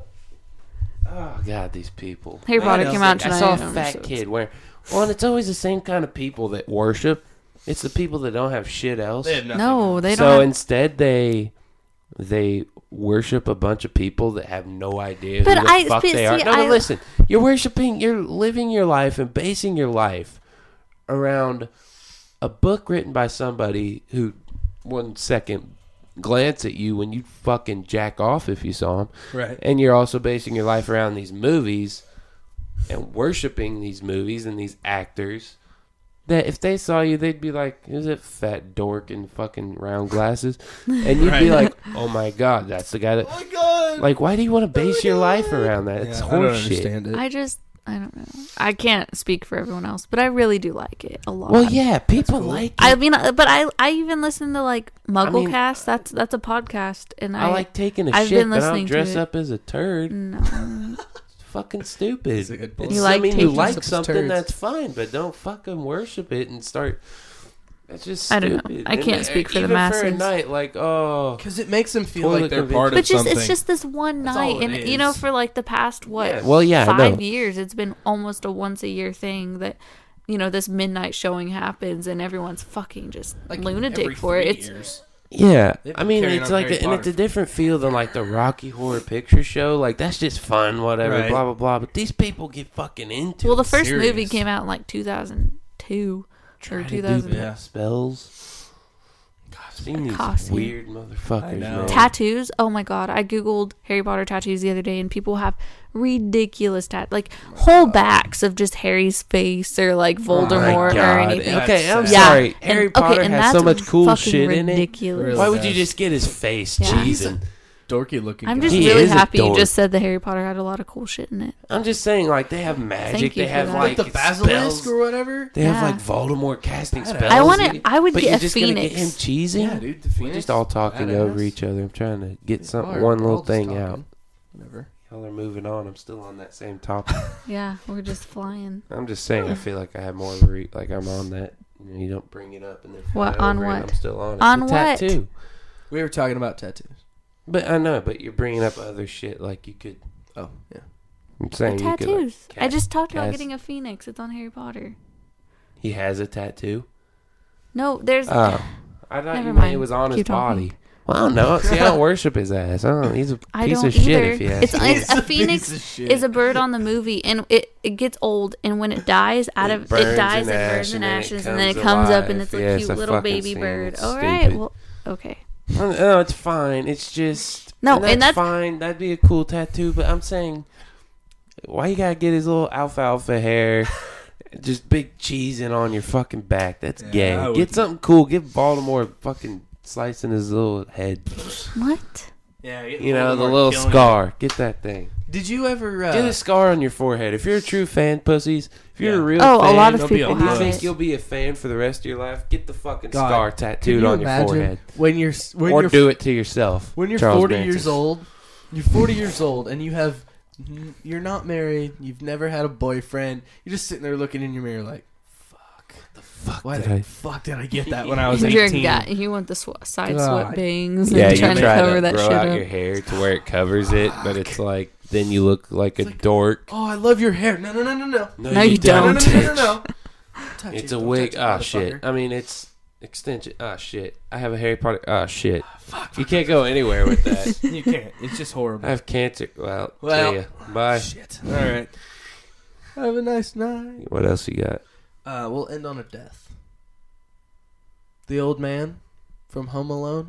[SPEAKER 1] oh god, these people.
[SPEAKER 3] Harry
[SPEAKER 2] Man,
[SPEAKER 3] Potter
[SPEAKER 2] I
[SPEAKER 3] came
[SPEAKER 2] was
[SPEAKER 3] out
[SPEAKER 2] like-
[SPEAKER 3] tonight.
[SPEAKER 1] I saw a
[SPEAKER 3] and I'm
[SPEAKER 1] fat
[SPEAKER 3] so-
[SPEAKER 1] kid wearing. Well, and it's always the same kind of people that worship. It's the people that don't have shit else.
[SPEAKER 2] They have nothing.
[SPEAKER 3] No, they
[SPEAKER 1] so
[SPEAKER 3] don't. have-
[SPEAKER 1] instead, they they worship a bunch of people that have no idea
[SPEAKER 3] But
[SPEAKER 1] who the
[SPEAKER 3] I-
[SPEAKER 1] fuck
[SPEAKER 3] but
[SPEAKER 1] they are.
[SPEAKER 3] see,
[SPEAKER 1] No, no,
[SPEAKER 3] I-
[SPEAKER 1] listen. You're worshiping. You're living your life and basing your life around a book written by somebody who, one second, glance at you when you fucking jack off if you saw him.
[SPEAKER 2] Right.
[SPEAKER 1] And you're also basing your life around these movies and worshiping these movies and these actors that if they saw you, they'd be like, who's that fat dork in fucking round glasses? And you'd be
[SPEAKER 2] Right.
[SPEAKER 1] like, oh my God, that's the guy that...
[SPEAKER 2] Oh my god.
[SPEAKER 1] Like, why do you want to base your life around that? It's
[SPEAKER 2] Yeah, I don't
[SPEAKER 1] horseshit.
[SPEAKER 2] understand it.
[SPEAKER 3] I just I don't know. I can't speak for everyone else, but I really do like it a lot.
[SPEAKER 1] Well, yeah, people
[SPEAKER 2] cool.
[SPEAKER 1] like it.
[SPEAKER 3] I mean, uh, but I I even listen to like
[SPEAKER 1] mean,
[SPEAKER 3] Mugglecast. That's that's a podcast, and I,
[SPEAKER 1] I like taking a
[SPEAKER 3] I've
[SPEAKER 1] shit,
[SPEAKER 3] been
[SPEAKER 1] but I don't
[SPEAKER 3] listening to
[SPEAKER 1] dress
[SPEAKER 3] it.
[SPEAKER 1] up as a turd.
[SPEAKER 3] no.
[SPEAKER 1] It's fucking stupid.
[SPEAKER 2] That's a good point.
[SPEAKER 1] It's-
[SPEAKER 3] You like
[SPEAKER 1] I mean, you
[SPEAKER 3] taking
[SPEAKER 1] like
[SPEAKER 2] up as
[SPEAKER 1] something,
[SPEAKER 2] turds.
[SPEAKER 1] that's fine, but don't fucking worship it and start... It's just
[SPEAKER 3] I don't know.
[SPEAKER 1] stupid.
[SPEAKER 3] I
[SPEAKER 1] And,
[SPEAKER 3] can't
[SPEAKER 1] uh,
[SPEAKER 3] speak for the
[SPEAKER 1] even for a
[SPEAKER 3] masses.
[SPEAKER 1] night, like, oh...
[SPEAKER 2] Because it makes them feel
[SPEAKER 1] Toilet
[SPEAKER 2] like they're
[SPEAKER 1] convention.
[SPEAKER 2] part
[SPEAKER 3] But
[SPEAKER 2] of
[SPEAKER 3] just
[SPEAKER 2] something.
[SPEAKER 3] it's just this one
[SPEAKER 2] That's
[SPEAKER 3] night,
[SPEAKER 2] all it
[SPEAKER 3] and you know,
[SPEAKER 2] is.
[SPEAKER 3] for like the past what
[SPEAKER 1] Yeah, well, yeah, I
[SPEAKER 3] five
[SPEAKER 1] know.
[SPEAKER 3] years, it's been almost a once a year thing that you know this midnight showing happens, and everyone's fucking just
[SPEAKER 2] like
[SPEAKER 3] lunatic
[SPEAKER 2] every
[SPEAKER 3] for it.
[SPEAKER 2] three
[SPEAKER 3] It's
[SPEAKER 2] years.
[SPEAKER 1] Yeah,
[SPEAKER 2] They've
[SPEAKER 1] I
[SPEAKER 2] been
[SPEAKER 1] mean,
[SPEAKER 2] carrying
[SPEAKER 1] it's
[SPEAKER 2] on
[SPEAKER 1] like,
[SPEAKER 2] Harry
[SPEAKER 1] a, and it's a
[SPEAKER 2] Potter.
[SPEAKER 1] different feel than like the Rocky Horror Picture Show. Like that's just fun, whatever,
[SPEAKER 2] Right.
[SPEAKER 1] blah blah blah. But these people get fucking into.
[SPEAKER 3] well, the
[SPEAKER 1] it.
[SPEAKER 3] first movie
[SPEAKER 2] serious.
[SPEAKER 3] came out in like two thousand two
[SPEAKER 1] Try
[SPEAKER 3] or
[SPEAKER 1] to
[SPEAKER 3] two
[SPEAKER 1] do
[SPEAKER 3] thousand.
[SPEAKER 2] Yeah.
[SPEAKER 1] spells. I've seen these
[SPEAKER 3] Costume.
[SPEAKER 1] weird motherfuckers,
[SPEAKER 2] I know.
[SPEAKER 1] man.
[SPEAKER 3] Tattoos. Oh my god! I googled Harry Potter tattoos the other day, and people have ridiculous tat, like whole backs of just Harry's face or like Voldemort
[SPEAKER 1] Oh my
[SPEAKER 3] or
[SPEAKER 1] God.
[SPEAKER 3] anything.
[SPEAKER 1] Okay, I'm
[SPEAKER 2] That's
[SPEAKER 3] Yeah.
[SPEAKER 1] sorry.
[SPEAKER 3] And-
[SPEAKER 1] Harry
[SPEAKER 3] okay,
[SPEAKER 1] Potter
[SPEAKER 3] and
[SPEAKER 1] has so
[SPEAKER 3] that's
[SPEAKER 1] much cool
[SPEAKER 3] fucking
[SPEAKER 1] shit in it.
[SPEAKER 3] ridiculous.
[SPEAKER 2] Really
[SPEAKER 1] Why would
[SPEAKER 2] does.
[SPEAKER 1] you just get his face
[SPEAKER 3] Yeah.
[SPEAKER 1] cheesing?
[SPEAKER 2] Dorky looking.
[SPEAKER 3] I'm
[SPEAKER 2] guy.
[SPEAKER 3] just
[SPEAKER 1] He
[SPEAKER 3] really
[SPEAKER 1] is a
[SPEAKER 3] happy you
[SPEAKER 1] dork.
[SPEAKER 3] just said that Harry Potter had a lot of cool shit in it.
[SPEAKER 1] I'm just saying, like, they have magic.
[SPEAKER 3] Thank you
[SPEAKER 1] They
[SPEAKER 3] for
[SPEAKER 1] have,
[SPEAKER 3] that.
[SPEAKER 1] like,
[SPEAKER 2] like the basilisk
[SPEAKER 1] spells.
[SPEAKER 2] or whatever.
[SPEAKER 1] They have,
[SPEAKER 3] Yeah.
[SPEAKER 1] like, Voldemort casting
[SPEAKER 2] Badass.
[SPEAKER 1] spells.
[SPEAKER 3] I want to. I would
[SPEAKER 1] But
[SPEAKER 3] get
[SPEAKER 1] you're
[SPEAKER 3] a
[SPEAKER 1] just going to get
[SPEAKER 3] phoenix.
[SPEAKER 1] him cheesing?
[SPEAKER 2] Yeah, dude. The
[SPEAKER 1] We're
[SPEAKER 2] Phoenix.
[SPEAKER 1] just all talking
[SPEAKER 2] Badass.
[SPEAKER 1] over each other. I'm trying to get some
[SPEAKER 2] Alright,
[SPEAKER 1] one
[SPEAKER 2] we're
[SPEAKER 1] little
[SPEAKER 2] all just
[SPEAKER 1] thing
[SPEAKER 2] talking.
[SPEAKER 1] out.
[SPEAKER 2] Whatever.
[SPEAKER 1] Y'all are moving on. I'm still on that same topic.
[SPEAKER 3] Yeah, we're just flying.
[SPEAKER 1] I'm just saying, I feel like I have more of a re- like I'm on that. You know, you don't bring it up and then fly
[SPEAKER 3] What- on
[SPEAKER 1] over it,
[SPEAKER 3] what?
[SPEAKER 1] and I'm still on it.
[SPEAKER 3] On
[SPEAKER 1] the
[SPEAKER 3] what?
[SPEAKER 1] Tattoo.
[SPEAKER 2] We were talking about tattoos.
[SPEAKER 1] But I know, but you're bringing up other shit like you could.
[SPEAKER 2] Oh yeah.
[SPEAKER 1] I'm
[SPEAKER 3] The
[SPEAKER 1] saying you could. Like,
[SPEAKER 3] tattoos. I
[SPEAKER 1] cast-
[SPEAKER 3] just talked about
[SPEAKER 1] cast-
[SPEAKER 3] getting a phoenix. It's on Harry Potter.
[SPEAKER 1] He has a tattoo.
[SPEAKER 3] No, there's.
[SPEAKER 1] Oh, I thought
[SPEAKER 3] Never
[SPEAKER 1] you meant
[SPEAKER 3] mind.
[SPEAKER 1] it was on his
[SPEAKER 3] Keep talking.
[SPEAKER 1] body. Well, I don't know. See, I don't worship his ass. I don't know. He's a
[SPEAKER 3] I
[SPEAKER 1] piece
[SPEAKER 3] don't
[SPEAKER 1] of shit
[SPEAKER 3] either.
[SPEAKER 1] if he has.
[SPEAKER 3] It's,
[SPEAKER 1] me.
[SPEAKER 3] it's a
[SPEAKER 2] Piece
[SPEAKER 3] phoenix
[SPEAKER 2] of shit.
[SPEAKER 3] is a bird on the movie, and it, it gets old, and when it dies, out
[SPEAKER 1] It
[SPEAKER 3] of
[SPEAKER 1] burns
[SPEAKER 3] it dies
[SPEAKER 1] in
[SPEAKER 3] and
[SPEAKER 1] ash,
[SPEAKER 3] burns in
[SPEAKER 1] and then it
[SPEAKER 3] ashes, and then it
[SPEAKER 1] comes
[SPEAKER 3] comes up, and
[SPEAKER 1] alive.
[SPEAKER 3] it's a
[SPEAKER 1] Yeah, it's
[SPEAKER 3] cute
[SPEAKER 1] a
[SPEAKER 3] little
[SPEAKER 1] fucking
[SPEAKER 3] baby
[SPEAKER 1] scene.
[SPEAKER 3] bird.
[SPEAKER 1] It's
[SPEAKER 3] All right,
[SPEAKER 1] stupid.
[SPEAKER 3] well, okay.
[SPEAKER 1] Oh, no, it's fine. It's just
[SPEAKER 3] No,
[SPEAKER 1] and that's,
[SPEAKER 3] and that's-
[SPEAKER 1] fine. That'd be a cool tattoo. But I'm saying, why you gotta get his little alfalfa hair, just big cheesing on your fucking back? That's
[SPEAKER 2] Yeah, I
[SPEAKER 1] gay.
[SPEAKER 2] would-
[SPEAKER 1] Get something cool. Give Baltimore fucking slicing his little head.
[SPEAKER 3] What?
[SPEAKER 2] Yeah.
[SPEAKER 1] You know, the little scar. Get that thing.
[SPEAKER 2] Did you ever? Uh,
[SPEAKER 1] Get a scar on your forehead. If you're a true fan, pussies. If you're
[SPEAKER 2] Yeah.
[SPEAKER 1] a real
[SPEAKER 3] Oh,
[SPEAKER 1] fan,
[SPEAKER 3] a lot of
[SPEAKER 2] there'll be
[SPEAKER 3] people
[SPEAKER 2] a
[SPEAKER 1] and you
[SPEAKER 3] have
[SPEAKER 1] think
[SPEAKER 3] it.
[SPEAKER 1] you'll be a fan for the rest of your life, get the fucking
[SPEAKER 2] God,
[SPEAKER 1] scar
[SPEAKER 2] Can
[SPEAKER 1] tattooed
[SPEAKER 2] you
[SPEAKER 1] on your
[SPEAKER 2] imagine
[SPEAKER 1] forehead.
[SPEAKER 2] when you're when
[SPEAKER 1] Or
[SPEAKER 2] you're
[SPEAKER 1] do it to yourself.
[SPEAKER 2] when you're
[SPEAKER 1] Charles
[SPEAKER 2] forty
[SPEAKER 1] Manson.
[SPEAKER 2] years old? You're forty years old, and you have you're not married. You've never had a boyfriend. You're just sitting there looking in your mirror like, fuck.
[SPEAKER 1] The fuck
[SPEAKER 2] Why
[SPEAKER 1] did
[SPEAKER 2] the
[SPEAKER 1] I...
[SPEAKER 2] fuck did I get that when I was
[SPEAKER 3] You're a
[SPEAKER 2] eighteen?
[SPEAKER 3] guy. You want the sw- side
[SPEAKER 2] God.
[SPEAKER 3] sweat bangs
[SPEAKER 1] Yeah,
[SPEAKER 3] and
[SPEAKER 1] you
[SPEAKER 3] trying to
[SPEAKER 1] try
[SPEAKER 3] cover
[SPEAKER 1] to
[SPEAKER 3] that
[SPEAKER 1] grow
[SPEAKER 3] shit
[SPEAKER 1] out
[SPEAKER 3] up.
[SPEAKER 1] your hair to where it covers it, but it's like then you look like a
[SPEAKER 2] like-
[SPEAKER 1] dork.
[SPEAKER 2] Oh, I love your hair. No, no, no, no, no.
[SPEAKER 3] No, you
[SPEAKER 2] No, no,
[SPEAKER 3] don't.
[SPEAKER 2] no, no, no, no. Touch
[SPEAKER 1] It's
[SPEAKER 2] it.
[SPEAKER 1] a
[SPEAKER 2] Don't
[SPEAKER 1] wig.
[SPEAKER 2] touch it,
[SPEAKER 1] Ah, shit.
[SPEAKER 2] motherfucker.
[SPEAKER 1] I mean, it's extension. Ah, shit. I have a Harry Potter. Ah, shit. You can't go anywhere with that.
[SPEAKER 2] You can't. It's just horrible.
[SPEAKER 1] I have cancer. Well,
[SPEAKER 2] Well,
[SPEAKER 1] see ya. Bye.
[SPEAKER 2] Shit. All right. Have a nice night.
[SPEAKER 1] What else you got?
[SPEAKER 2] Uh, we'll end on a death. The old man from Home Alone.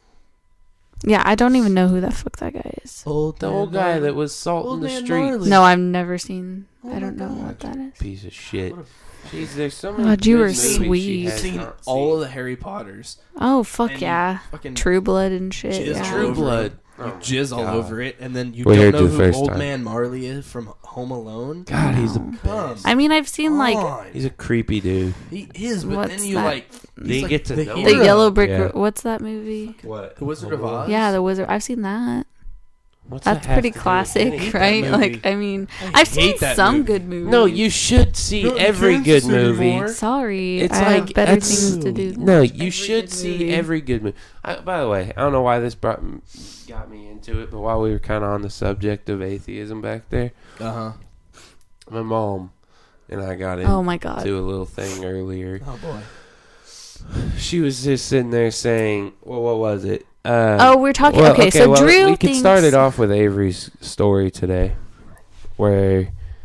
[SPEAKER 3] Yeah, I don't even know who the fuck that guy is.
[SPEAKER 2] Old
[SPEAKER 1] The
[SPEAKER 2] man
[SPEAKER 1] old guy
[SPEAKER 2] Marley.
[SPEAKER 1] that was salting
[SPEAKER 2] Old
[SPEAKER 1] the
[SPEAKER 2] man
[SPEAKER 1] streets.
[SPEAKER 2] Marley.
[SPEAKER 3] No, I've never seen.
[SPEAKER 2] Oh
[SPEAKER 3] I
[SPEAKER 2] my
[SPEAKER 3] don't know
[SPEAKER 2] God.
[SPEAKER 3] what that is.
[SPEAKER 1] Piece of shit.
[SPEAKER 2] What
[SPEAKER 1] Jeez, there's so many.
[SPEAKER 3] God, you
[SPEAKER 1] good
[SPEAKER 3] were
[SPEAKER 1] movies she
[SPEAKER 3] sweet.
[SPEAKER 2] I've
[SPEAKER 1] has
[SPEAKER 2] seen
[SPEAKER 1] not
[SPEAKER 2] all
[SPEAKER 1] seen.
[SPEAKER 2] of the Harry Potters.
[SPEAKER 3] Oh fuck
[SPEAKER 2] And
[SPEAKER 3] yeah,
[SPEAKER 2] Fucking
[SPEAKER 3] True Blood and shit.
[SPEAKER 2] Jizz
[SPEAKER 3] Yeah.
[SPEAKER 1] True
[SPEAKER 2] over
[SPEAKER 1] Blood.
[SPEAKER 2] You
[SPEAKER 1] Oh my
[SPEAKER 2] jizz all
[SPEAKER 1] God.
[SPEAKER 2] over it, and then you
[SPEAKER 1] We
[SPEAKER 2] don't
[SPEAKER 1] heard
[SPEAKER 2] know
[SPEAKER 1] you the
[SPEAKER 2] who
[SPEAKER 1] first
[SPEAKER 2] Old
[SPEAKER 1] time.
[SPEAKER 2] Man Marley is from Home Alone.
[SPEAKER 1] God, he's a
[SPEAKER 2] Come
[SPEAKER 3] I mean, I've seen like
[SPEAKER 2] on.
[SPEAKER 1] he's a creepy dude.
[SPEAKER 2] He is, but
[SPEAKER 3] What's
[SPEAKER 2] then you
[SPEAKER 3] that?
[SPEAKER 2] like
[SPEAKER 1] Then
[SPEAKER 2] he's
[SPEAKER 1] you
[SPEAKER 2] like
[SPEAKER 1] get to
[SPEAKER 2] the
[SPEAKER 1] know
[SPEAKER 3] the
[SPEAKER 2] hero.
[SPEAKER 3] Yellow Brick.
[SPEAKER 1] Yeah.
[SPEAKER 3] Ro- What's that movie?
[SPEAKER 1] What?
[SPEAKER 2] The Wizard of Oz?
[SPEAKER 3] Yeah, the Wizard. I've seen that.
[SPEAKER 1] What's
[SPEAKER 3] That's
[SPEAKER 1] that have
[SPEAKER 3] pretty
[SPEAKER 1] to do with
[SPEAKER 3] classic,
[SPEAKER 1] anything?
[SPEAKER 3] right?
[SPEAKER 2] movie.
[SPEAKER 3] Like, I mean,
[SPEAKER 2] I
[SPEAKER 3] I've seen
[SPEAKER 2] hate that
[SPEAKER 3] some
[SPEAKER 2] movie.
[SPEAKER 3] good movies.
[SPEAKER 1] No, you should see
[SPEAKER 2] No, you
[SPEAKER 1] every
[SPEAKER 2] can't
[SPEAKER 1] good
[SPEAKER 2] see
[SPEAKER 1] movie.
[SPEAKER 2] anymore.
[SPEAKER 3] Sorry,
[SPEAKER 1] It's
[SPEAKER 3] I
[SPEAKER 1] like
[SPEAKER 3] have better
[SPEAKER 1] that's-
[SPEAKER 3] things to do. than
[SPEAKER 1] No,
[SPEAKER 3] watch
[SPEAKER 1] you
[SPEAKER 3] every
[SPEAKER 1] should
[SPEAKER 3] good
[SPEAKER 1] see
[SPEAKER 3] movie.
[SPEAKER 1] every good movie. I, by the way, I don't know why this brought got me into it, but while we were kind of on the subject of atheism back there,
[SPEAKER 2] Uh huh.
[SPEAKER 1] my mom and I got into
[SPEAKER 3] Oh my god.
[SPEAKER 1] a little thing earlier.
[SPEAKER 2] Oh boy.
[SPEAKER 1] She was just sitting there saying, "Well, what was it?" Uh,
[SPEAKER 3] Oh, we're talking.
[SPEAKER 1] well,
[SPEAKER 3] okay, so
[SPEAKER 1] well,
[SPEAKER 3] Drew
[SPEAKER 1] we could
[SPEAKER 3] thinks.
[SPEAKER 1] start it off with Avery's story today, where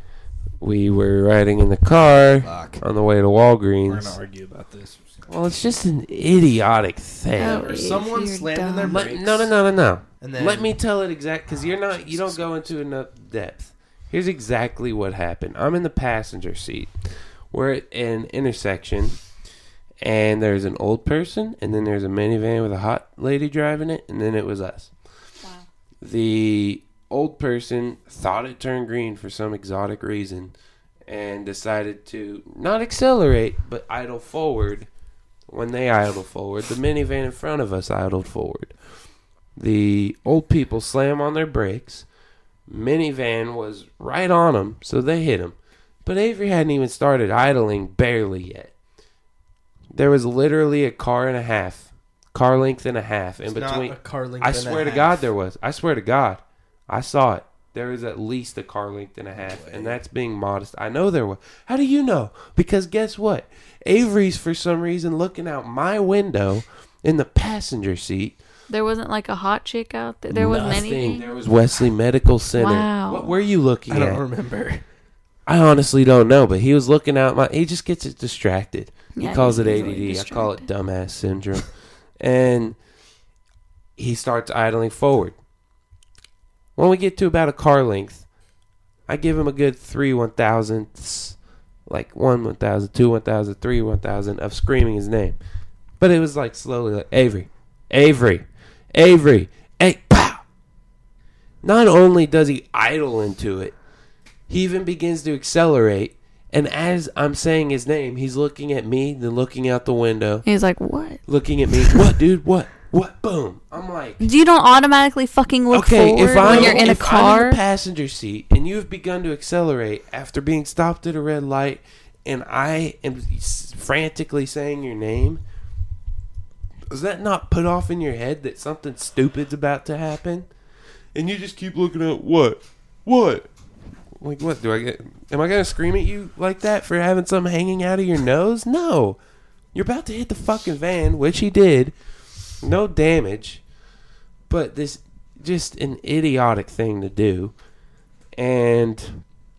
[SPEAKER 1] we were riding in the car
[SPEAKER 2] Fuck.
[SPEAKER 1] on the way to
[SPEAKER 2] We're
[SPEAKER 1] Walgreens.
[SPEAKER 2] gonna argue about this.
[SPEAKER 1] Well, it's just an idiotic thing.
[SPEAKER 3] Oh,
[SPEAKER 2] Or
[SPEAKER 3] if
[SPEAKER 2] someone
[SPEAKER 3] you're
[SPEAKER 2] slammed in their
[SPEAKER 3] dumb.
[SPEAKER 1] Let-
[SPEAKER 2] brakes.
[SPEAKER 1] no, no, no, no, no.
[SPEAKER 2] And then
[SPEAKER 1] Let me tell it exact because you're not. You don't go into enough depth. Here's exactly what happened. I'm in the passenger seat. We're at an intersection, and there's an old person, and then there's a minivan with a hot lady driving it, and then it was us.
[SPEAKER 3] Wow.
[SPEAKER 1] The old person thought it turned green for some exotic reason, and decided to not accelerate but idle forward. When they idled forward, the minivan in front of us idled forward. The old people slam on their brakes. Minivan was right on them, so they hit him. But Avery hadn't even started idling barely yet. There was literally a car and a half, car length and a half in
[SPEAKER 2] it's not
[SPEAKER 1] between.
[SPEAKER 2] a car length
[SPEAKER 1] I
[SPEAKER 2] and a
[SPEAKER 1] swear to
[SPEAKER 2] half.
[SPEAKER 1] God there was. I swear to God. I saw it. There was at least a car length and a half, and that's being modest. I know there was. How do you know? Because guess what? Avery's, for some reason, looking out my window in the passenger seat.
[SPEAKER 3] There wasn't like a hot chick out there. There wasn't
[SPEAKER 1] Nothing.
[SPEAKER 3] anything.
[SPEAKER 1] There was Wesley Medical Center.
[SPEAKER 3] Wow.
[SPEAKER 1] What were you looking
[SPEAKER 2] I don't
[SPEAKER 1] at?
[SPEAKER 2] remember.
[SPEAKER 1] I honestly don't know, but he was looking out my. He just gets it distracted. He
[SPEAKER 3] Yeah,
[SPEAKER 1] calls it
[SPEAKER 3] he's
[SPEAKER 1] A D
[SPEAKER 3] easily
[SPEAKER 1] D. I call it
[SPEAKER 3] distracted.
[SPEAKER 1] dumbass syndrome. And he starts idling forward. When we get to about a car length, I give him a good three one thousandths, like one one thousand, two one thousand, three one thousand of screaming his name. But it was like slowly like, Avery, Avery, Avery, hey, pow! Not only does he idle into it, he even begins to accelerate. And as I'm saying his name, he's looking at me, then looking out the window.
[SPEAKER 3] He's like, what?
[SPEAKER 1] Looking at me. What, dude? What? What? Boom. I'm like,
[SPEAKER 3] You don't automatically fucking look
[SPEAKER 1] okay,
[SPEAKER 3] forward
[SPEAKER 1] if I'm,
[SPEAKER 3] when you're in a
[SPEAKER 1] if I'm
[SPEAKER 3] car?
[SPEAKER 1] in the passenger seat and you've begun to accelerate after being stopped at a red light and I am s- frantically saying your name, does that not put off in your head that something stupid's about to happen? And you just keep looking at what? What? Like, what? Do I get? Am I going to scream at you like that for having something hanging out of your nose? No. You're about to hit the fucking van, which he did. No damage. But this, just an idiotic thing to do. And,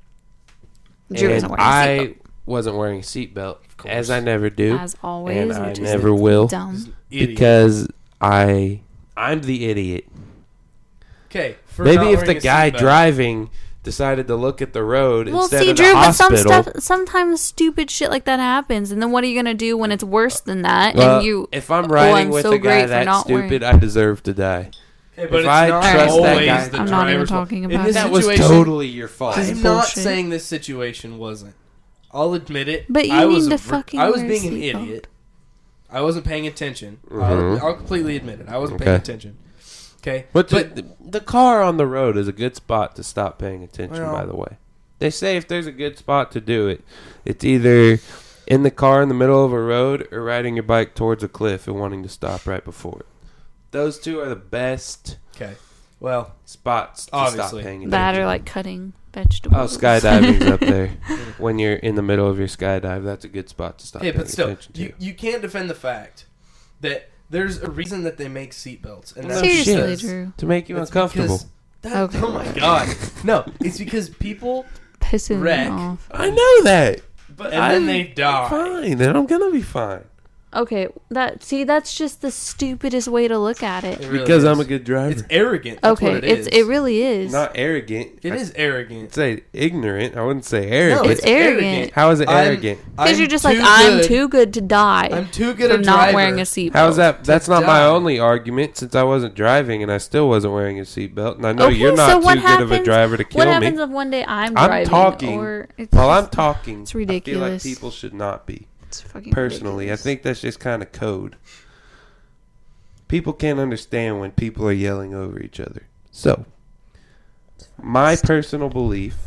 [SPEAKER 3] Drew
[SPEAKER 1] and
[SPEAKER 3] isn't wearing a
[SPEAKER 1] I
[SPEAKER 3] seatbelt.
[SPEAKER 1] wasn't wearing a seatbelt,
[SPEAKER 2] course.
[SPEAKER 1] as I never do.
[SPEAKER 3] As always.
[SPEAKER 1] and I
[SPEAKER 3] which is
[SPEAKER 1] never will.
[SPEAKER 3] Dumb.
[SPEAKER 2] Idiot.
[SPEAKER 1] Because I, I'm the idiot.
[SPEAKER 2] Okay. for
[SPEAKER 1] Maybe
[SPEAKER 2] not
[SPEAKER 1] if
[SPEAKER 2] wearing
[SPEAKER 1] the
[SPEAKER 2] a
[SPEAKER 1] guy
[SPEAKER 2] seatbelt.
[SPEAKER 1] driving decided to look at the road
[SPEAKER 3] Well,
[SPEAKER 1] instead
[SPEAKER 3] see,
[SPEAKER 1] of the
[SPEAKER 3] Drew, but some
[SPEAKER 1] hospital.
[SPEAKER 3] stuff, sometimes stupid shit like that happens, and then what are you gonna do when it's worse than that?
[SPEAKER 1] Well,
[SPEAKER 3] and you,
[SPEAKER 1] if I'm
[SPEAKER 3] "Oh,
[SPEAKER 1] riding
[SPEAKER 3] I'm
[SPEAKER 1] with
[SPEAKER 3] so
[SPEAKER 1] a
[SPEAKER 3] great
[SPEAKER 1] guy
[SPEAKER 3] for
[SPEAKER 1] that
[SPEAKER 3] not
[SPEAKER 1] stupid,
[SPEAKER 3] wearing-"
[SPEAKER 1] I deserve to die.
[SPEAKER 2] Okay, but
[SPEAKER 1] if
[SPEAKER 2] it's
[SPEAKER 1] I
[SPEAKER 2] not
[SPEAKER 1] trust that
[SPEAKER 2] always
[SPEAKER 1] guy-
[SPEAKER 2] the
[SPEAKER 3] I'm not even
[SPEAKER 2] driver's fault.
[SPEAKER 3] talking
[SPEAKER 2] In
[SPEAKER 3] about
[SPEAKER 2] this
[SPEAKER 3] that.
[SPEAKER 1] That was
[SPEAKER 2] situation-
[SPEAKER 1] totally your fault.
[SPEAKER 3] This
[SPEAKER 2] I'm
[SPEAKER 3] is
[SPEAKER 2] not
[SPEAKER 3] bullshit.
[SPEAKER 2] saying this situation wasn't. I'll admit it.
[SPEAKER 3] But you
[SPEAKER 2] I
[SPEAKER 3] need
[SPEAKER 2] was
[SPEAKER 3] to
[SPEAKER 2] a-
[SPEAKER 3] fucking
[SPEAKER 2] I was
[SPEAKER 3] wear a
[SPEAKER 2] being an
[SPEAKER 3] seatbelt.
[SPEAKER 2] idiot. I wasn't paying attention.
[SPEAKER 1] Mhm.
[SPEAKER 2] I'll, I'll completely admit it. I wasn't paying
[SPEAKER 1] Okay.
[SPEAKER 2] attention. Okay,
[SPEAKER 1] But,
[SPEAKER 2] but
[SPEAKER 1] the, the car on the road is a good spot to stop paying attention,
[SPEAKER 2] Well-
[SPEAKER 1] by the way. They say if there's a good spot to do it, it's either in the car in the middle of a road or riding your bike towards a cliff and wanting to stop right before it. Those two are the best
[SPEAKER 2] okay. Well,
[SPEAKER 1] spots to
[SPEAKER 2] Obviously.
[SPEAKER 1] stop paying attention.
[SPEAKER 3] that or like cutting vegetables.
[SPEAKER 1] Oh, skydiving's up there. When you're in the middle of your skydive, that's a good spot to stop
[SPEAKER 2] hey,
[SPEAKER 1] paying
[SPEAKER 2] but still,
[SPEAKER 1] attention to.
[SPEAKER 2] you, you can't defend the fact that there's a reason that they make seatbelts, and
[SPEAKER 1] No
[SPEAKER 2] that's
[SPEAKER 3] Seriously,
[SPEAKER 1] shit.
[SPEAKER 2] because-
[SPEAKER 3] Drew,
[SPEAKER 1] to make you
[SPEAKER 2] that's
[SPEAKER 1] uncomfortable.
[SPEAKER 2] because That,
[SPEAKER 3] Okay.
[SPEAKER 2] Oh my god! No, it's because people
[SPEAKER 3] pissing
[SPEAKER 2] Wreck.
[SPEAKER 3] me off.
[SPEAKER 1] I know that. But
[SPEAKER 2] and
[SPEAKER 1] I'm
[SPEAKER 2] then they die.
[SPEAKER 1] fine. Then I'm gonna be fine.
[SPEAKER 3] Okay, that see, that's just the stupidest way to look at it.
[SPEAKER 2] It really
[SPEAKER 1] Because
[SPEAKER 2] is.
[SPEAKER 1] I'm a good driver.
[SPEAKER 2] It's arrogant. That's
[SPEAKER 3] Okay,
[SPEAKER 2] what it
[SPEAKER 3] it's
[SPEAKER 2] is.
[SPEAKER 3] it really is.
[SPEAKER 1] Not arrogant.
[SPEAKER 2] It
[SPEAKER 1] I
[SPEAKER 2] is arrogant.
[SPEAKER 1] say ignorant. I wouldn't say arrogant.
[SPEAKER 2] No,
[SPEAKER 3] It's arrogant.
[SPEAKER 1] How is it
[SPEAKER 2] I'm-
[SPEAKER 1] arrogant?
[SPEAKER 3] Because
[SPEAKER 2] I'm
[SPEAKER 3] you're just like,
[SPEAKER 2] too
[SPEAKER 3] I'm
[SPEAKER 2] good-
[SPEAKER 3] too good to die
[SPEAKER 2] I'm too good
[SPEAKER 3] for
[SPEAKER 2] a
[SPEAKER 3] not
[SPEAKER 2] driver.
[SPEAKER 3] wearing a seatbelt.
[SPEAKER 1] How's that? That's not my
[SPEAKER 2] die.
[SPEAKER 1] only argument, since I wasn't driving and I still wasn't wearing a seatbelt. And I know
[SPEAKER 3] Okay,
[SPEAKER 1] you're
[SPEAKER 3] so
[SPEAKER 1] not
[SPEAKER 3] what
[SPEAKER 1] too good of a
[SPEAKER 3] happens-
[SPEAKER 1] driver to
[SPEAKER 3] What
[SPEAKER 1] kill
[SPEAKER 3] happens
[SPEAKER 1] me.
[SPEAKER 3] if one day I'm
[SPEAKER 1] I'm
[SPEAKER 3] driving
[SPEAKER 1] talking
[SPEAKER 3] or it's
[SPEAKER 1] While I'm
[SPEAKER 3] just-
[SPEAKER 1] talking,
[SPEAKER 3] it's
[SPEAKER 1] I feel like
[SPEAKER 3] ridiculous.
[SPEAKER 1] people should not be.
[SPEAKER 3] It's fucking
[SPEAKER 1] Personally,
[SPEAKER 3] ridiculous.
[SPEAKER 1] I think that's just kind of code. People can't understand when people are yelling over each other. So, my personal belief,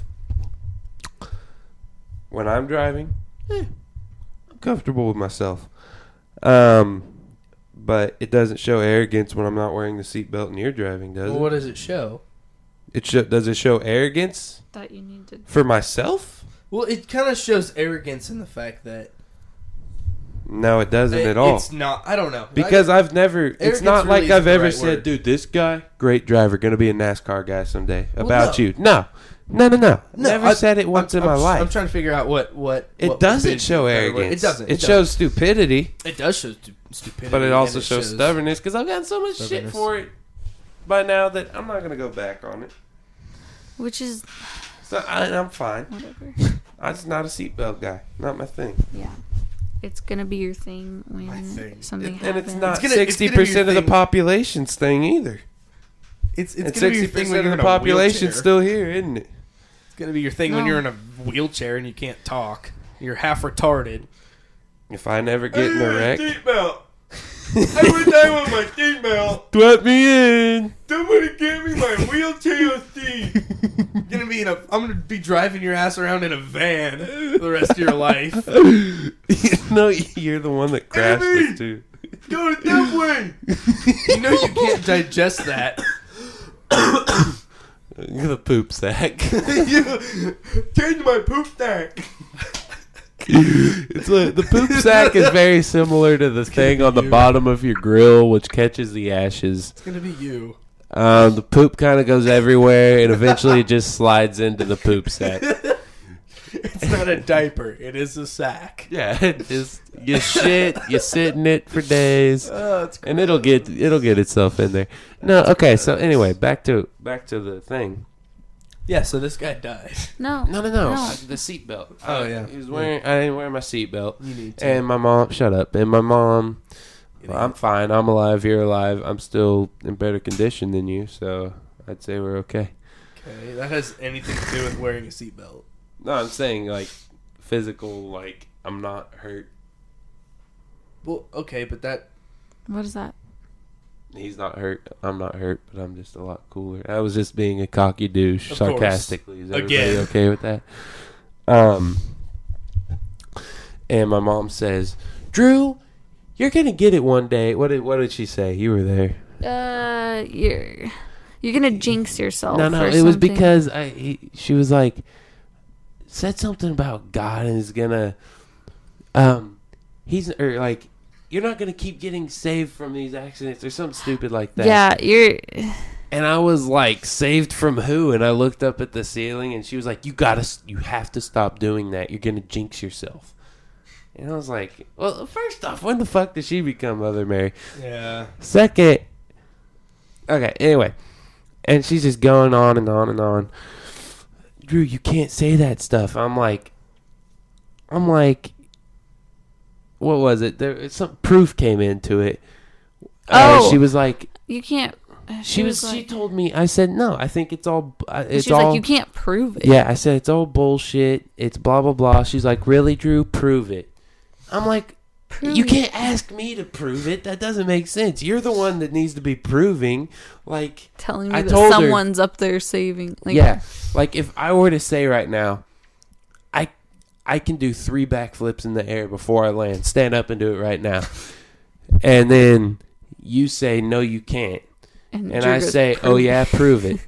[SPEAKER 1] when I'm driving, eh, I'm comfortable with myself. Um, but it doesn't show arrogance when I'm not wearing the seatbelt and you're driving, does
[SPEAKER 2] Well,
[SPEAKER 1] it?
[SPEAKER 2] what does it show?
[SPEAKER 1] It sho- does it show arrogance
[SPEAKER 3] Thought you need to.
[SPEAKER 1] for myself?
[SPEAKER 2] Well, it kind of shows arrogance in the fact that
[SPEAKER 1] No, it doesn't
[SPEAKER 2] it-
[SPEAKER 1] at all.
[SPEAKER 2] It's not. I don't know.
[SPEAKER 1] Because I've never, it's
[SPEAKER 2] Arrogance
[SPEAKER 1] not
[SPEAKER 2] really
[SPEAKER 1] like I've
[SPEAKER 2] isn't the
[SPEAKER 1] ever
[SPEAKER 2] right
[SPEAKER 1] said,
[SPEAKER 2] word.
[SPEAKER 1] dude, this guy, great driver, going to be a NASCAR guy someday.
[SPEAKER 2] Well,
[SPEAKER 1] About
[SPEAKER 2] no.
[SPEAKER 1] you. No. No, no, no.
[SPEAKER 2] No,
[SPEAKER 1] Never
[SPEAKER 2] I-
[SPEAKER 1] said it once
[SPEAKER 2] I'm,
[SPEAKER 1] in my
[SPEAKER 2] I'm,
[SPEAKER 1] life.
[SPEAKER 2] I'm trying to figure out what what
[SPEAKER 1] it
[SPEAKER 2] what
[SPEAKER 1] doesn't
[SPEAKER 2] would be
[SPEAKER 1] show
[SPEAKER 2] the better word.
[SPEAKER 1] arrogance.
[SPEAKER 2] It doesn't.
[SPEAKER 1] It,
[SPEAKER 2] doesn't.
[SPEAKER 1] shows stupidity,
[SPEAKER 2] It does show stu- stupidity,
[SPEAKER 1] but it
[SPEAKER 2] and
[SPEAKER 1] also
[SPEAKER 2] it
[SPEAKER 1] shows stubbornness because I've gotten so much shit
[SPEAKER 2] Stubbornness.
[SPEAKER 1] for it by now that I'm not going to go back on it.
[SPEAKER 3] Which is
[SPEAKER 1] So I, I'm fine.
[SPEAKER 3] whatever.
[SPEAKER 1] I'm just not a seatbelt guy. Not my thing.
[SPEAKER 3] Yeah. It's gonna be your thing when
[SPEAKER 2] My thing.
[SPEAKER 3] something
[SPEAKER 1] And
[SPEAKER 3] happens.
[SPEAKER 1] it's not
[SPEAKER 2] It's gonna- it's gonna be your
[SPEAKER 1] sixty percent of the
[SPEAKER 2] thing.
[SPEAKER 1] population's thing either.
[SPEAKER 2] It's
[SPEAKER 1] And
[SPEAKER 2] it's gonna be your
[SPEAKER 1] sixty
[SPEAKER 2] thing when
[SPEAKER 1] percent
[SPEAKER 2] you're
[SPEAKER 1] of
[SPEAKER 2] in
[SPEAKER 1] the
[SPEAKER 2] a
[SPEAKER 1] population's
[SPEAKER 2] wheelchair.
[SPEAKER 1] still here, isn't it?
[SPEAKER 2] It's gonna be your thing when
[SPEAKER 3] No.
[SPEAKER 2] you're in a wheelchair and you can't talk. You're half retarded.
[SPEAKER 1] If I never get in a wreck,
[SPEAKER 2] Seatbelt. I would die with my seatbelt.
[SPEAKER 1] let me in.
[SPEAKER 2] Somebody give me my wheelchair seat. Gonna be in a. I'm gonna be driving your ass around in a van the rest of your life.
[SPEAKER 1] No, you're the one that crashed
[SPEAKER 2] Amy!
[SPEAKER 1] this too.
[SPEAKER 2] Go that way. You know you can't digest that.
[SPEAKER 1] You're the poop sack.
[SPEAKER 2] Change my poop stack.
[SPEAKER 1] It's like, the poop sack is very similar to the thing on the
[SPEAKER 2] you.
[SPEAKER 1] bottom of your grill, which catches the ashes.
[SPEAKER 2] It's gonna be you.
[SPEAKER 1] Um, the poop kind of goes everywhere, and eventually it just slides into the poop sack.
[SPEAKER 2] It's not a diaper. It is a sack.
[SPEAKER 1] Yeah, it's you shit, you sit in it for days,
[SPEAKER 2] Oh, it's
[SPEAKER 1] and it'll get it'll get itself in there. No, okay. So anyway, back to back to the thing.
[SPEAKER 2] Yeah, so this guy died.
[SPEAKER 3] No.
[SPEAKER 1] No, no, no.
[SPEAKER 3] No.
[SPEAKER 1] The seatbelt.
[SPEAKER 2] Oh,
[SPEAKER 1] I-
[SPEAKER 2] yeah.
[SPEAKER 1] He was wearing. I didn't wear my seatbelt.
[SPEAKER 2] You need to.
[SPEAKER 1] And my mom, shut up. And my mom, well, I'm fine. I'm alive. You're alive. I'm still in better condition than you, so I'd say we're okay.
[SPEAKER 2] Okay, that has anything to do with wearing a seatbelt.
[SPEAKER 1] No, I'm saying like physical. Like I'm not hurt.
[SPEAKER 2] Well, okay, but that...
[SPEAKER 3] What is that?
[SPEAKER 1] He's not hurt. I'm not hurt, but I'm just a lot cooler. I was just being a cocky douche,
[SPEAKER 2] Of course.
[SPEAKER 1] sarcastically. Is everybody
[SPEAKER 2] Again.
[SPEAKER 1] okay with that? Um, and my mom says, "Drew, you're gonna get it one day." What did What did she say? You were there.
[SPEAKER 3] Uh, you're you're gonna jinx yourself.
[SPEAKER 1] No, no,
[SPEAKER 3] or
[SPEAKER 1] it was
[SPEAKER 3] something.
[SPEAKER 1] because I. He, she was like, said something about God and is gonna, um, he's or like, you're not gonna keep getting saved from these accidents or something stupid like that.
[SPEAKER 3] Yeah, you're.
[SPEAKER 1] And I was like, saved from who? And I looked up at the ceiling, and she was like, you gotta, you have to stop doing that. You're gonna jinx yourself. And I was like, well, first off, when the fuck did she become Mother Mary?
[SPEAKER 2] Yeah.
[SPEAKER 1] Second, okay, anyway. And she's just going on and on and on. Drew, you can't say that stuff. I'm like, I'm like, what was it? There, some proof came into it. Uh,
[SPEAKER 3] Oh.
[SPEAKER 1] she was like,
[SPEAKER 3] You can't.
[SPEAKER 1] she was. she
[SPEAKER 3] like,
[SPEAKER 1] told me. I said no. I think it's all. Uh, it's
[SPEAKER 3] she's
[SPEAKER 1] all.
[SPEAKER 3] like, you can't prove it.
[SPEAKER 1] Yeah, I said it's all bullshit. It's blah blah blah. She's like, really, Drew? Prove it. I'm like,
[SPEAKER 3] Prove
[SPEAKER 1] you
[SPEAKER 3] it.
[SPEAKER 1] can't ask me to prove it. That doesn't make sense. You're the one that needs to be proving. Like,
[SPEAKER 3] Telling me
[SPEAKER 1] I
[SPEAKER 3] that
[SPEAKER 1] told her-
[SPEAKER 3] someone's up there saving. Like,
[SPEAKER 1] yeah, like if I were to say right now, I I can do three backflips in the air before I land. Stand up and do it right now, and then you say no, you can't.
[SPEAKER 3] And,
[SPEAKER 1] And
[SPEAKER 3] Drew
[SPEAKER 1] I
[SPEAKER 3] goes,
[SPEAKER 1] say,
[SPEAKER 3] "Prove
[SPEAKER 1] oh,
[SPEAKER 3] it."
[SPEAKER 1] yeah, prove it.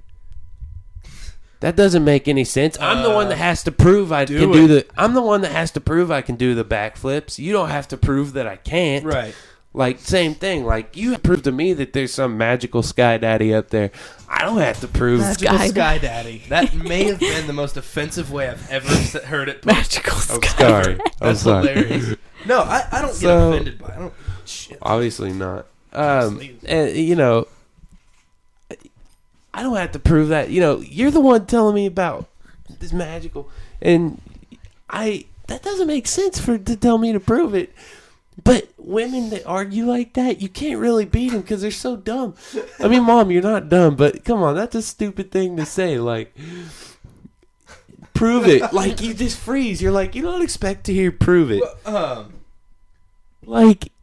[SPEAKER 1] That doesn't make any sense. I'm the one that has to prove I
[SPEAKER 2] do
[SPEAKER 1] can do
[SPEAKER 2] it.
[SPEAKER 1] the. I'm the one that has to prove I can do the backflips. You don't have to prove that I can't.
[SPEAKER 2] Right.
[SPEAKER 1] Like, same thing. Like, you prove to me that there's some magical sky daddy up there. I don't have to prove.
[SPEAKER 2] Magical
[SPEAKER 3] Sky
[SPEAKER 2] Sky Daddy. That may have been the most offensive way I've ever s- heard it put.
[SPEAKER 3] Magical
[SPEAKER 1] I'm
[SPEAKER 3] sky.
[SPEAKER 1] sorry. I'm
[SPEAKER 2] That's
[SPEAKER 1] sorry.
[SPEAKER 2] hilarious. No, I, I don't
[SPEAKER 1] So-
[SPEAKER 2] get offended by it. I don't... Shit.
[SPEAKER 1] Obviously not. Um,
[SPEAKER 2] Obviously.
[SPEAKER 1] and, you know, I don't have to prove that. You know, you're the one telling me about this magical, and I that doesn't make sense for to tell me to prove it. But women that argue like that, you can't really beat them because they're so dumb. I mean, Mom, you're not dumb, but come on, that's a stupid thing to say. Like, prove it. Like, you just freeze. You're like, you don't expect to hear prove it.
[SPEAKER 2] Um,
[SPEAKER 1] Like,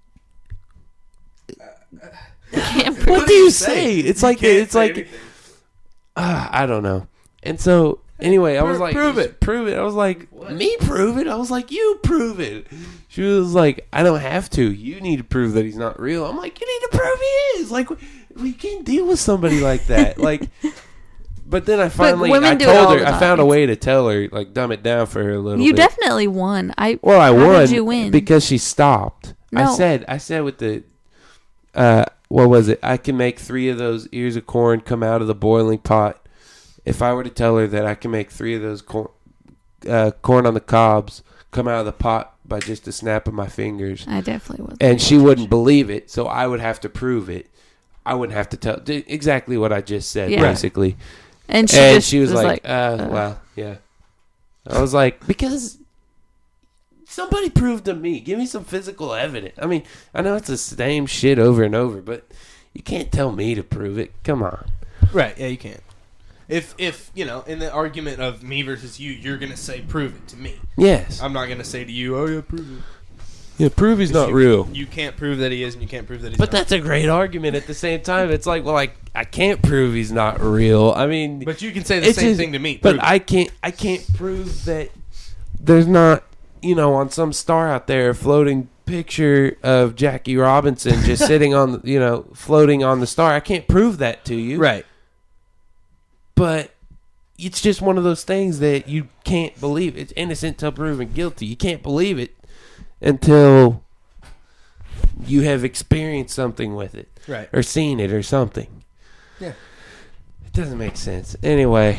[SPEAKER 3] Can't
[SPEAKER 1] what
[SPEAKER 3] prove
[SPEAKER 1] do you say? It's like
[SPEAKER 2] can't
[SPEAKER 1] it's
[SPEAKER 2] say
[SPEAKER 1] like
[SPEAKER 2] anything.
[SPEAKER 1] uh, I don't know. And so anyway, I was
[SPEAKER 2] Pro-
[SPEAKER 1] like,
[SPEAKER 2] prove it.
[SPEAKER 1] prove it. I was like,
[SPEAKER 2] What?
[SPEAKER 1] me prove it. I was like, you prove it. She was like, I don't have to. You need to prove that he's not real. I'm like, you need to prove he is. Like, we, we can't deal with somebody like that. Like, but then I finally,
[SPEAKER 3] women
[SPEAKER 1] I
[SPEAKER 3] do it
[SPEAKER 1] told
[SPEAKER 3] all
[SPEAKER 1] her,
[SPEAKER 3] the
[SPEAKER 1] I
[SPEAKER 3] time.
[SPEAKER 1] found a way to tell her, like, dumb it down for her a little
[SPEAKER 3] You
[SPEAKER 1] bit.
[SPEAKER 3] definitely won. I.
[SPEAKER 1] Well, I
[SPEAKER 3] How
[SPEAKER 1] won
[SPEAKER 3] did you win?
[SPEAKER 1] because she stopped. I
[SPEAKER 3] No.
[SPEAKER 1] said, I said with the, uh, what was it? I can make three of those ears of corn come out of the boiling pot. If I were to tell her that I can make three of those corn, uh, corn on the cobs come out of the pot by just a snap of my fingers,
[SPEAKER 3] I definitely was.
[SPEAKER 1] and she wouldn't believe it, so I would have to prove it. I wouldn't have to tell d- exactly what I just said,
[SPEAKER 3] Yeah.
[SPEAKER 1] basically.
[SPEAKER 3] And she,
[SPEAKER 1] and
[SPEAKER 3] just
[SPEAKER 1] she was,
[SPEAKER 3] was
[SPEAKER 1] like,
[SPEAKER 3] like,
[SPEAKER 1] uh,
[SPEAKER 3] uh.
[SPEAKER 1] well, yeah. I was like, because somebody proved to me. Give me some physical evidence. I mean, I know it's the same shit over and over, but you can't tell me to prove it. Come on.
[SPEAKER 2] Right, yeah, you can't. If, if you know, in the argument of me versus you, you're going to say, prove it to me.
[SPEAKER 1] Yes.
[SPEAKER 2] I'm not going to say to you, oh, yeah, prove it.
[SPEAKER 1] Yeah, prove he's not
[SPEAKER 2] you,
[SPEAKER 1] real.
[SPEAKER 2] You can't prove that he is, and you can't prove that he's
[SPEAKER 1] But
[SPEAKER 2] not.
[SPEAKER 1] that's a great argument at the same time. It's like, well, I, I can't prove he's not real. I mean,
[SPEAKER 2] But you can say the
[SPEAKER 1] it's
[SPEAKER 2] same
[SPEAKER 1] just-
[SPEAKER 2] thing to me.
[SPEAKER 1] But
[SPEAKER 2] Prove it.
[SPEAKER 1] I can't I can't prove that there's not, you know, on some star out there a floating picture of Jackie Robinson just sitting on, the, you know, floating on the star. I can't prove that to you.
[SPEAKER 2] Right.
[SPEAKER 1] But it's just one of those things that you can't believe. It's innocent till proven guilty. You can't believe it until you have experienced something with it
[SPEAKER 2] Right.
[SPEAKER 1] or seen it or something.
[SPEAKER 2] Yeah.
[SPEAKER 1] It doesn't make sense. Anyway,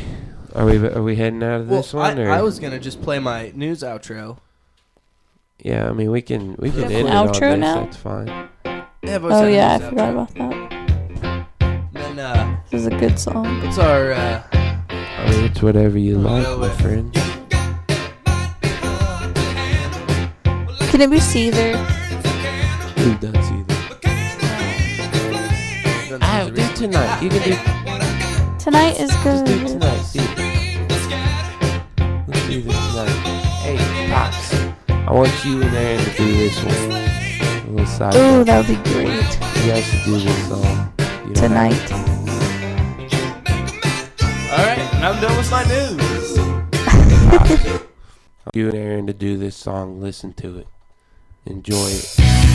[SPEAKER 1] Are we are we heading out of
[SPEAKER 2] Well,
[SPEAKER 1] this one?
[SPEAKER 2] I,
[SPEAKER 1] or?
[SPEAKER 2] I was gonna just play my news outro.
[SPEAKER 1] Yeah, I mean we can we can
[SPEAKER 3] have
[SPEAKER 1] end
[SPEAKER 3] an
[SPEAKER 1] it on
[SPEAKER 3] outro
[SPEAKER 1] this.
[SPEAKER 3] now?
[SPEAKER 1] That's fine.
[SPEAKER 2] Yeah, I've always
[SPEAKER 3] Oh
[SPEAKER 2] had a
[SPEAKER 3] yeah, I
[SPEAKER 2] news
[SPEAKER 3] forgot
[SPEAKER 2] outro.
[SPEAKER 3] about that.
[SPEAKER 2] And then, uh,
[SPEAKER 3] This is a good song.
[SPEAKER 2] it's our. Uh,
[SPEAKER 1] I mean it's whatever you like,
[SPEAKER 2] go
[SPEAKER 1] my
[SPEAKER 2] with-
[SPEAKER 1] friend.
[SPEAKER 3] Can it be Caesar?
[SPEAKER 1] Who does either? Oh, do tonight. You can do
[SPEAKER 3] Tonight is
[SPEAKER 1] just do
[SPEAKER 3] good.
[SPEAKER 1] tonight. See. Let's do this tonight. Hey, Pops. I want you and Aaron to do this one. A little side.
[SPEAKER 3] Ooh,
[SPEAKER 1] project.
[SPEAKER 3] that would be great.
[SPEAKER 1] You guys should do this song. You don't
[SPEAKER 3] Tonight.
[SPEAKER 1] have
[SPEAKER 2] All right, and I'm done with my news.
[SPEAKER 1] to. You and Aaron to do this song. Listen to it. Enjoy it.